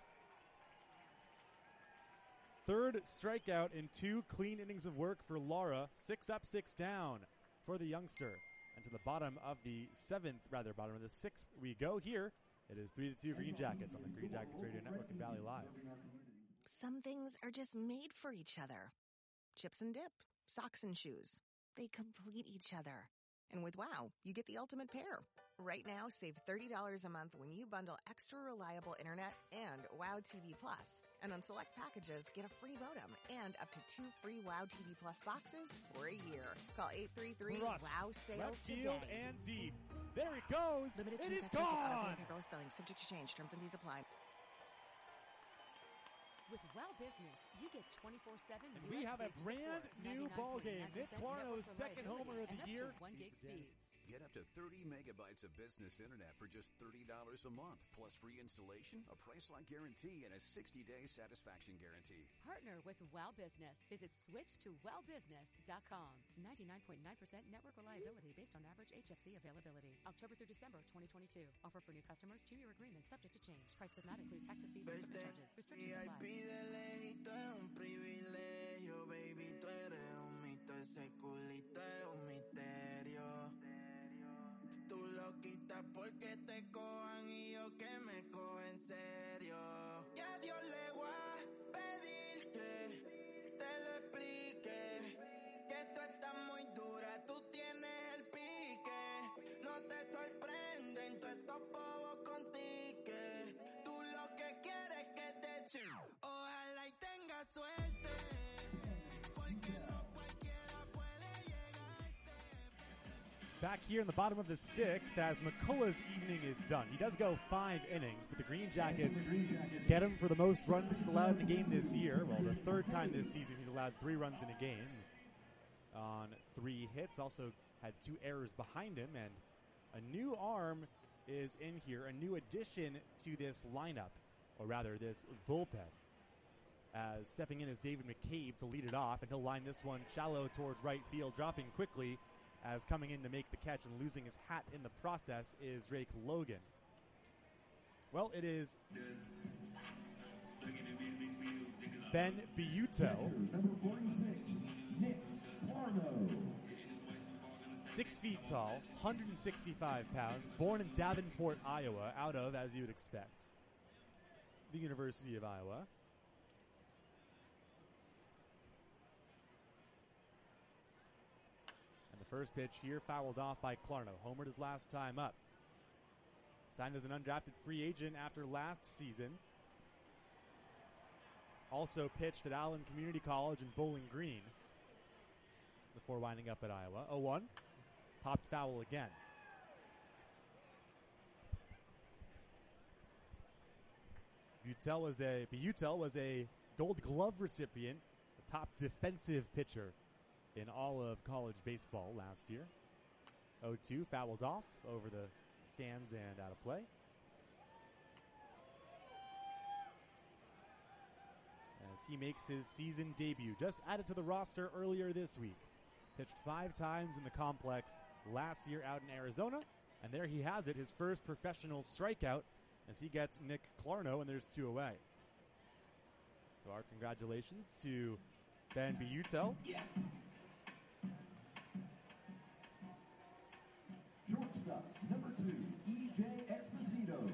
Third strikeout in two clean innings of work for Laura. Six up, six down for the youngster. And to the bottom of the seventh, rather bottom of the sixth, we go here. It is three to two Green Jackets on the Green Jackets Radio Network and Valley Live. Some things are just made for each other. Chips and dip, socks and shoes. They complete each other. And with WOW, you get the ultimate pair. Right now, save thirty dollars a month when you bundle extra reliable internet and WOW T V Plus. And on select packages, get a free modem and up to two free WOW T V Plus boxes for a year. Call eight three three WOW SALE Left today. field and deep. There it goes. Limited It to is customers with gone. auto-pay and paperless billing. Subject to change. Terms and fees apply. With WOW Business, you get twenty-four seven And we have a brand new ball game. Nick Clarno's second homer of the year. one gig speeds. Get up to thirty megabytes of business internet for just thirty dollars a month, plus free installation, a price-lock guarantee, and a sixty-day satisfaction guarantee. Partner with WOW Business. Visit switch to wow business dot com. ninety-nine point nine percent network reliability based on average H F C availability. October through December twenty twenty-two. Offer for new customers. Two-year agreement subject to change. Price does not include taxes, fees, and shipping charges. Restrictions apply. de lejito es un privilegio, baby, tú eres un mito, ese culito es un misterio. Tú lo quitas porque te cojan y yo que me cojo en serio. Y a Dios le voy a pedir que te lo explique, que tú estás muy dura, tú tienes el pique, no te sorprenden todos estos bobos con tique. Tú lo que quieres es que te echen. Ojalá y tenga suerte, porque no cualquiera puede llegarte. Back here in the bottom of the sixth as McCullough's evening is done. He does go five innings, but the Green Jackets get him for the most runs allowed in a game this year. Well, the third time this season he's allowed three runs in a game on three hits. Also had two errors behind him, and a new arm is in here, a new addition to this lineup, or rather this bullpen. As stepping in is David McCabe to lead it off, and he'll line this one shallow towards right field, dropping quickly as coming in to make the catch and losing his hat in the process is Drake Logan. Well, it is Ben Biuto. Number forty-six, Nick Clarno. Six feet tall, one hundred sixty-five pounds, born in Davenport, Iowa, out of, as you would expect, the University of Iowa. And the first pitch here fouled off by Clarno. Homered his last time up. Signed as an undrafted free agent after last season. Also pitched at Allen Community College in Bowling Green before winding up at Iowa. oh one. Popped foul again. Butel was a Butel was a Gold Glove recipient, a top defensive pitcher in all of college baseball last year. oh two fouled off over the stands and out of play. As he makes his season debut, just added to the roster earlier this week. Pitched five times in the complex last year out in Arizona, and there he has it, his first professional strikeout as he gets Nick Clarno, and there's two away. So our congratulations to Ben Biutel. Shortstop, number two, E J Esposito.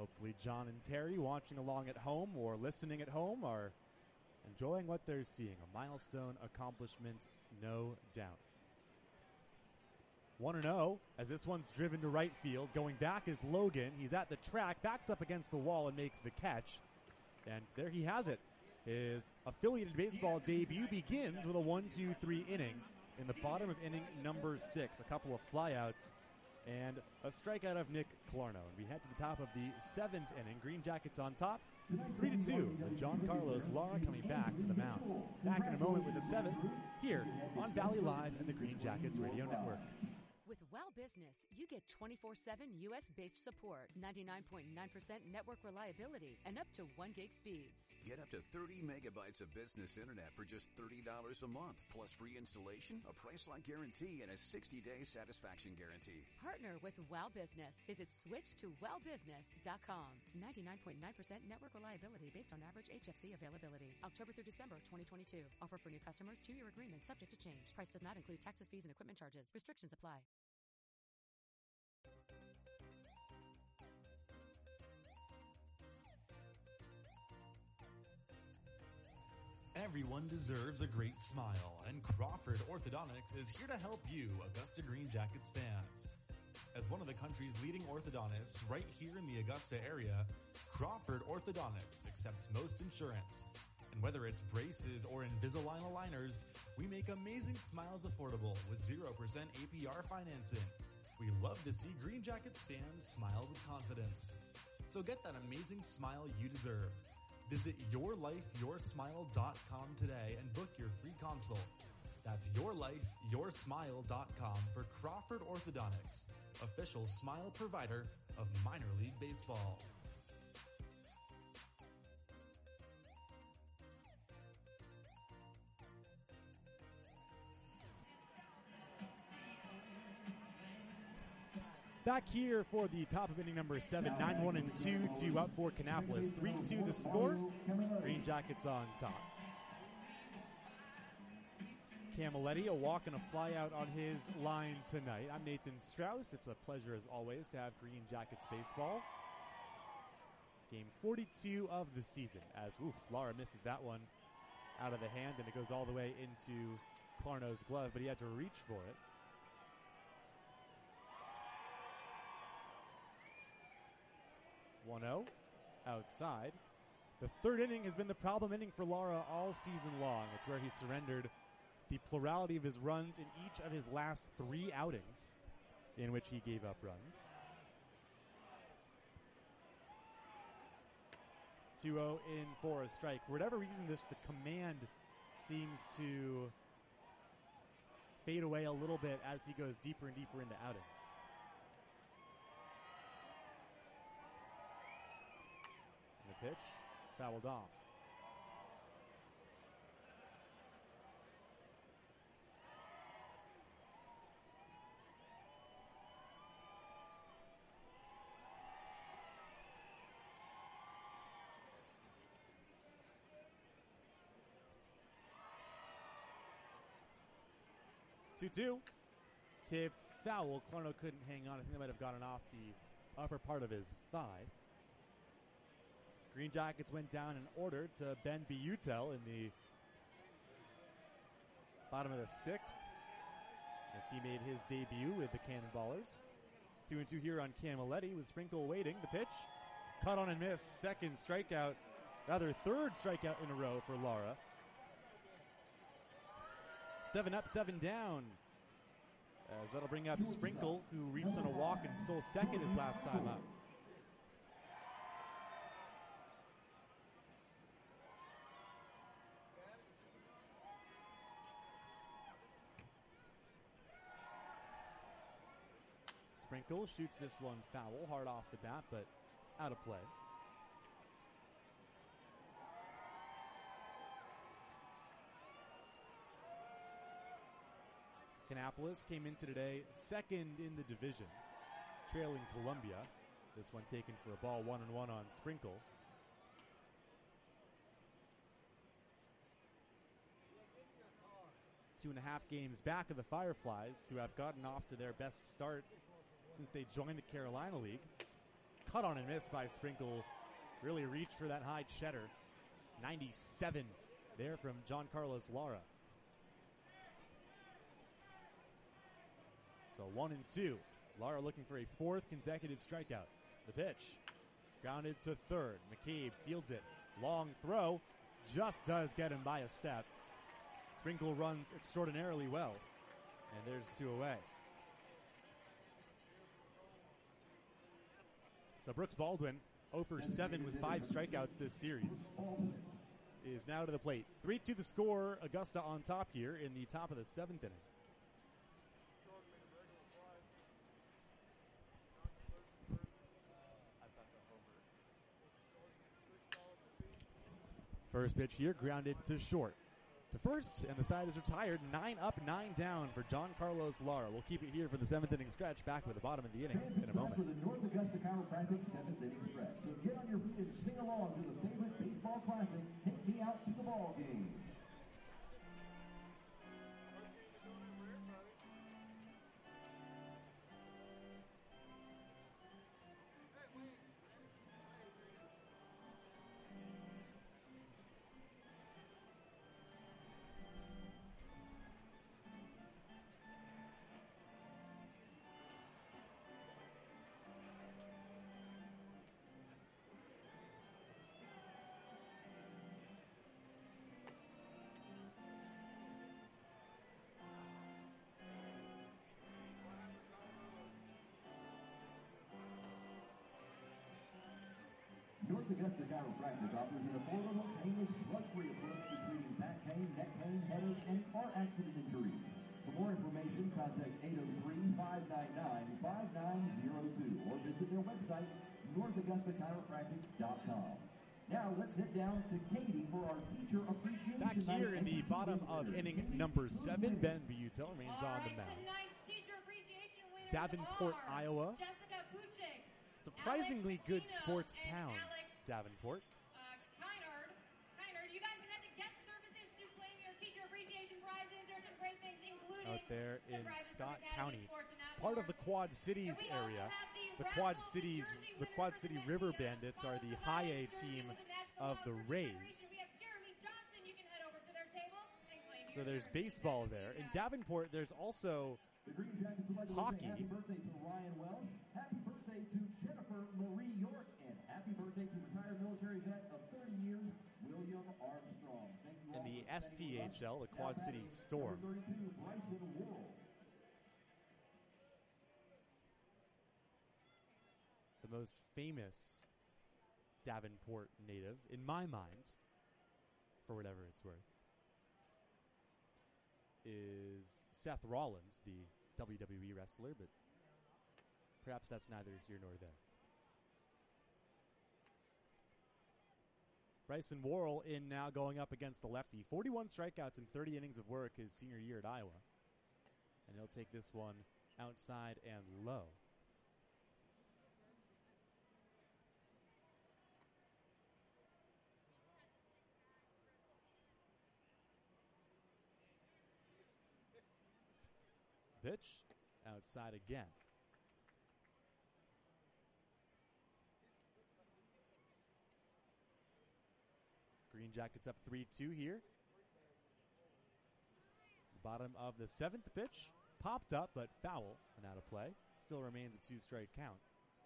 Hopefully John and Terry, watching along at home or listening at home, are enjoying what they're seeing. A milestone accomplishment, no doubt. one and oh as this one's driven to right field. Going back is Logan. He's at the track, backs up against the wall and makes the catch. And there he has it. His affiliated baseball debut begins with a one two three inning in the bottom of inning number six. A couple of flyouts and a strikeout of Nick Clarno. And we head to the top of the seventh inning. Green Jackets on top, three to two, with John Carlos Lara coming back to the mound. Back in a moment with the seventh here on Valley Live and the Green Jackets Radio Network. With Wow Business, you get twenty-four seven U S-based support, ninety-nine point nine percent network reliability, and up to one gig speeds. Get up to thirty megabytes of business internet for just thirty dollars a month, plus free installation, a price-lock guarantee, and a sixty-day satisfaction guarantee. Partner with Wow Business. Visit switch to wow business dot com. ninety-nine point nine percent network reliability based on average H F C availability. October through December twenty twenty-two. Offer for new customers, two-year agreement subject to change. Price does not include taxes, fees, and equipment charges. Restrictions apply. Everyone deserves a great smile, and Crawford Orthodontics is here to help you, Augusta Green Jackets fans. As one of the country's leading orthodontists right here in the Augusta area, Crawford Orthodontics accepts most insurance. And whether it's braces or Invisalign aligners, we make amazing smiles affordable with zero percent A P R financing. We love to see Green Jackets fans smile with confidence. So get that amazing smile you deserve. Visit your life your smile dot com today and book your free consult. That's your life your smile dot com for Crawford Orthodontics, official smile provider of minor league baseball. Back here for the top of inning number seven, nine one and two to up for Kannapolis. three two the score. Green Jackets on top. Camilletti, a walk and a fly out on his line tonight. I'm Nathan Strauss. It's a pleasure as always to have Green Jackets baseball. Game forty-two of the season as, oof, Lara misses that one out of the hand and it goes all the way into Clarno's glove, but he had to reach for it. one oh outside. The third inning has been the problem inning for Lara all season long. It's where he surrendered the plurality of his runs in each of his last three outings in which he gave up runs. two oh in for a strike. For whatever reason, this the command seems to fade away a little bit as he goes deeper and deeper into outings. The pitch, fouled off. two two. Tipped foul. Clarno couldn't hang on. I think they might have gotten off the upper part of his thigh. Green Jackets went down in order to Ben Butel in the bottom of the sixth as he made his debut with the Cannonballers. Two and two here on Camilletti with Sprinkle waiting. The pitch, caught on and missed. Second strikeout, rather third strikeout in a row for Lara. Seven up, seven down. As that'll bring up Sprinkle, who reached on a walk and stole second his last time up. Sprinkle shoots this one foul, hard off the bat, but out of play. Kannapolis came into today second in the division, trailing Columbia. This one taken for a ball, one and one on Sprinkle. Two and a half games back of the Fireflies, who have gotten off to their best start since they joined the Carolina League. cut on and miss by Sprinkle. Really reached for that high cheddar. ninety-seven there from John Carlos Lara. So one and two. Lara looking for a fourth consecutive strikeout. The pitch. Grounded to third. McCabe fields it. Long throw. Just does get him by a step. Sprinkle runs extraordinarily well. And there's two away. So Brooks Baldwin, oh for seven with five strikeouts this series, is now to the plate. three two the score. Augusta on top here in the top of the seventh inning. First pitch here, grounded to short. To first, and the side is retired. Nine up, nine down for John Carlos Lara. We'll keep it here for the seventh inning stretch. Back with the bottom of the inning in a moment. For the North Augusta Chiropractic seventh inning stretch. So get on your feet and sing along to the favorite baseball classic, Take Me Out to the Ball Game. North Augusta Chiropractic offers an affordable, painless, drug-free approach to treating back pain, neck pain, headaches, and car accident injuries. For more information, contact eight oh three, five nine nine, five nine oh two or visit their website, north augusta chiropractic dot com. Now let's head down to Katie for our teacher appreciation. Back here in the bottom of inning number seven, Ben Butel remains All on right, the mound. tonight's teacher appreciation winners Davenport, are Iowa. Jessica Buchik, Surprisingly Alex good Pacino, sports and town, Alex Davenport. uh, Kynard. Kynard, you guys can head to guest services to claim your teacher appreciation prizes. There's some great things included. Out there some in prizes Scott from Academy County, Sports and part of Outdoors. the Quad Cities And we also area. have the The raffle, Quad the Cities, jersey the winner Quad for City tonight's River game. Bandits are the Follow high A jersey team with the National of Law the Enforcement Rays. Federation. We have Jeremy Johnson. You can head over to their table and claim So your there's jersey. baseball there. In Davenport, there's also The Green Jackets would like to hockey. say happy birthday to Ryan Welsh, happy birthday to Jennifer Marie York, and happy birthday to retired military vet of thirty years, William Armstrong. Thank you In all the for S P spending with us. H L, the Now Quad batting, City Storm. number thirty-two, Bryson Worrell. The most famous Davenport native, in my mind, for whatever it's worth, is Seth Rollins, the W W E wrestler, but perhaps that's neither here nor there. Bryson Worrell in now going up against the lefty. forty-one strikeouts in thirty innings of work his senior year at Iowa. And he'll take this one outside and low. Pitch outside again. Green Jackets up three two here. The bottom of the seventh pitch. Popped up, but foul and out of play. Still remains a two-strike count.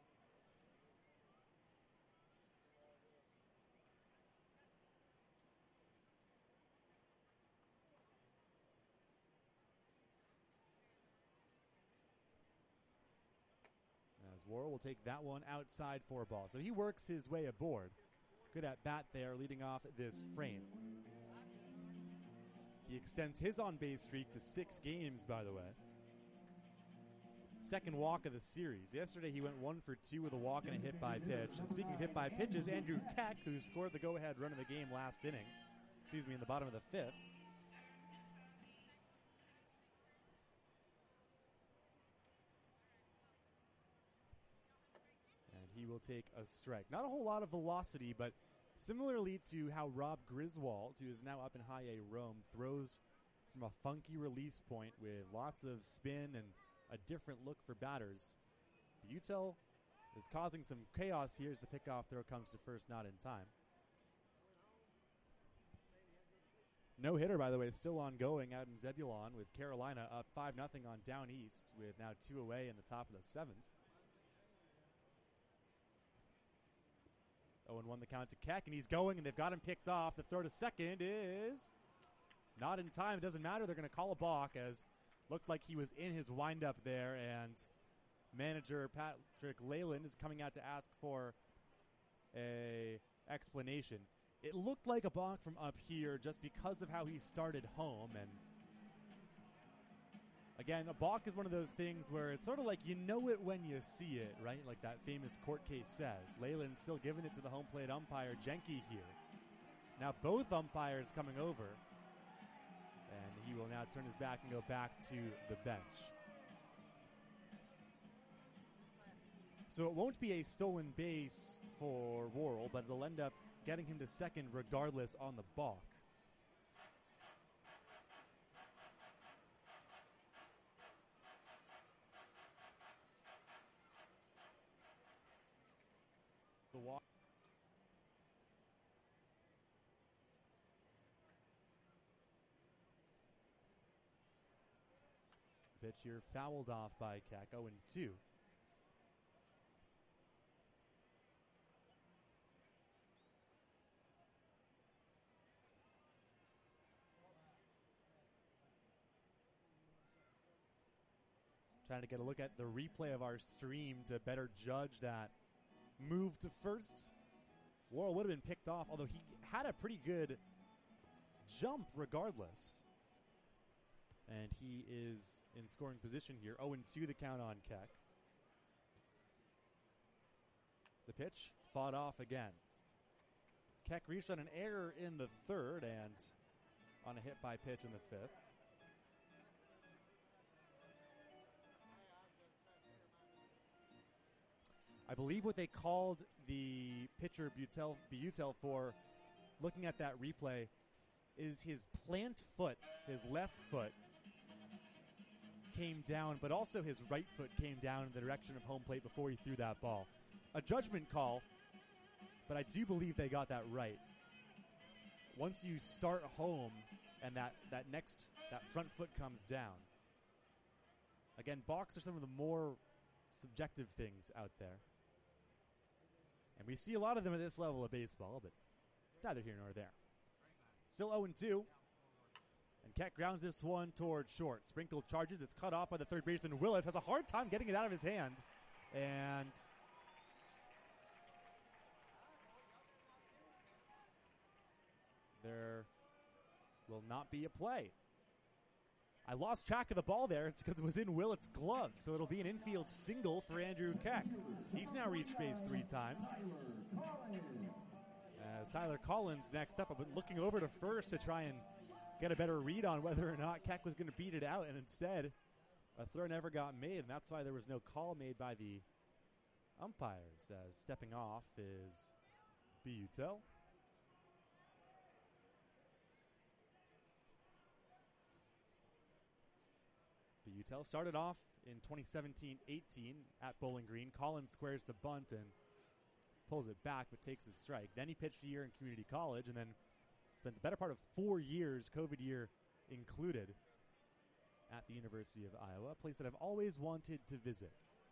As Worrell will take that one outside for a ball. So he works his way aboard. Good at bat there, leading off this frame. He extends his on-base streak to six games, by the way. Second walk of the series. Yesterday he went one for two with a walk and a hit by pitch. And speaking of hit by pitches, Andrew Keck, who scored the go-ahead run of the game last inning, excuse me, in the bottom of the fifth. And he will take a strike. Not a whole lot of velocity, but similarly to how Rob Griswold, who is now up in high A Rome, throws from a funky release point with lots of spin and a different look for batters. Butel is causing some chaos here as the pickoff throw comes to first, not in time. No hitter, by the way, still ongoing out in Zebulon with Carolina up five nothing on Down East with now two away in the top of the seventh. oh and one the count to Keck, and he's going, and they've got him picked off. The throw to second is not in time. It doesn't matter. They're going to call a balk, as looked like he was in his windup there, and manager Patrick Leyland is coming out to ask for a explanation. It looked like a balk from up here just because of how he started home. And again, a balk is one of those things where it's sort of like you know it when you see it, right? Like that famous court case says. Leyland's still giving it to the home plate umpire, Jenke, here. Now both umpires coming over. And he will now turn his back and go back to the bench. So it won't be a stolen base for Worrell, but it'll end up getting him to second regardless on the balk. The walk. Pitch here fouled off by Keck, oh and two. Trying to get a look at the replay of our stream to better judge that move to first. Worrell would have been picked off, although he had a pretty good jump regardless. And he is in scoring position here. oh and two the count on Keck. The pitch fought off again. Keck reached on an error in the third and on a hit by pitch in the fifth. I believe what they called the pitcher Butel, Butel for, looking at that replay, is his plant foot, his left foot, came down, but also his right foot came down in the direction of home plate before he threw that ball. A judgment call, but I do believe they got that right. Once you start home and that, that next, that front foot comes down. Again, balks are some of the more subjective things out there. And we see a lot of them at this level of baseball, but it's neither here nor there. Still oh and two. And Keck grounds this one towards short. Sprinkle charges. It's cut off by the third baseman. Willis has a hard time getting it out of his hand. And there will not be a play. I lost track of the ball there. It's because it was in Willett's glove. So it'll be an infield single for Andrew Keck. He's now reached base three times. As Tyler Collins next up, I've been looking over to first to try and get a better read on whether or not Keck was going to beat it out. And instead, a throw never got made. And that's why there was no call made by the umpires. As stepping off is Butel. Butel started off in twenty seventeen eighteen at Bowling Green. Collins squares to bunt and pulls it back, but takes his strike. Then he pitched a year in community college and then spent the better part of four years, COVID year included, at the University of Iowa, a place that I've always wanted to visit.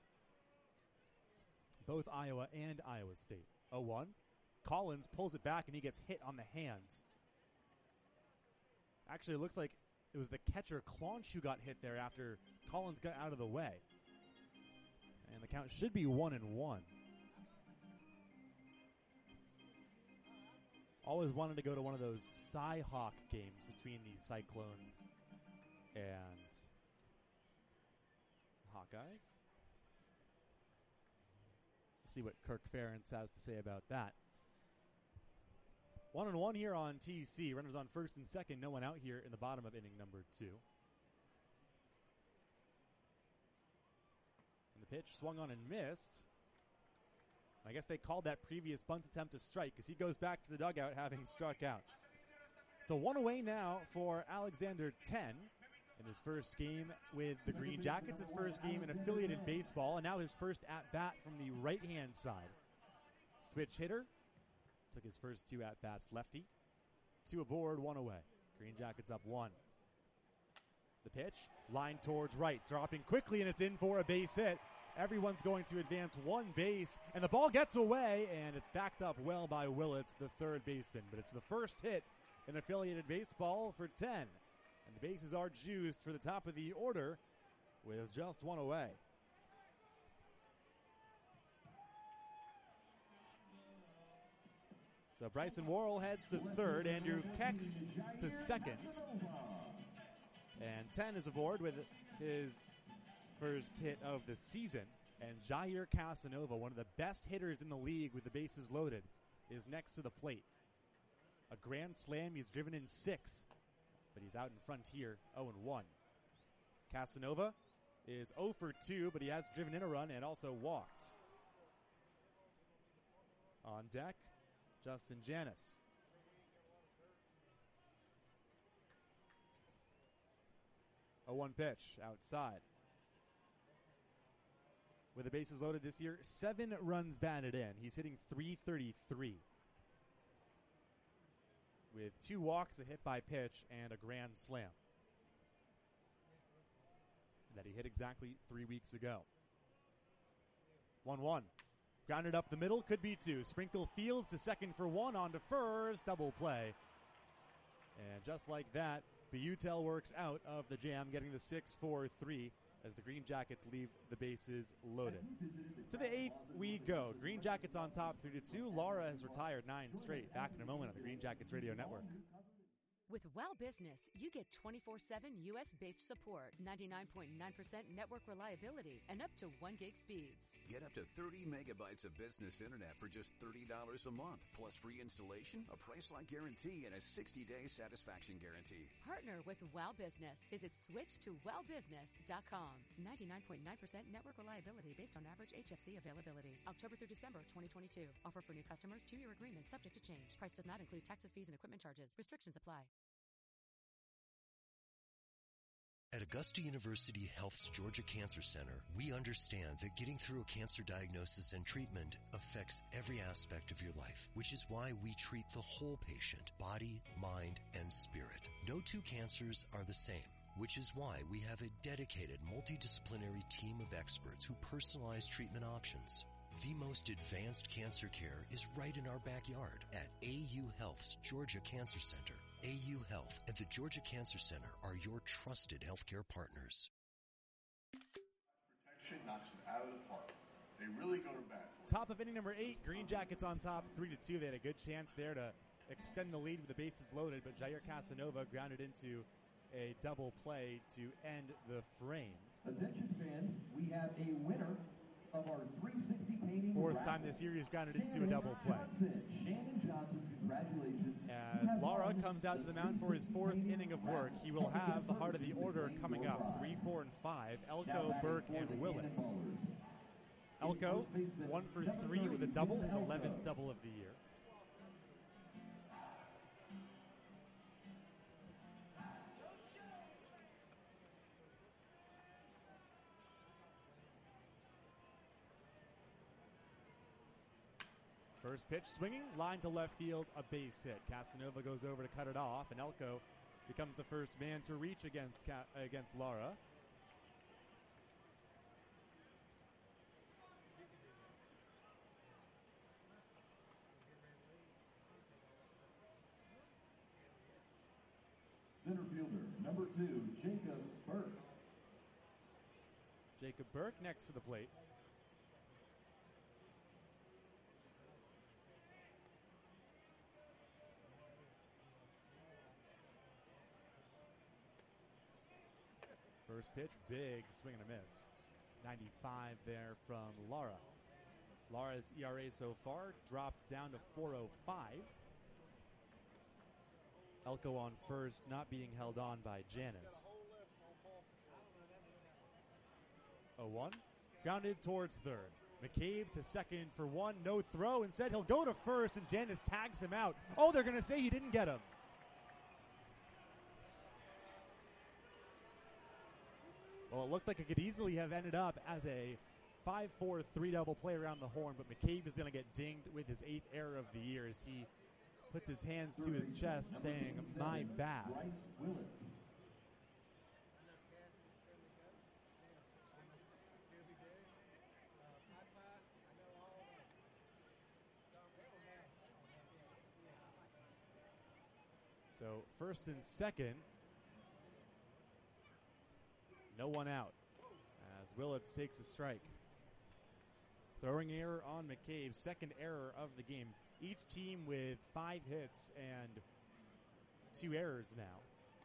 Both Iowa and Iowa State. oh one. Collins pulls it back and he gets hit on the hand. Actually, it looks like it was the catcher, Claunch, who got hit there after Collins got out of the way. And the count should be one and one. Always wanted to go to one of those Cy-Hawk games between the Cyclones and Hawkeyes. See what Kirk Ferentz has to say about that. One and one here on T C. Runners on first and second. No one out here in the bottom of inning number two. And the pitch swung on and missed. I guess they called that previous bunt attempt a strike because he goes back to the dugout having struck out. So one away now for Alexander ten. in his first game with the Green Jackets, his first game in affiliated baseball, and now his first at-bat from the right-hand side. Switch hitter. Took his first two at-bats lefty. Two aboard, one away. Green Jackets up one. The pitch, line towards right, dropping quickly, and it's in for a base hit. Everyone's going to advance one base, and the ball gets away, and it's backed up well by Willits, the third baseman. But it's the first hit in affiliated baseball for ten. And the bases are juiced for the top of the order with just one away. So Bryson Worrell heads to third, Andrew Keck to second. And ten is aboard with his first hit of the season. And Jair Casanova, one of the best hitters in the league with the bases loaded, is next to the plate. A grand slam, he's driven in six, but he's out in front here, oh and one. Casanova is oh for two, but he has driven in a run and also walked. On deck, Justin Janis. A one pitch outside. With the bases loaded this year, seven runs batted in. He's hitting three thirty-three. With two walks, a hit by pitch, and a grand slam that he hit exactly three weeks ago. one one. Grounded up the middle, could be two. Sprinkle Fields to second for one, on to first, double play. And just like that, Butel works out of the jam, getting the six four three as the Green Jackets leave the bases loaded. To the eighth we go. Green Jackets on top three to two. Laura has retired nine straight. Back in a moment on the Green Jackets Radio Network. With Well Business, you get twenty-four seven U S-based support, ninety-nine point nine percent network reliability, and up to one gig speeds. Get up to thirty megabytes of business internet for just thirty dollars a month, plus free installation, a price-lock guarantee, and a sixty-day satisfaction guarantee. Partner with Well Business. Visit switch to well business dot com. ninety-nine point nine percent network reliability based on average H F C availability. October through December twenty twenty-two. Offer for new customers, two-year agreement subject to change. Price does not include taxes, fees, and equipment charges. Restrictions apply. At Augusta University Health's Georgia Cancer Center, we understand that getting through a cancer diagnosis and treatment affects every aspect of your life, which is why we treat the whole patient, body, mind, and spirit. No two cancers are the same, which is why we have a dedicated multidisciplinary team of experts who personalize treatment options. The most advanced cancer care is right in our backyard at A U Health's Georgia Cancer Center. A U Health and the Georgia Cancer Center are your trusted healthcare partners. Protection knocks it out of the park. They really go to bat for it. Top of inning number eight, Green Jackets on top three to two. They had a good chance there to extend the lead with the bases loaded, but Jair Casanova grounded into a double play to end the frame. Attention fans, we have a winner of our three sixty painting. Fourth time this year he's grounded into a double play. Johnson. Shannon Johnson, congratulations. As Lara comes out to the mound for his fourth inning of work, he will have the heart of the order coming up. Three, four, and five. Elko, Burke, and Willits. Elko, one for three with a double, his eleventh double of the year. First pitch swinging, line to left field, a base hit. Casanova goes over to cut it off, and Elko becomes the first man to reach against Ca- against Lara. Center fielder, number two, Jacob Burke. Jacob Burke next to the plate. First pitch, big swing and a miss. ninety-five there from Lara. Lara's E R A so far dropped down to four oh five. Elko on first, not being held on by Janis. oh one. Grounded towards third. McCabe to second for one, no throw. Instead, he'll go to first, and Janis tags him out. Oh, they're going to say he didn't get him. Well, it looked like it could easily have ended up as a five four three double play around the horn, but McCabe is going to get dinged with his eighth error of the year as he puts his hands to his chest saying, my bad. Bryce Willis. So first and second, no one out as Willits takes a strike. Throwing error on McCabe, second error of the game. Each team with five hits and two errors now.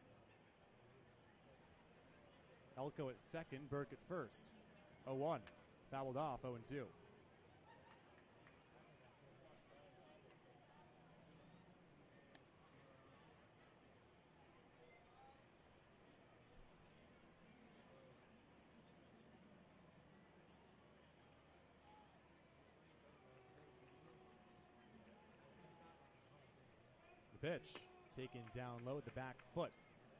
Elko at second, Burke at first. oh one, fouled off, oh and two. Pitch taken down low at the back foot.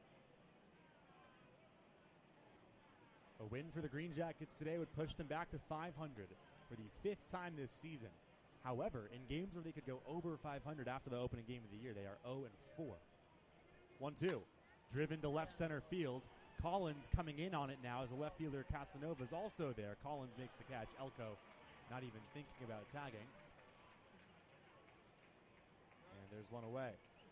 A win for the Green Jackets today would push them back to five hundred for the fifth time this season. However, in games where they could go over five hundred after the opening game of the year, they are oh and four. one two. Driven to left center field. Collins coming in on it now as the left fielder Casanova is also there. Collins makes the catch. Elko not even thinking about tagging. And there's one away.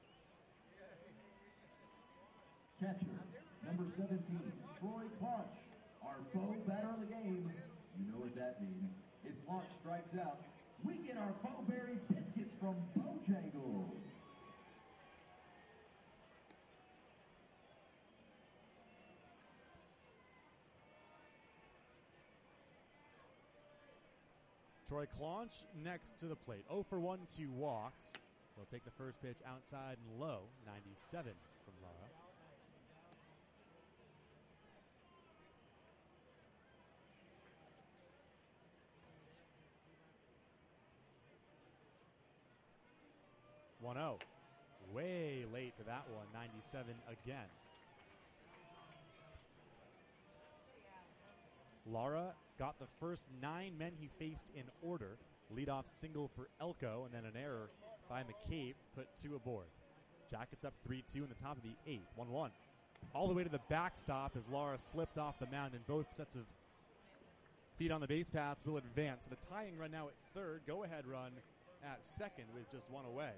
Catcher, number seventeen, Troy Clark, our Bo batter of the game. You know what that means. If Clark strikes out, we get our Bo-Berry biscuits from Bojangles. Troy Claunch next to the plate. oh for one, two walks. He'll take the first pitch outside and low, ninety-seven from Lara. one oh. Way late to that one, ninety-seven again. Lara got the first nine men he faced in order. Leadoff single for Elko, and then an error by McCabe put two aboard. Jackets up three two in the top of the eighth, one one. All the way to the backstop as Lara slipped off the mound, and both sets of feet on the base paths will advance. So the tying run now at third, go-ahead run at second with just one away.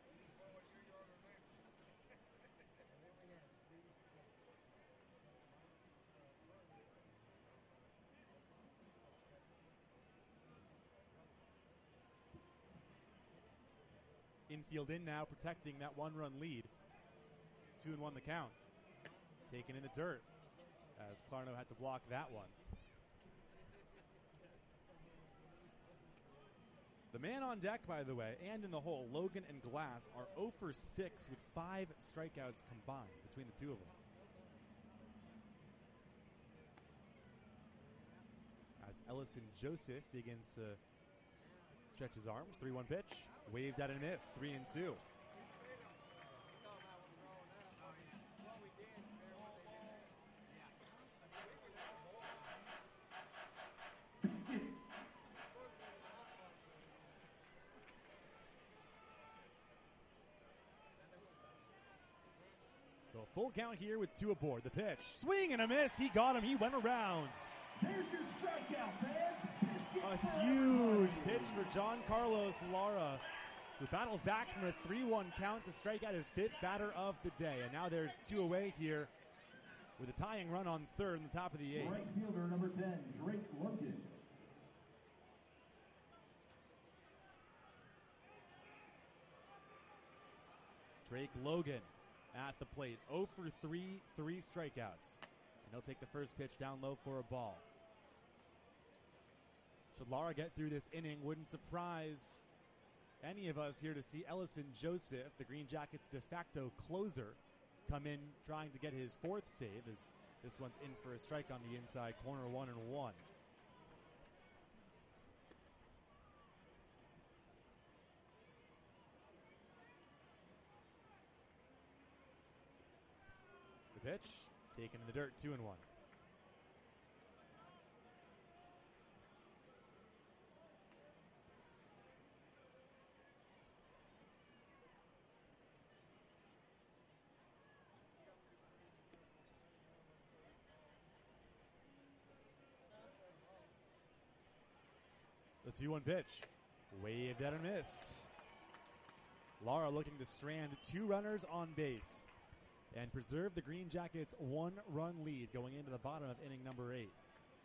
Infield in now, protecting that one-run lead. Two and one the count. Taken in the dirt as Clarno had to block that one. The man on deck, by the way, and in the hole, Logan and Glass are oh for six with five strikeouts combined between the two of them. As Ellison Joseph begins to stretch his arms, three one pitch, waved at and missed, three and two. So a full count here with two aboard. The pitch, swing and a miss. He got him. He went around. There's your strikeout, man. A huge pitch for John Carlos Lara, who battles back from a three one count to strike out his fifth batter of the day. And now there's two away here with a tying run on third in the top of the eighth. Right fielder number ten, Drake Logan. Drake Logan at the plate, oh for three, three strikeouts. And he'll take the first pitch down low for a ball. Should Lara get through this inning, wouldn't surprise any of us here to see Ellison Joseph, the Green Jackets' de facto closer, come in trying to get his fourth save as this one's in for a strike on the inside corner, one and one. The pitch, taken in the dirt, two and one. The two one pitch. Waved at and missed. Lara looking to strand two runners on base and preserve the Green Jackets' one-run lead going into the bottom of inning number eight.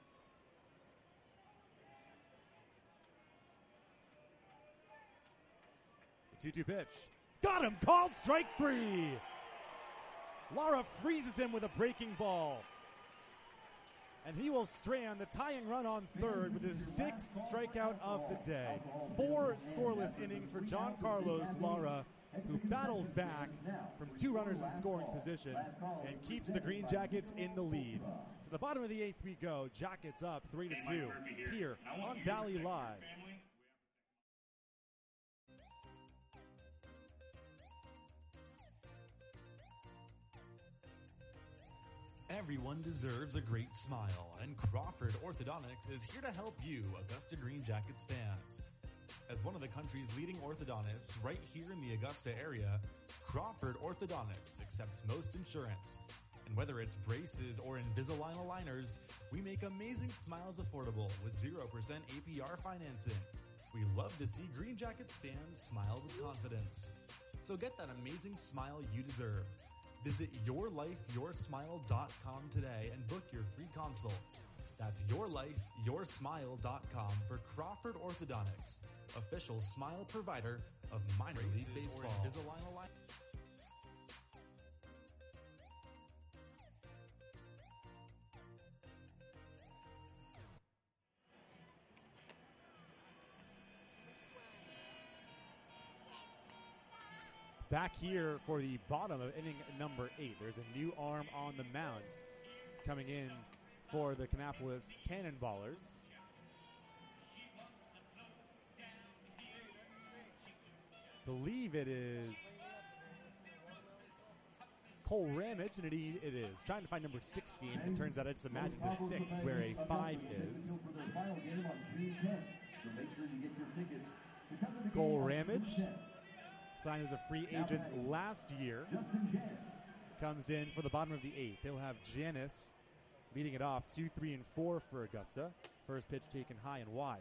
The two two pitch. Got him! Called strike three! Lara freezes him with a breaking ball. And he will strand the tying run on third with his sixth strikeout of the day. Four scoreless innings for John Carlos Lara, who battles back from two runners in scoring position and keeps the Green Jackets in the lead. To the bottom of the eighth we go. Jackets up three to two here on Valley Live. Everyone deserves a great smile, and Crawford Orthodontics is here to help you, Augusta Green Jackets fans. As one of the country's leading orthodontists right here in the Augusta area, Crawford Orthodontics accepts most insurance. And whether it's braces or Invisalign aligners, we make amazing smiles affordable with zero percent A P R financing. We love to see Green Jackets fans smile with confidence. So get that amazing smile you deserve. Visit your life your smile dot com today and book your free consult. That's your life your smile dot com for Crawford Orthodontics, official smile provider of minor league baseball. Invisalign align- Back here for the bottom of inning number eight. There's a new arm on the mound coming in for the Kannapolis Cannonballers. Believe it is Cole Ramage, and indeed it is. Trying to find number sixteen. It turns out it's a magic to six where a five is. Cole Ramage, signed as a free agent last year, comes in for the bottom of the eighth. He'll have Janice leading it off, two, three, and four for Augusta. First pitch taken high and wide.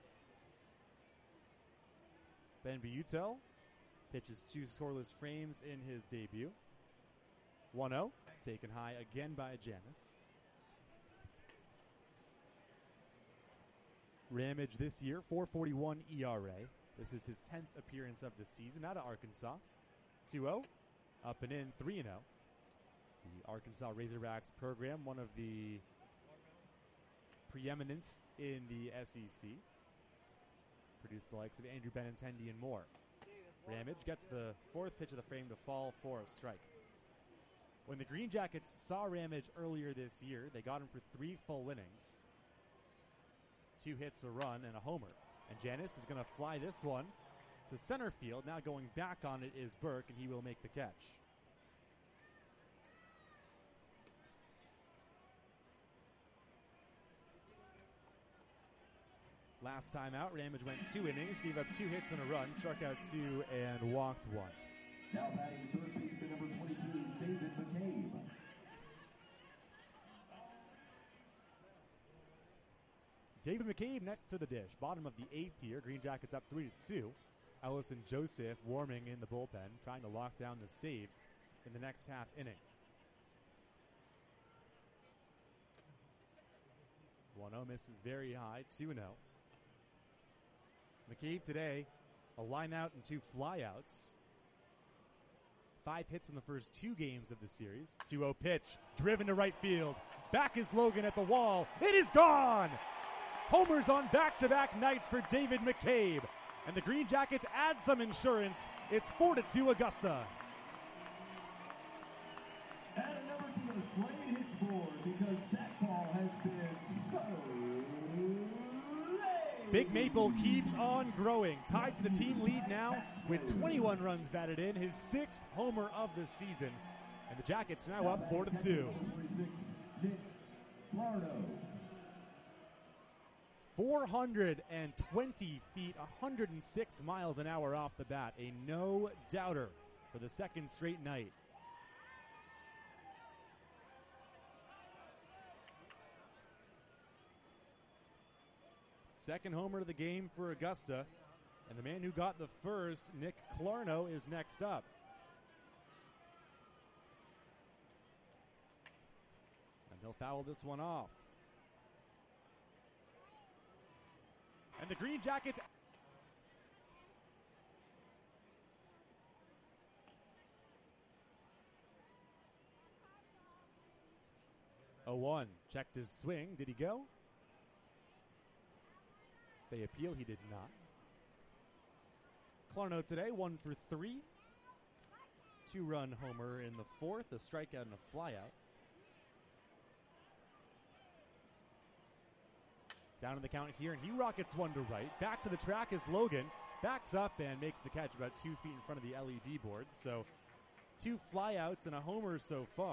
Ben Butel pitches two scoreless frames in his debut. one oh, taken high again by Janice. Ramage this year, four forty-one E R A. This is his tenth appearance of the season out of Arkansas. two oh, up and in, three oh. The Arkansas Razorbacks program, one of the preeminent in the S E C. Produced the likes of Andrew Benintendi and more. Ramage gets the fourth pitch of the frame to fall for a strike. When the Green Jackets saw Ramage earlier this year, they got him for three full innings. Two hits, a run, and a homer. And Janice is going to fly this one to center field. Now going back on it is Burke, and he will make the catch. Last time out, Ramage went two innings, gave up two hits and a run, struck out two, and walked one. Now batting third baseman number twenty-two, David McCabe. David McCabe next to the dish. Bottom of the eighth here. Green Jackets up three to two. Ellison Joseph warming in the bullpen, trying to lock down the save in the next half inning. one oh misses very high. two oh. McCabe today, a line out and two flyouts. Five hits in the first two games of the series. two oh pitch, driven to right field. Back is Logan at the wall. It is gone! Homers on back-to-back nights for David McCabe. And the Green Jackets add some insurance. It's four to two Augusta. Add a number to the straight hits board because that ball has been so late. Big Maple keeps on growing. Tied to the team lead now with twenty-one runs batted in. His sixth homer of the season. And the Jackets now up four to two. Nick Lardo. four hundred twenty feet, one hundred six miles an hour off the bat. A no-doubter for the second straight night. second homer of the game for Augusta. And the man who got the first, Nick Clarno, is next up. And he'll foul this one off. And the Green Jackets... oh one. Checked his swing. Did he go? They appeal. He did not. Clarno today, one for three. Two-run homer in the fourth, a strikeout and a flyout. Down in the count here, and he rockets one to right. Back to the track is Logan. Backs up and makes the catch about two feet in front of the L E D board. So two flyouts and a homer so far.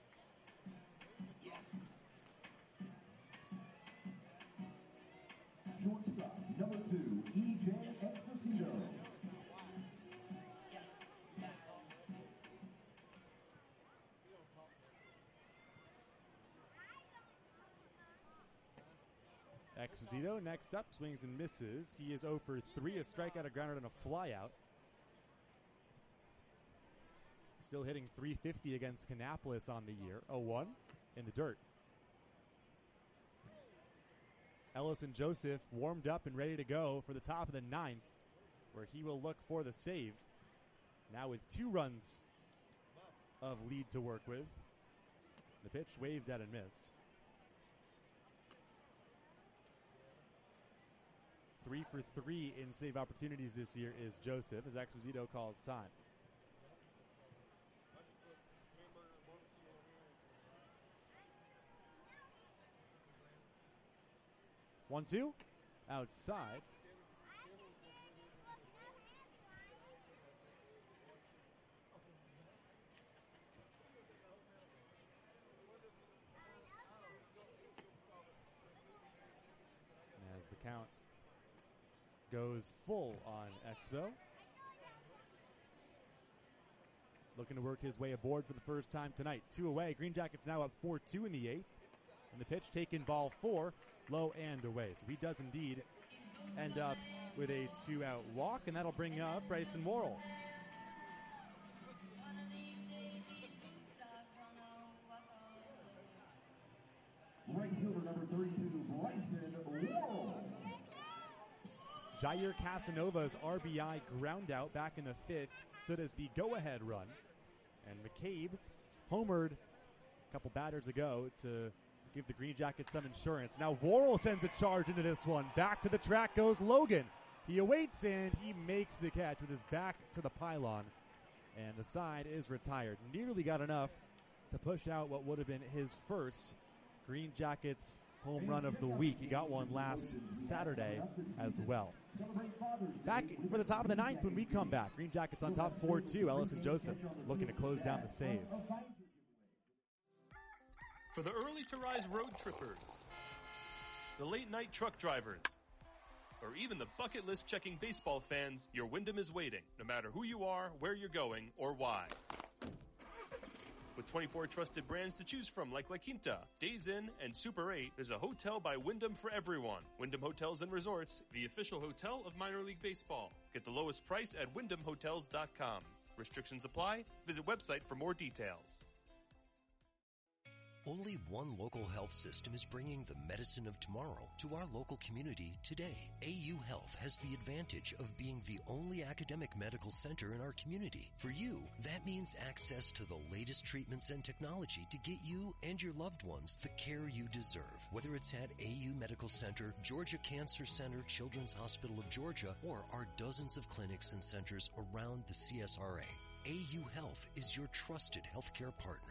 Shortstop, number two, E J Esposito. Esposito next up, swings and misses. He is oh for three, a strikeout, a grounder, and a flyout. Still hitting three fifty against Kannapolis on the year. oh one in the dirt. Ellison Joseph warmed up and ready to go for the top of the ninth, where he will look for the save. Now with two runs of lead to work with. The pitch waved at and missed. Three for three in save opportunities this year is Joseph, as Esposito calls time. One, two, outside. As the count goes full on Expo. Looking to work his way aboard for the first time tonight. Two away. Green Jackets now up four two in the eighth. And the pitch taken ball four, low and away. So he does indeed end up with a two-out walk, and that'll bring up Bryson Worrell. Right fielder number thirty-two, Bryson Worrell. Jair Casanova's R B I ground out back in the fifth stood as the go-ahead run. And McCabe homered a couple batters ago to give the Green Jackets some insurance. Now Worrell sends a charge into this one. Back to the track goes Logan. He awaits and he makes the catch with his back to the pylon. And the side is retired. Nearly got enough to push out what would have been his first Green Jackets home run of the week. He got one last Saturday as well. Back for the top of the ninth when we come back. Green Jackets on top four two. Ellison Joseph looking to close down the save. For the early to rise road trippers, the late night truck drivers, or even the bucket list checking baseball fans, your Wyndham is waiting, no matter who you are, where you're going, or why. With twenty-four trusted brands to choose from like La Quinta, Days Inn, and Super eight, there's a hotel by Wyndham for everyone. Wyndham Hotels and Resorts, the official hotel of minor league baseball. Get the lowest price at wyndham hotels dot com. Restrictions apply. Visit website for more details. Only one local health system is bringing the medicine of tomorrow to our local community today. A U Health has the advantage of being the only academic medical center in our community. For you, that means access to the latest treatments and technology to get you and your loved ones the care you deserve. Whether it's at A U Medical Center, Georgia Cancer Center, Children's Hospital of Georgia, or our dozens of clinics and centers around the C S R A, A U Health is your trusted healthcare partner.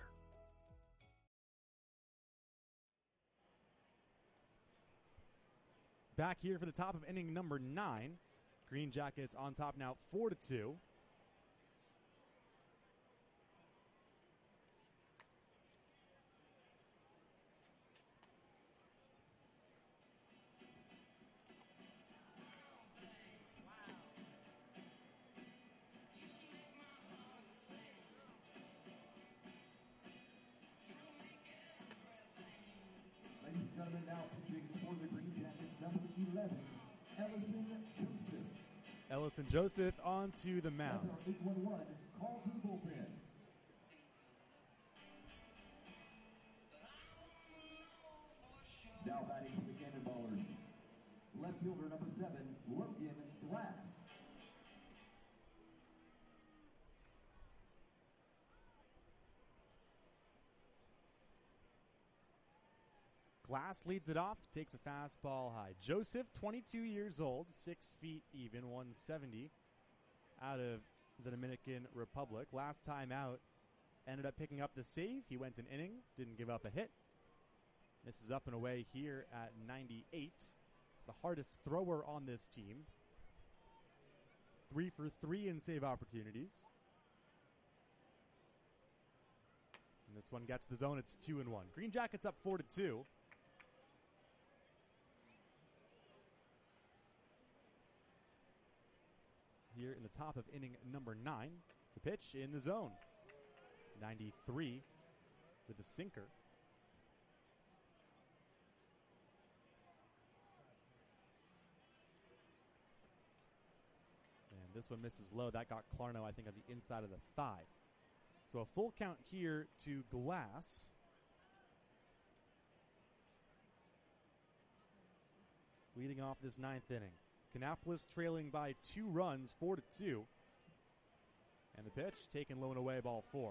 Back here for the top of inning number nine. Green Jackets on top now four to two. Ladies and gentlemen, now pitching for the Green Jackets, number eleven. eleven, Ellison Joseph. Ellison Joseph onto the mound. That's our eight one one. Call to the bullpen. Now batting for the Cannonballers, left fielder number seven, Logan Glass. Glass leads it off, takes a fastball high. Joseph, twenty-two years old, six feet even, one seventy, out of the Dominican Republic. Last time out, ended up picking up the save. He went an inning, didn't give up a hit. This is up and away here at ninety-eight. The hardest thrower on this team. Three for three in save opportunities. And this one gets the zone. It's two and one. Green Jackets up four to two. Here in the top of inning number nine. The pitch in the zone. ninety-three with a sinker. And this one misses low. That got Clarno, I think, on the inside of the thigh. So a full count here to Glass. Leading off this ninth inning. Kannapolis trailing by two runs, four to two. And the pitch taken low and away, ball four.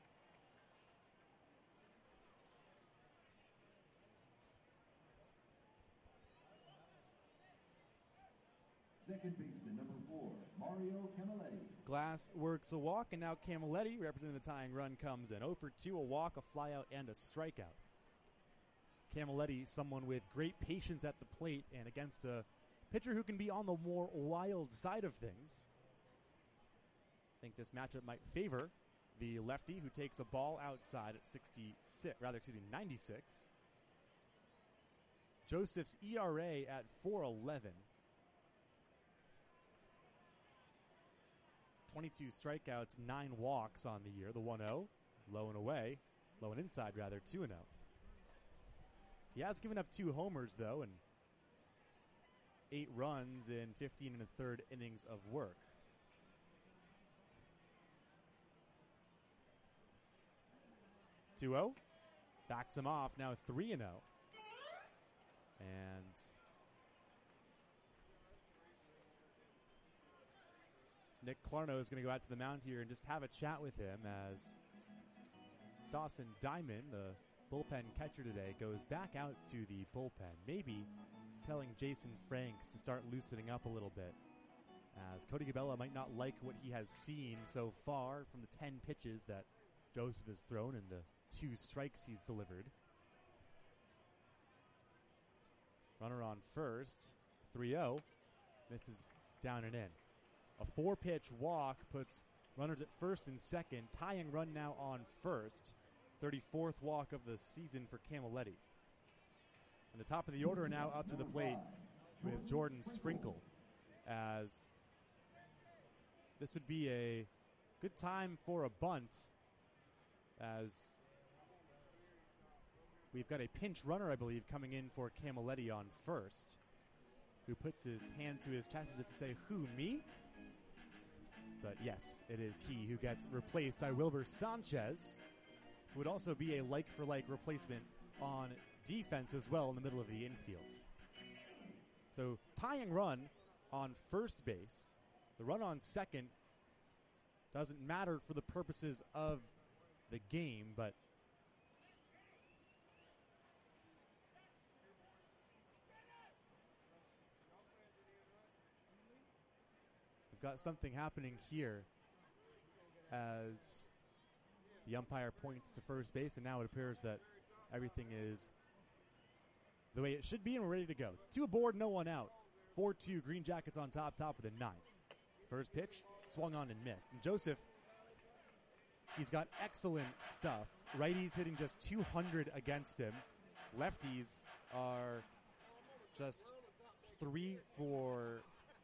Second baseman, number four, Mario Camilletti. Glass works a walk, and now Camilletti, representing the tying run, comes in. oh for two, a walk, a flyout, and a strikeout. Camilletti, someone with great patience at the plate and against a pitcher who can be on the more wild side of things. I think this matchup might favor the lefty who takes a ball outside at sixty-six, rather, excuse me, ninety-six. Joseph's E R A at four eleven. twenty-two strikeouts, nine walks on the year. The one oh, low and away, low and inside rather, two and oh. He has given up two homers, though, and eight runs in fifteen and a third innings of work. two oh. Backs him off, now three and oh. And Nick Clarno is going to go out to the mound here and just have a chat with him as Dawson Diamond, the bullpen catcher today, goes back out to the bullpen. Maybe telling Jason Franks to start loosening up a little bit, as Cody Gabella might not like what he has seen so far from the ten pitches that Joseph has thrown and the two strikes he's delivered. Runner on first, three oh. This is down and in. A four-pitch walk puts runners at first and second. Tying run now on first. thirty-fourth walk of the season for Camilletti. And the top of the order now up to the plate with Jordan Sprinkle, as this would be a good time for a bunt, as we've got a pinch runner, I believe, coming in for Camilletti on first, who puts his hand to his chest as if to say, who, me? But yes, it is he who gets replaced by Wilbur Sanchez, who would also be a like-for-like replacement on defense as well in the middle of the infield. So tying run on first base. The run on second doesn't matter for the purposes of the game, but we've got something happening here as the umpire points to first base, and now it appears that everything is the way it should be, and we're ready to go. Two aboard, no one out. four two, Green Jackets on top, top of the ninth. First pitch, swung on and missed. And Joseph, he's got excellent stuff. Righties hitting just two hundred against him. Lefties are just three for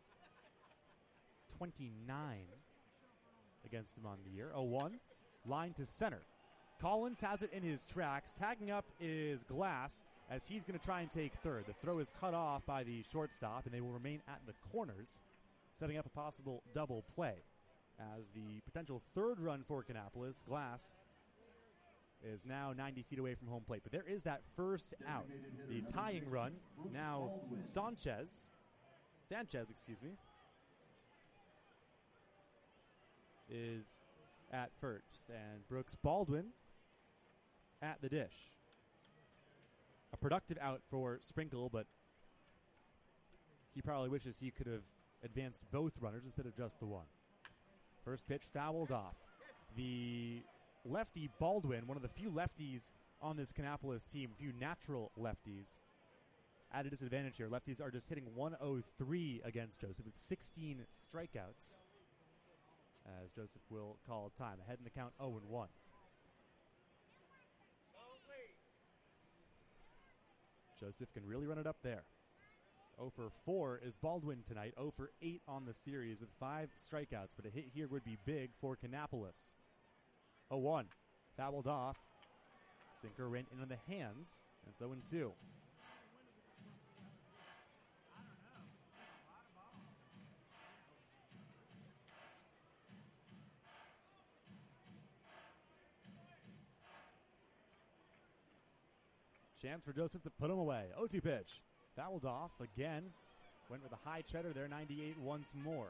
twenty-nine against him on the year. oh one, line to center. Collins has it in his tracks. Tagging up is Glass. as he's going to try and take third. The throw is cut off by the shortstop, and they will remain at the corners, setting up a possible double play. As the potential third run for Kannapolis, Glass is now ninety feet away from home plate. But there is that first out. The tying run, now Sanchez, Sanchez, excuse me, is at first. And Brooks Baldwin at the dish. A productive out for Sprinkle, but he probably wishes he could have advanced both runners instead of just the one. First pitch fouled off. The lefty Baldwin, one of the few lefties on this Kannapolis team, few natural lefties, at a disadvantage here. Lefties are just hitting one oh three against Joseph with sixteen strikeouts, as Joseph will call time. Ahead in the count, oh and one. Joseph can really run it up there. oh for four is Baldwin tonight. oh for eight on the series with five strikeouts, but a hit here would be big for Kannapolis. oh one, fouled off. Sinker went into the hands, and it's oh and two. Chance for Joseph to put him away. oh two pitch. Fouled off again. Went with a high cheddar there, ninety-eight once more.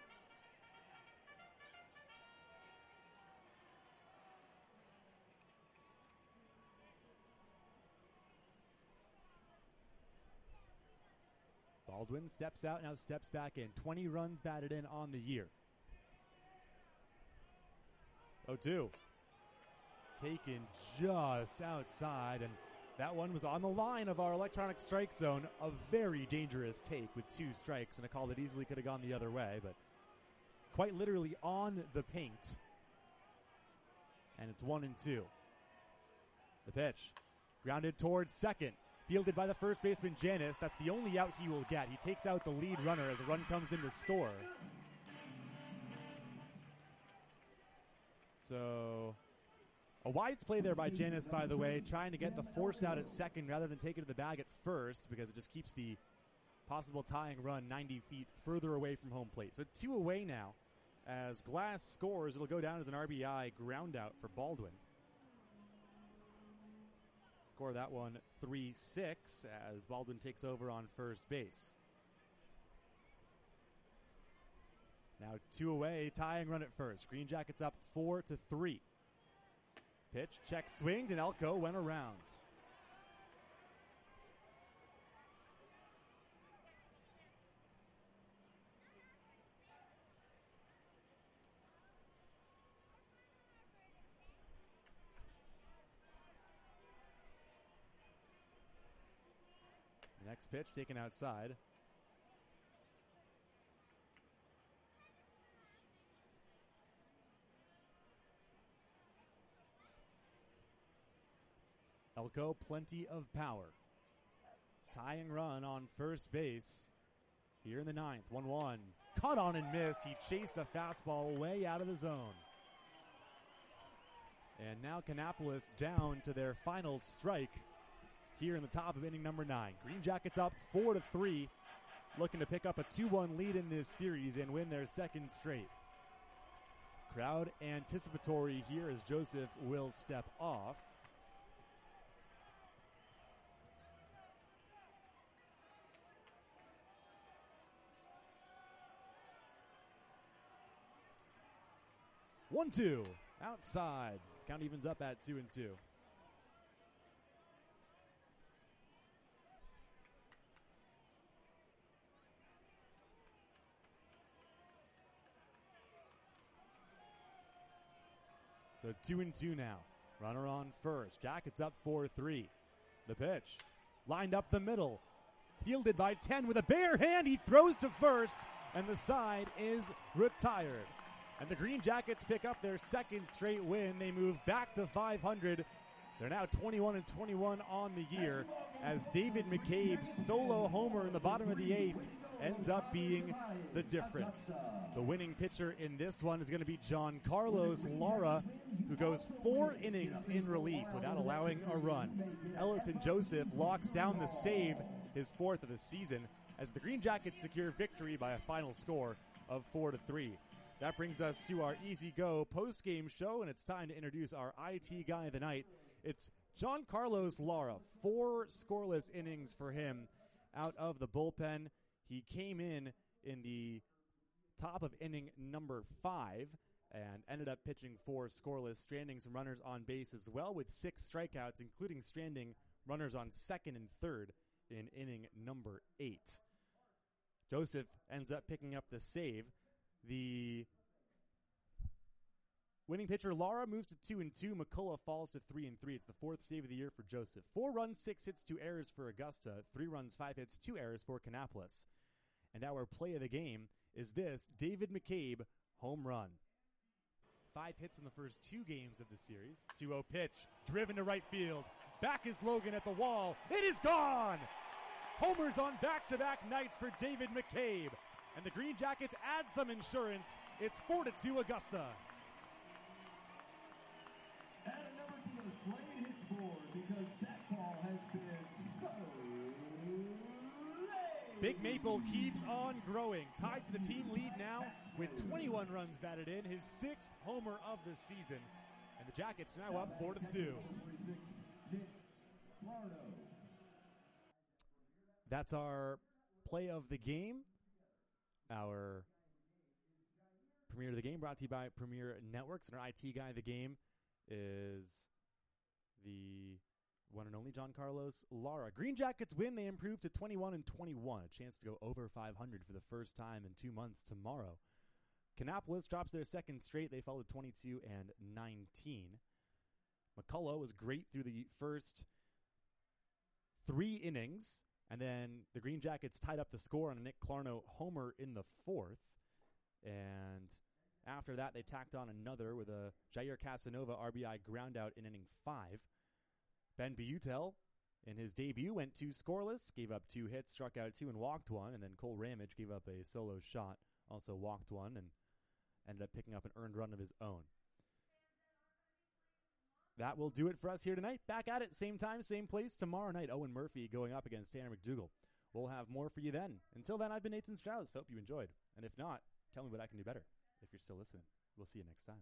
Baldwin steps out, now steps back in. twenty runs batted in on the year. oh two. Taken just outside, and that one was on the line of our electronic strike zone. A very dangerous take with two strikes and a call that easily could have gone the other way, but quite literally on the paint. And it's one and two. The pitch. Grounded towards second. Fielded by the first baseman, Janis. That's the only out he will get. He takes out the lead runner as a run comes in to score. So a wide play there by Janis, by the way, trying to get the force out at second rather than take it to the bag at first, because it just keeps the possible tying run ninety feet further away from home plate. So two away now. As Glass scores, it'll go down as an R B I ground out for Baldwin. Score that one three six as Baldwin takes over on first base. Now two away, tying run at first. Green Jackets up four to three. Pitch, check, swinged, and Elko went around. The next pitch taken outside. Elko, plenty of power. Tying run on first base here in the ninth. one one. Caught on and missed. He chased a fastball way out of the zone. And now Kannapolis down to their final strike here in the top of inning number nine. Green Jackets up four to three, looking to pick up a two one lead in this series and win their second straight. Crowd anticipatory here as Joseph will step off. one two. Outside. Count evens up at two and two. So two and two now. Runner on first. Jackets up four three. The pitch. Lined up the middle. Fielded by ten with a bare hand. He throws to first, and the side is retired. And the Green Jackets pick up their second straight win. They move back to five hundred. They're now twenty-one and twenty-one on the year as David McCabe's solo homer in the bottom of the eighth ends up being the difference. The winning pitcher in this one is going to be Giancarlos Lara, who goes four innings in relief without allowing a run. Ellison Joseph locks down the save, his fourth of the season, as the Green Jackets secure victory by a final score of four to three. That brings us to our Easy Go post-game show, and it's time to introduce our I T guy of the night. It's Giancarlos Lara. Four scoreless innings for him out of the bullpen. He came in in the top of inning number five and ended up pitching four scoreless, stranding some runners on base as well with six strikeouts, including stranding runners on second and third in inning number eight. Joseph ends up picking up the save. The winning pitcher, Lara, moves to two and two. McCullough falls to three and three. It's the fourth save of the year for Joseph. Four runs, six hits, two errors for Augusta. Three runs, five hits, two errors for Kannapolis. And our play of the game is this David McCabe home run. Five hits in the first two games of the series. two oh pitch, driven to right field. Back is Logan at the wall. It is gone! Homers on back-to-back nights for David McCabe. And the Green Jackets add some insurance. It's four to two Augusta. Add a number to the Slade hits board because that ball has been so late. Big Maple keeps on growing. Tied to the team lead now with twenty-one runs batted in. His sixth homer of the season. And the Jackets now up four to two. That's our play of the game. Our premiere of the game brought to you by Premier Networks. And our I T guy of the game is the one and only Giancarlos Lara. Green Jackets win. They improve to twenty-one and twenty-one. A chance to go over five hundred for the first time in two months tomorrow. Kannapolis drops their second straight. They fall to twenty-two and nineteen. McCullough was great through the first three innings. And then the Green Jackets tied up the score on a Nick Clarno homer in the fourth. And after that, they tacked on another with a Jair Casanova R B I groundout in inning five. Ben Butel, in his debut, went two scoreless, gave up two hits, struck out two, and walked one. And then Cole Ramage gave up a solo shot, also walked one, and ended up picking up an earned run of his own. That will do it for us here tonight. Back at it, same time, same place, tomorrow night. Owen Murphy going up against Tanner McDougall. We'll have more for you then. Until then, I've been Nathan Strauss. Hope you enjoyed. And if not, tell me what I can do better if you're still listening. We'll see you next time.